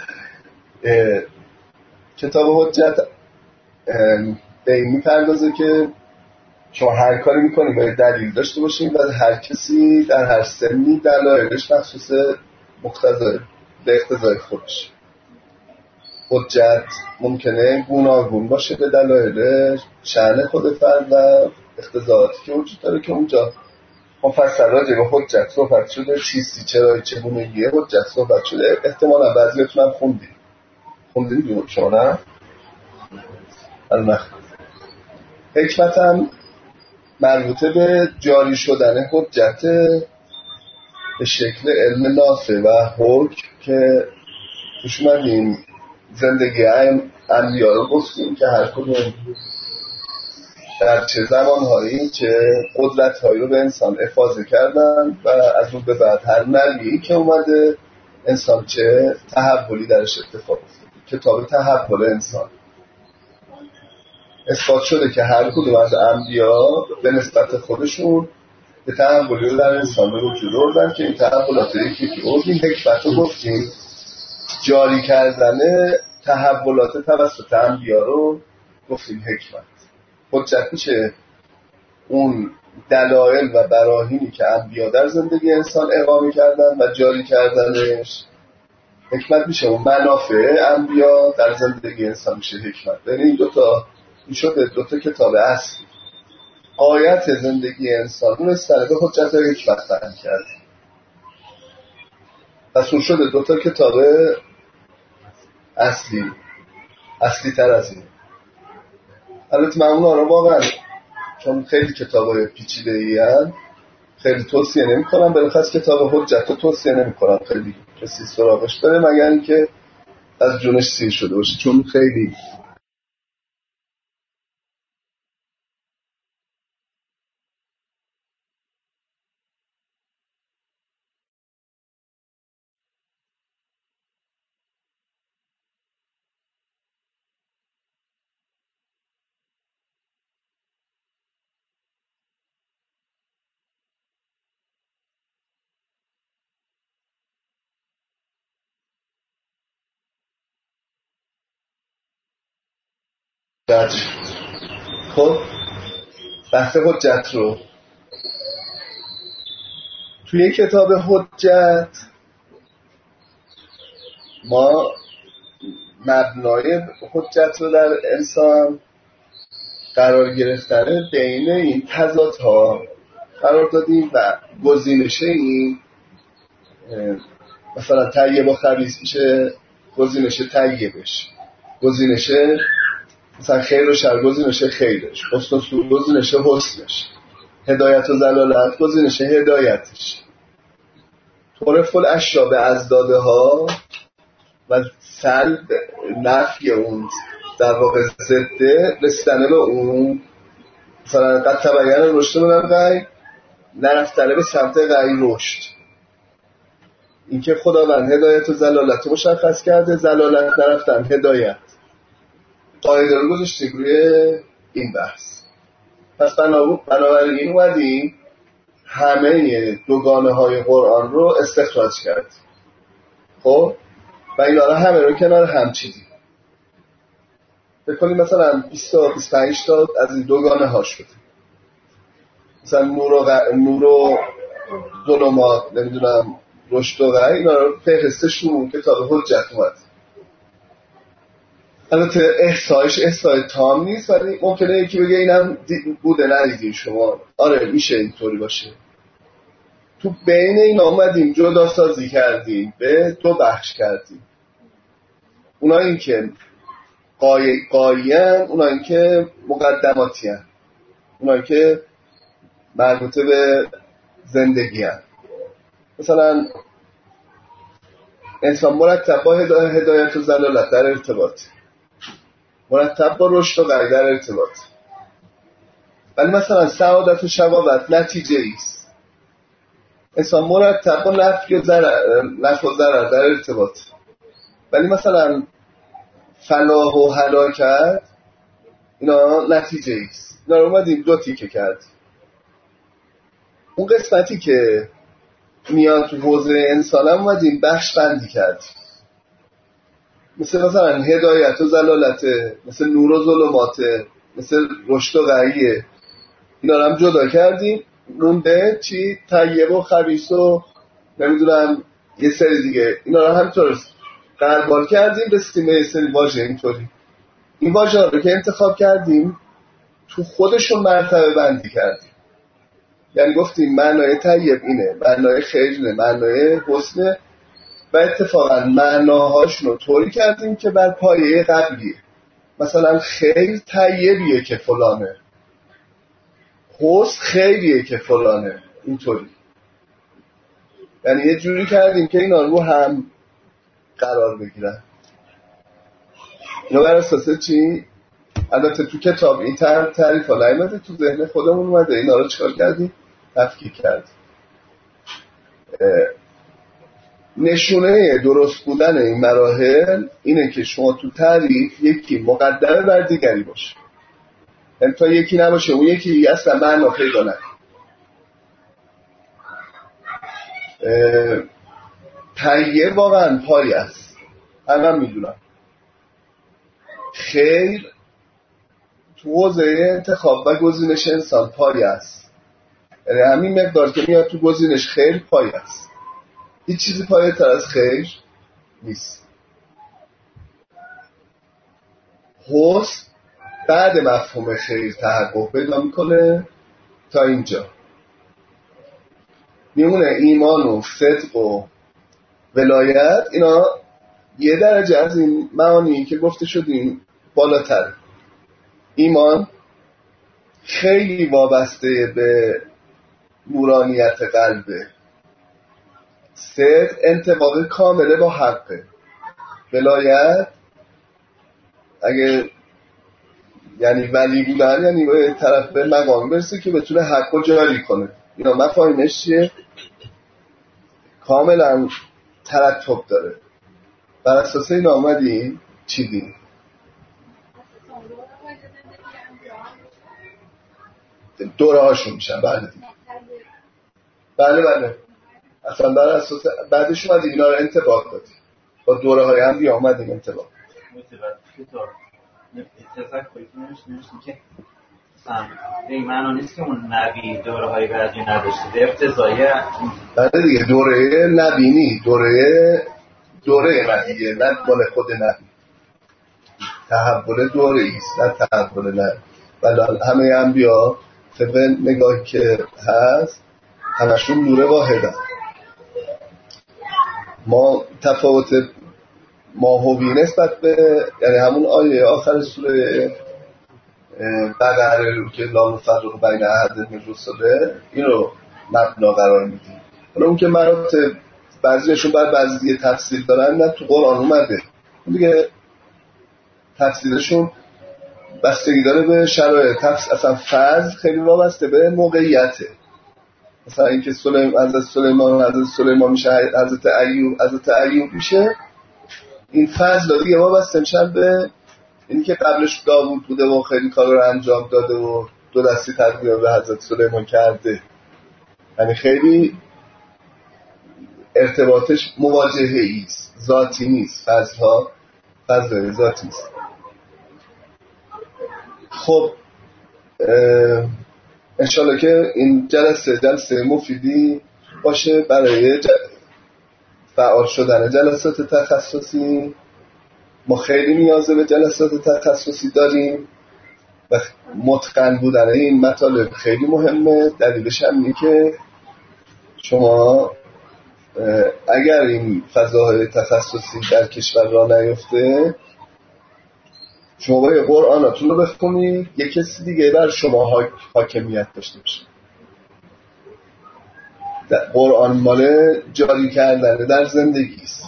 کتاب حجت به این میپردازه که شما هر کاری میکنید باید دلیل داشته باشید و هر کسی در هر سنی دلایلش مخصوص مقتضای به اقتضای خودش. حجت ممکنه گوناگون باشه به دلایل شأن خود فرد و اقتضاعاتی که وجود داره که اونجا مفصل راجع به حجت صحبت شده، چیستی چرایی چگونگیه حجت صحبت شده. احتمالا بعضیاتون هم خوندید خوندید شما نه؟ النخ حکمت هم مربوطه به جاری شدن حجت به شکل علم نافع و حکم که توش اومدیم زندگی انبیا رو گفتیم که هر کدوم در چه زمانهایی چه قدرت‌هایی رو به انسان افاضه کردن و از اون به بعد هر نبیی که اومده انسان چه تحولی درش اتفاق افتاده. کتاب تحول انسان اثبات شده که هر کدوم از انبیا به نسبت خودشون به تحولی رو در انسان به وجود آوردن که این تحولات یکی که اون حکمت رو گفتیم جاری کردن تحولات توسط انبیا رو گفتیم حکمت. حجت میشه اون دلایل و براهینی که انبیا در زندگی انسان اقامه کردن و جاری کردنش. حکمت میشه اون منافع انبیا در زندگی انسان میشه حکمت. یعنی این دوتا این شده دوتا کتاب اصلی غایت زندگی انسان رو استناد به حجت و حکمت بیان کرد. پس اون شده دوتا کتاب اصلی اصلی تر از این. البته من اونا رو واقعا چون خیلی کتابای پیچیده‌ای هستن خیلی توصیه نمی‌کنم، بلخص کتاب حجت رو توصیه نمی‌کنم خیلی کسی سراغش بره مگر اینکه از جونش سیر شده باشه، چون خیلی حجت. خب بحث حجت رو توی کتاب حجت ما مبنای حجت رو در انسان قرار گرفتن بین این تضادها قرار دادیم و گزینش این مثلا طیب و خبیث میشه گزینش طیبش، گزینش مثلا خیر و شر گزینش خیرش، حسن و سوء گزینش حسنش، هدایت و ضلالت گزینش هدایتش. طرف الاشیا به ازداده ها و سلب نفی اون در واقع ضده رسیدن به اون. مثلا قد تبین رشد من الغی نرفتنه به سمت غی رشد. اینکه خداوند هدایت و ضلالت رو مشخص کرده، ضلالت نرفتن هدایت. قاعده رو گذاشتیم روی این بحث. پس بنابراین اومدیم همه دوگانه های قرآن رو استخراج کرد. خب و اینا رو همه رو کنار هم چیدیم. بکنیم مثلا بیست تا بیست و پنج تا از این دوگانه ها شد. مثلا نور و, غ... نور و ظلمات، نمیدونم رشد و غی، اینا رو فهرستشون کتاب حجت اومد. البته احصایش احصای تام نیست ولی ممکنه یکی بگه اینم بوده ندیدین شما. آره میشه اینطوری باشه. تو بین این آمدیم جدا سازی کردیم، به دو بخش کردیم. اونا این که قایی قایین، اونا این که مقدماتی هن، اونا که مربوطه به زندگی هن. مثلا انسان مرتب با هدایت و ضلالت در ارتباط، مرتب با رشد و غی در ارتباط. ولی مثلا سعادت و شقاوت نتیجه ایست. انسان مرتب با نفع و ضرر نفع و ضرر در ارتباط. ولی مثلا فلاح و هلاکت اینا نتیجه ایست. اینا رو اومدیم دو تیکه کرد. اون قسمتی که میاد تو حوزه انسان هم اومدیم بخش بندی کرد. مثل مثلا هدایت و ضلالت، مثل نور و ظلمات، مثل رشد و غیه، اینا رو هم جدا کردیم. مونده چی؟ طیب و خبیث و نمیدونم یه سری دیگه، اینا رو همینطور قربال کردیم. رسیدیم به یه سری واژه اینطوری. این واژه رو که انتخاب کردیم تو خودشون مرتبه بندی کردیم. یعنی گفتیم معنای طیب اینه، معنای خیر اینه، معنای حسنه و اتفاقا معناهاشون رو طوری کردیم که بر پایه قبلیه. مثلا خیر طیبیه که فلانه، حسن خیریه که فلانه اینطوری، یعنی یه جوری کردیم که اینا رو هم قرار بگیرن. اینا بر اساس چی؟ البته تو کتاب این تعریف ها نیامده، تو ذهن خودمون اومده، اینا رو چکار کردیم؟ تفکیک کردیم. نشونه درست بودن این مراحل اینه که شما تو تعریف یکی مقدمه بر دیگری باشه، یعنی تا یکی نباشه اون یکی اصلا معنا پیدا نکنه. تهیه واقعا پاری است، همه میدونم. خیر تو حوزه انتخاب و گزینش انسان پاری است، یعنی همین مقدار که میاد تو گزینش خیر پاری است. هیچ چیزی پایه تر از خیر نیست. حسن بعد مفهوم خیر تحقق پیدا میکنه. تا اینجا میمونه ایمان و صدق و ولایت، اینا یه درجه از این معانی که گفته شدیم بالاتر. ایمان خیلی وابسته به نورانیت قلبه، صدق انطباق کامله با حقه، ولایت اگه یعنی ولی بودن یعنی به طرف به مقام برسه که بتونه حق رو جاری کنه. اینا مفاهیمش چیه؟ کاملا ترتب داره. بر اساس این آمدیم چی دیم؟ دوره هاشون میشن. بله دیم. بله بله اصلا بر اساس بعدش اومدیم اینا رو انطباق دادیم، با دوره های هم بیا آمدیم انطباق. تذکری که نمیشتیم که به این معنا نیست که اون نبی دوره های بعدی نداشته، به افتضایه. بله دیگه دوره نبی نی، دوره دوره نبیه، نه مال خود نبی. تحول دوره ایست، نه تحول نبی. بله همه انبیا طبق نگاهی که هست همشون نور واحده. ما تفاوت ماهوی نسبت به یعنی همون آیه آخر سوره بقره رو که لا نفرق بین احد من رسله این رو مبنا قرار میدیم. حالا اون که مراتب بعضیشون بر بعضی دیگه تفسیر دارن، نه تو قرآن اومده دیگه تفسیرشون بستگی داره به شرایط. تفسیر اصلا فضل خیلی وابسته به موقعیته. مثلا اینکه سلیمان حضرت سلیمان حضرت سلیمان میشه، حضرت ایوب حضرت ایوب میشه، این فضل دیگه وابسته میشن به اینی که قبلش داوود بوده و خیلی کار رو انجام داده و دو دستی تدبیر به حضرت سلیمان کرده. یعنی خیلی ارتباطش مواجهه ایست، ذاتی نیست. فضلها فضل ذاتی نیست. خب انشالله که این جلسه جلسه مفیدی باشه برای فعال شدن جلسات تخصصی. ما خیلی نیازه به جلسات تخصصی داریم و متقن بودن این مطالب خیلی مهمه. دلیلش هم اینه که شما اگر این فضاهای تخصصی در کشور را نیفته، شما باید قرآناتون رو بخونید، یک کسی دیگه بر شما حاکمیت داشته باشه. قرآن مال جاری کردن در زندگی است.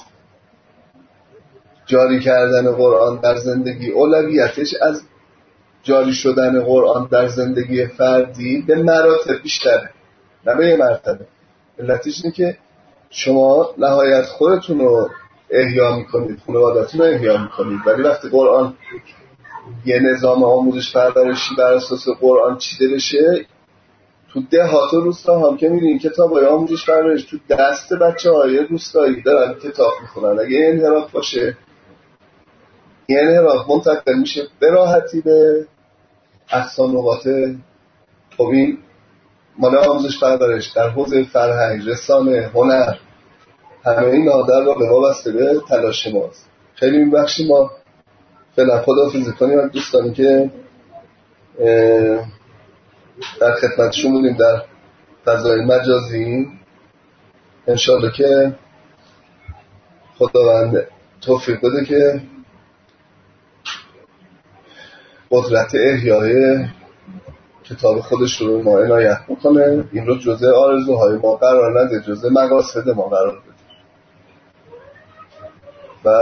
جاری کردن قرآن در زندگی اولویتش از جاری شدن قرآن در زندگی فردی به مراتب بیشتره، نه به یه مرتبه. علتش اینه که شما نهایت خودتون رو احیا میکنید، خانواده‌تون رو احیا میکنید، ولی وقتی قرآن یه نظام آموزش پرورشی بر اساس قرآن چیده بشه، تو دهات و روستا هم که می‌بینین کتابای آموزش پرورش تو دست بچه‌های روستایی دارن کتاب میخونن، اگه انحراف باشه این انحراف منتقل میشه به راحتی به اقصا نقاط. خب این مال آموزش پرورش در حوزه فرهنگ، رسانه، هنر، همه اینا در واقع وابسته به تلاش ماست. خیلی میبخشیم ما فعلا خداحافظی کنیم دوستانی که در خدمتشون بودیم در فضای مجازی. انشاءالله که خداوند توفیق بده که قدرت احیای کتاب خودش رو ما عنایت بکنه، این رو جزء آرزوهای ما قرار نده، جزء مقاصد ما قرار بده. و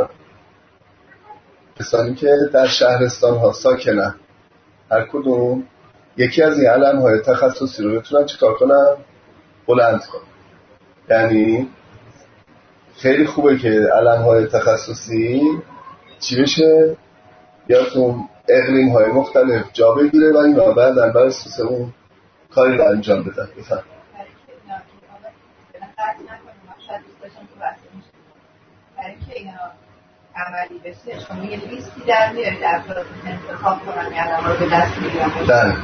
کسانی که در شهرستان ها ساکنن هر کدوم یکی از این علم های تخصصی رو بتونن چیکار کنن؟ بلند کنن. یعنی خیلی خوبه که علم های تخصصی چی بشه؟ یا تو اقلیم های مختلف جا بگیره و این را بعدن بر اساس اون کاری رو انجام بدن. بفهم برای که اینا عملی بشه شما یه لیستی در میارید افراد انتخاب کنن یه علم رو به دست میگیرن. بله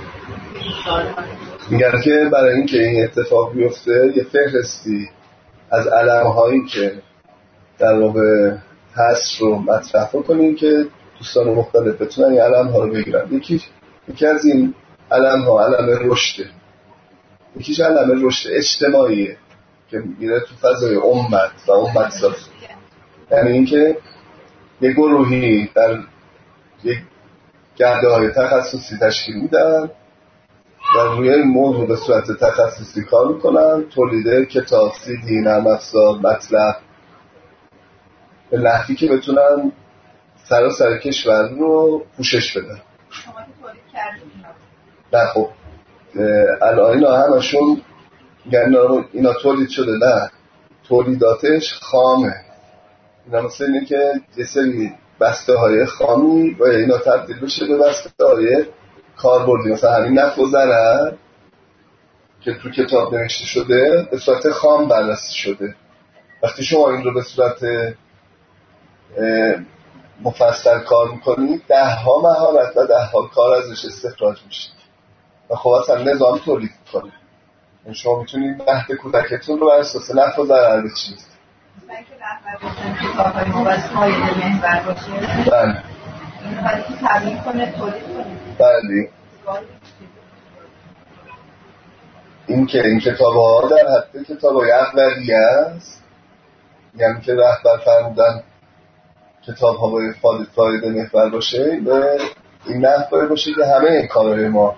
میگن که برای اینکه این اتفاق بیفته یه فهرستی از علم هایی که در واقع هست رو مطرح کنیم که دوستان مختلف بتونن این علم ها رو بگیرن. یکی یکی از این علم ها علم رشده، یکیش علم رشد اجتماعیه که میره تو فضای امت و امت سازی. یعنی اینکه یه گروهی در یک گرده های تخصصی تشکیل میدن و روی این موضوع به صورت تخصصی کار میکنن، تولید کتاب، سی دی، نرم افزار، مطلب به نحوی که بتونن سراسر کشور رو پوشش بدن. شما که تولید کردید نه خب الان اینا همشون یعنی اینا تولید شده، نه تولیداتش خامه. اینا مثل اینه که یه سری بسته های خامی و اینا تبدیل بشه به بسته های کاربردی. مثلا همین نفت و ضرر که تو کتاب نوشته شده به صورت خام بررسی شده. وقتی شما این رو به صورت مفصل کار میکنید ده ها مهارت و ده ها کار ازش استخراج میشه و خب اصلا نظام تولید میکنه. شما میتونید مهد کودکتون رو بر اساس نفت و ضرر بچینید. من که رهبر باشم کتاب‌های موسوای محور باشه. بله. این کاری که تبیین کنه تولید کنه. بله. این که این کتاب‌ها در حد کتاب‌های اولیه است، یعنی که رهبر فرمودن کتاب‌ها باید فایده محور باشه و این نحوه باشه که همه این کارهای ما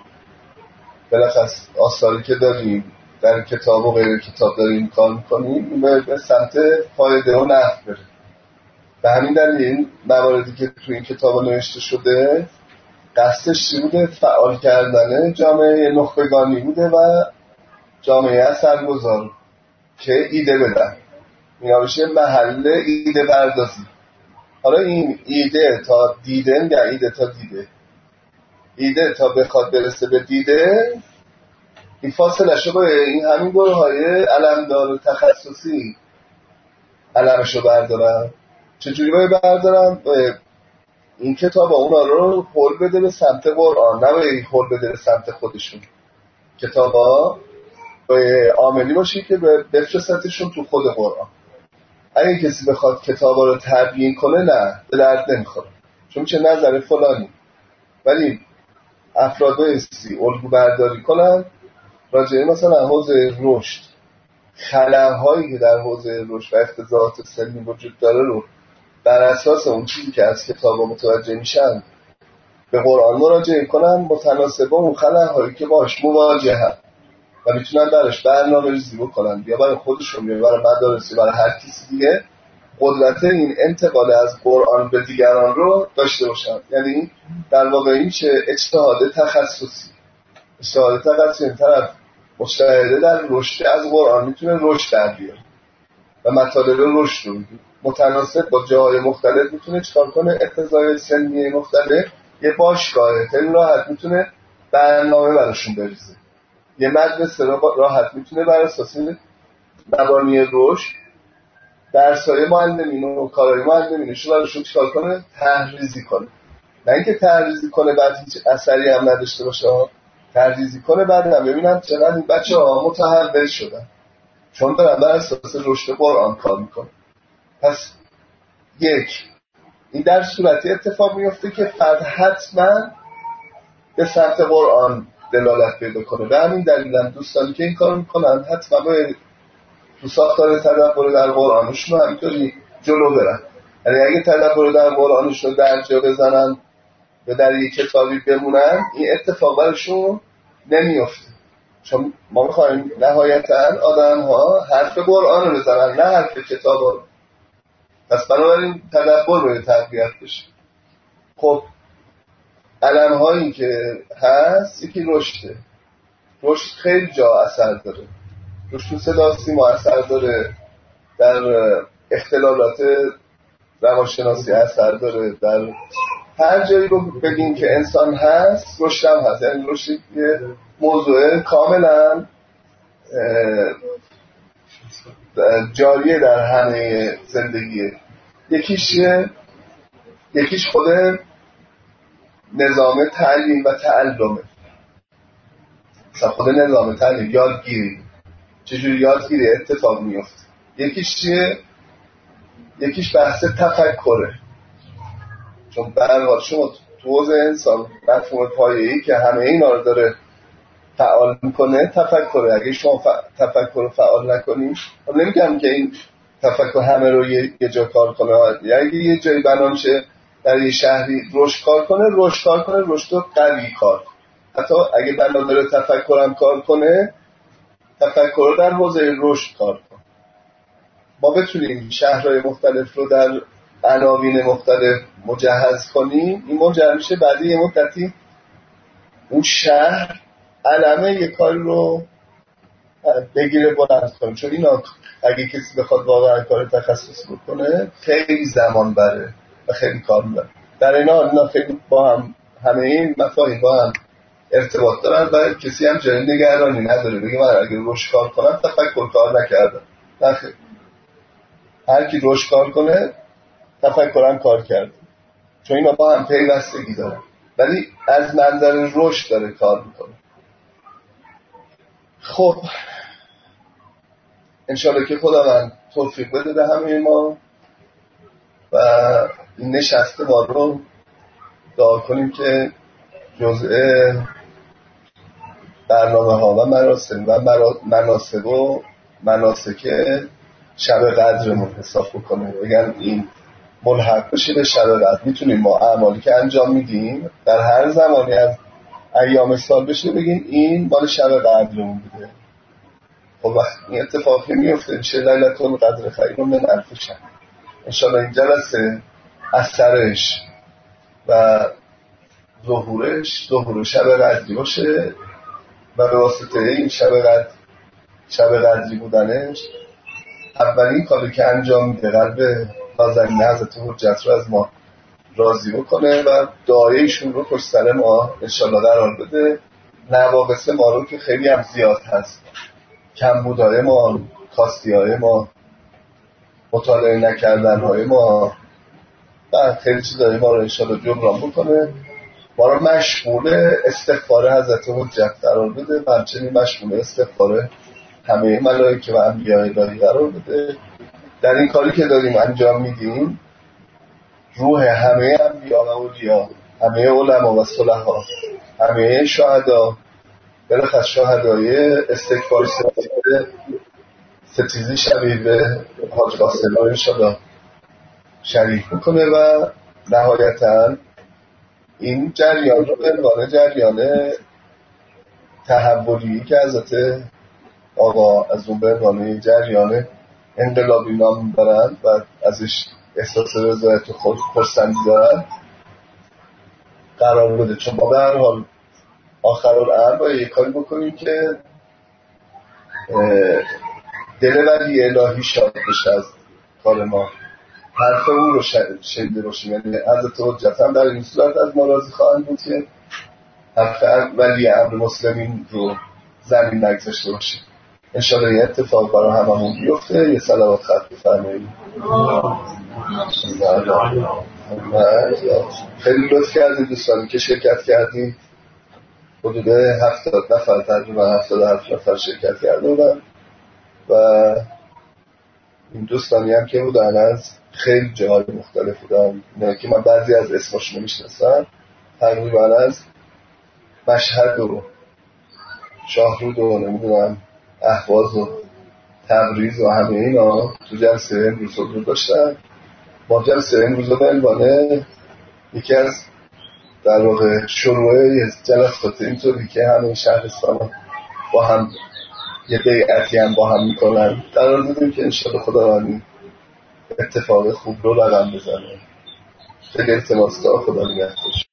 بلخص آثاری که داریم در کتاب و غیر کتاب داریم کار میکنیم به سمت فایده و نفع بره. به همین دلیل مواردی که تو این کتاب نوشته شده قصدش چی بوده؟ فعال کردن جامعه نخبگانی بوده و جامعه اثرگذار که ایده بدن. اینا بشه محل ایده پردازی. حالا این ایده تا دیده میگه ایده تا دیده ایده تا بخواد برسه به دیده این فاصله شو با این همین گروه های علمدار و تخصصی علمشو بردارن. چجوری باید بردارن؟ این کتاب اونا رو حول بده به سمت قرآن، نه باید حول بده به سمت خودشون. کتاب ها باید عاملی باشی که بفرستشون تو خود قرآن. اگه کسی بخواد کتاب ها رو تبیین کنه نه به درد نمیخوره، چون چه نظر فلانی. ولی افراد بایستی الگو برداری کنن راجعه مثلا حوزه رشد، خلاهایی که در حوزه رشد و اختزالات سنی وجود داره رو بر اساس اون چیزی که از کتابا متوجه میشن به قرآن مراجعه کنن متناسب با اون خلاهایی که باش مواجهن و میتونن درش برنامه ریزی بکنن، یا برای خودشون یا برای مدارس یا برای هر کسی دیگه قدرت این انتقال از قرآن به دیگران رو داشته باشن. یعنی در واقع این چه اجتهاد تخصصی اجتهاد تخصصی این طرف مجتهده در رشد از قرآن میتونه رشد در بیاره و مطالب رشد رو متناسب با جاهای مختلف میتونه چکار کنه، اقتضای سنی مختلف یه باشگاهه خیلی راحت میتونه برنامه براشون بریزه. یه مدرسه راحت میتونه بر اساس مبانی رشد درسای معلمین و کارهای معلمینش رو براشون چکار کنه، تحریزی کنه. نه اینکه تحریزی کنه بعد هیچ اثری هم نداشته باشه، تحریزی کنه بعد هم ببینم چقدر این بچه ها متحول شدن چون دارن بر اساس رشد قرآن کار میکنه. پس یک، این در صورتی اتفاق میفته که فرد حتما به سمت قرآن دلالت پیدا کنه. به همین دلیل هم دوستانی که این کار میکنن حتما باید تو ساختار تدبر در قرآنشون رو همینطوری جلو برن. یعنی اگه تدبر در قرآنشون رو در جا بزنن و در یک کتابی بمونن این اتفاق برشون نمیفته، چون ما میخوایم نهایتاً آدم ها حرف قرآن رو بزنن نه حرف کتاب رو. پس بنابراین تدبر باید تقویت بشه. خب علم هایی که هست یکی رشده، رشد خیلی جا اثر داره، رشد تو صدا سیما اثر داره، در اختلالات روانشناسی اثر داره، در هر جایی رو بگیم که انسان هست رشد هم هست. یعنی رشد یه موضوع کاملا جاریه در همه زندگیه. یکیش یکیش خود نظام تعلیم و تعلمه. مثلا خود نظام تعلیم یادگیری، چجوری یادگیری اتفاق میفته. یکیش چیه؟ یکیش بحث تفکره، چون به هر حال شما تو حوزه انسان مفهوم پایه‌ای که همه اینا رو داره فعال میکنه تفکره. اگه شما ف... تفکر رو فعال نکنید، من نمیگم که این تفکر همه رو یه, یه جا کار کنه، یا اگه یه جایی بنا شه در یه شهری رشد کار کنه، رشد کار کنه، رشد رو قوی کار. حتی اگه بنا داره تفکرم کار کنه، تفکر در حوزه رشد کار کنه. ما بتونیم شهرهای مختلف رو در عناوین مختلف مجهز کنیم، این منجر میشه بعدی یه مدتی اون شهر علمه یک کاری رو بگیره بلند کنه. چون اینا اگه کسی بخواد واقعا کار تخصص بکنه خیلی زمان بره و خیلی کار میبره. در اینا اینا خیلی با هم همه این مفاهیم با هم ارتباط دارن و کسی هم جای نگرانی نداره بگه من اگه روش کار کنم تفکر کار نکردم. نه خیلی، هر کی روش کار کنه تفکرم کار کرده، چون اینا با هم پیوستگی دارن، ولی از منظر رشد داره کار میکنه. خب انشالله که خداوند توفیق بده به همه ما و این نشسته ما رو دعا کنیم که جزء برنامه ها و مراسم و مناسب و مناسک شب قدرمون حساب بکنه، بگن این ملحق بشه به شب قدر. میتونیم ما اعمالی که انجام میدیم در هر زمانی از ایام سال بشه بگیم این مال شب قدرمون بوده. خب وقت این اتفاقی میفته میشه لیلة القدر خیر من الف شهر. انشاءالله این جلسه اثرش و ظهورش ظهور شب قدری باشه و به واسطه این شب قدر شب قدری بودنش اولین کاری که انجام میده قلب نازنین حضرت حجت رو از ما راضی بکنه و دعایشون رو پشت سر ما انشالله قرار بده. نواقص ما رو که خیلی هم زیاد هست، کمبودهای ما، کاستیهای ما، مطالعه نکردنهای ما و خیلی چیزهای ما رو انشالله جبران بکنه. ما رو مشمول استغفار حضرت حجت قرار بده و همچنین مشمول استغفار همه ملائکه و انبیاء الهی قرار بده. در این کاری که داریم انجام میدیم روح همه انبیاء و اولیا، همه علما و صلحا، همه شهدا، بلخص شهدای استغفار ستیزی شبیه به حاج قاسم رو انشاءالله شریک میکنه و نهایتاً این جریان رو به عنوان جریان تحولی که حضرت آقا از اون به عنوان جریان انقلابی نام میبرن و ازش احساس رضایت و خود خرسندی دارن قرار بده. چون ما به هر حال آخرالامر باید یک کاری بکنیم که دل ولی الهی شاد بشه از کار ما، حرف اون رو شنیده باشیم. یعنی حضرت حجت هم در این صورت از ما راضی خواهند بود که حرف ولی امر مسلمین رو زمین نگذاشته باشیم. انشاءالله یه اتفاق برای هممون بیفته. یه صلوات خط بفرمایید. خیلی لطف کردید دوستانی که شرکت کردید. حدود هفتاد نفر تقریبا هفتاد و هفت نفر شرکت کرده بودن و این دوستانی هم که بودن از خیلی جاهای مختلف بودن، نه که من بعضی از اسمشون نمیشناسم، تقریبا از مشهد و شاهرود و نمیدونم اهواز و تبریز و همه اینا تو جلسه امروز رو داشتن. ما جلسه امروز رو به عنوان یکی از در واقع شروع جلسات اینطوری که همه شهرستان با هم یه بیعتی هم با هم میکنن قرار دادیم که انشاءالله خداوندی اتفاق خوب رو رقم بزنه. خیلی التماس دارم، خدا نگهدار.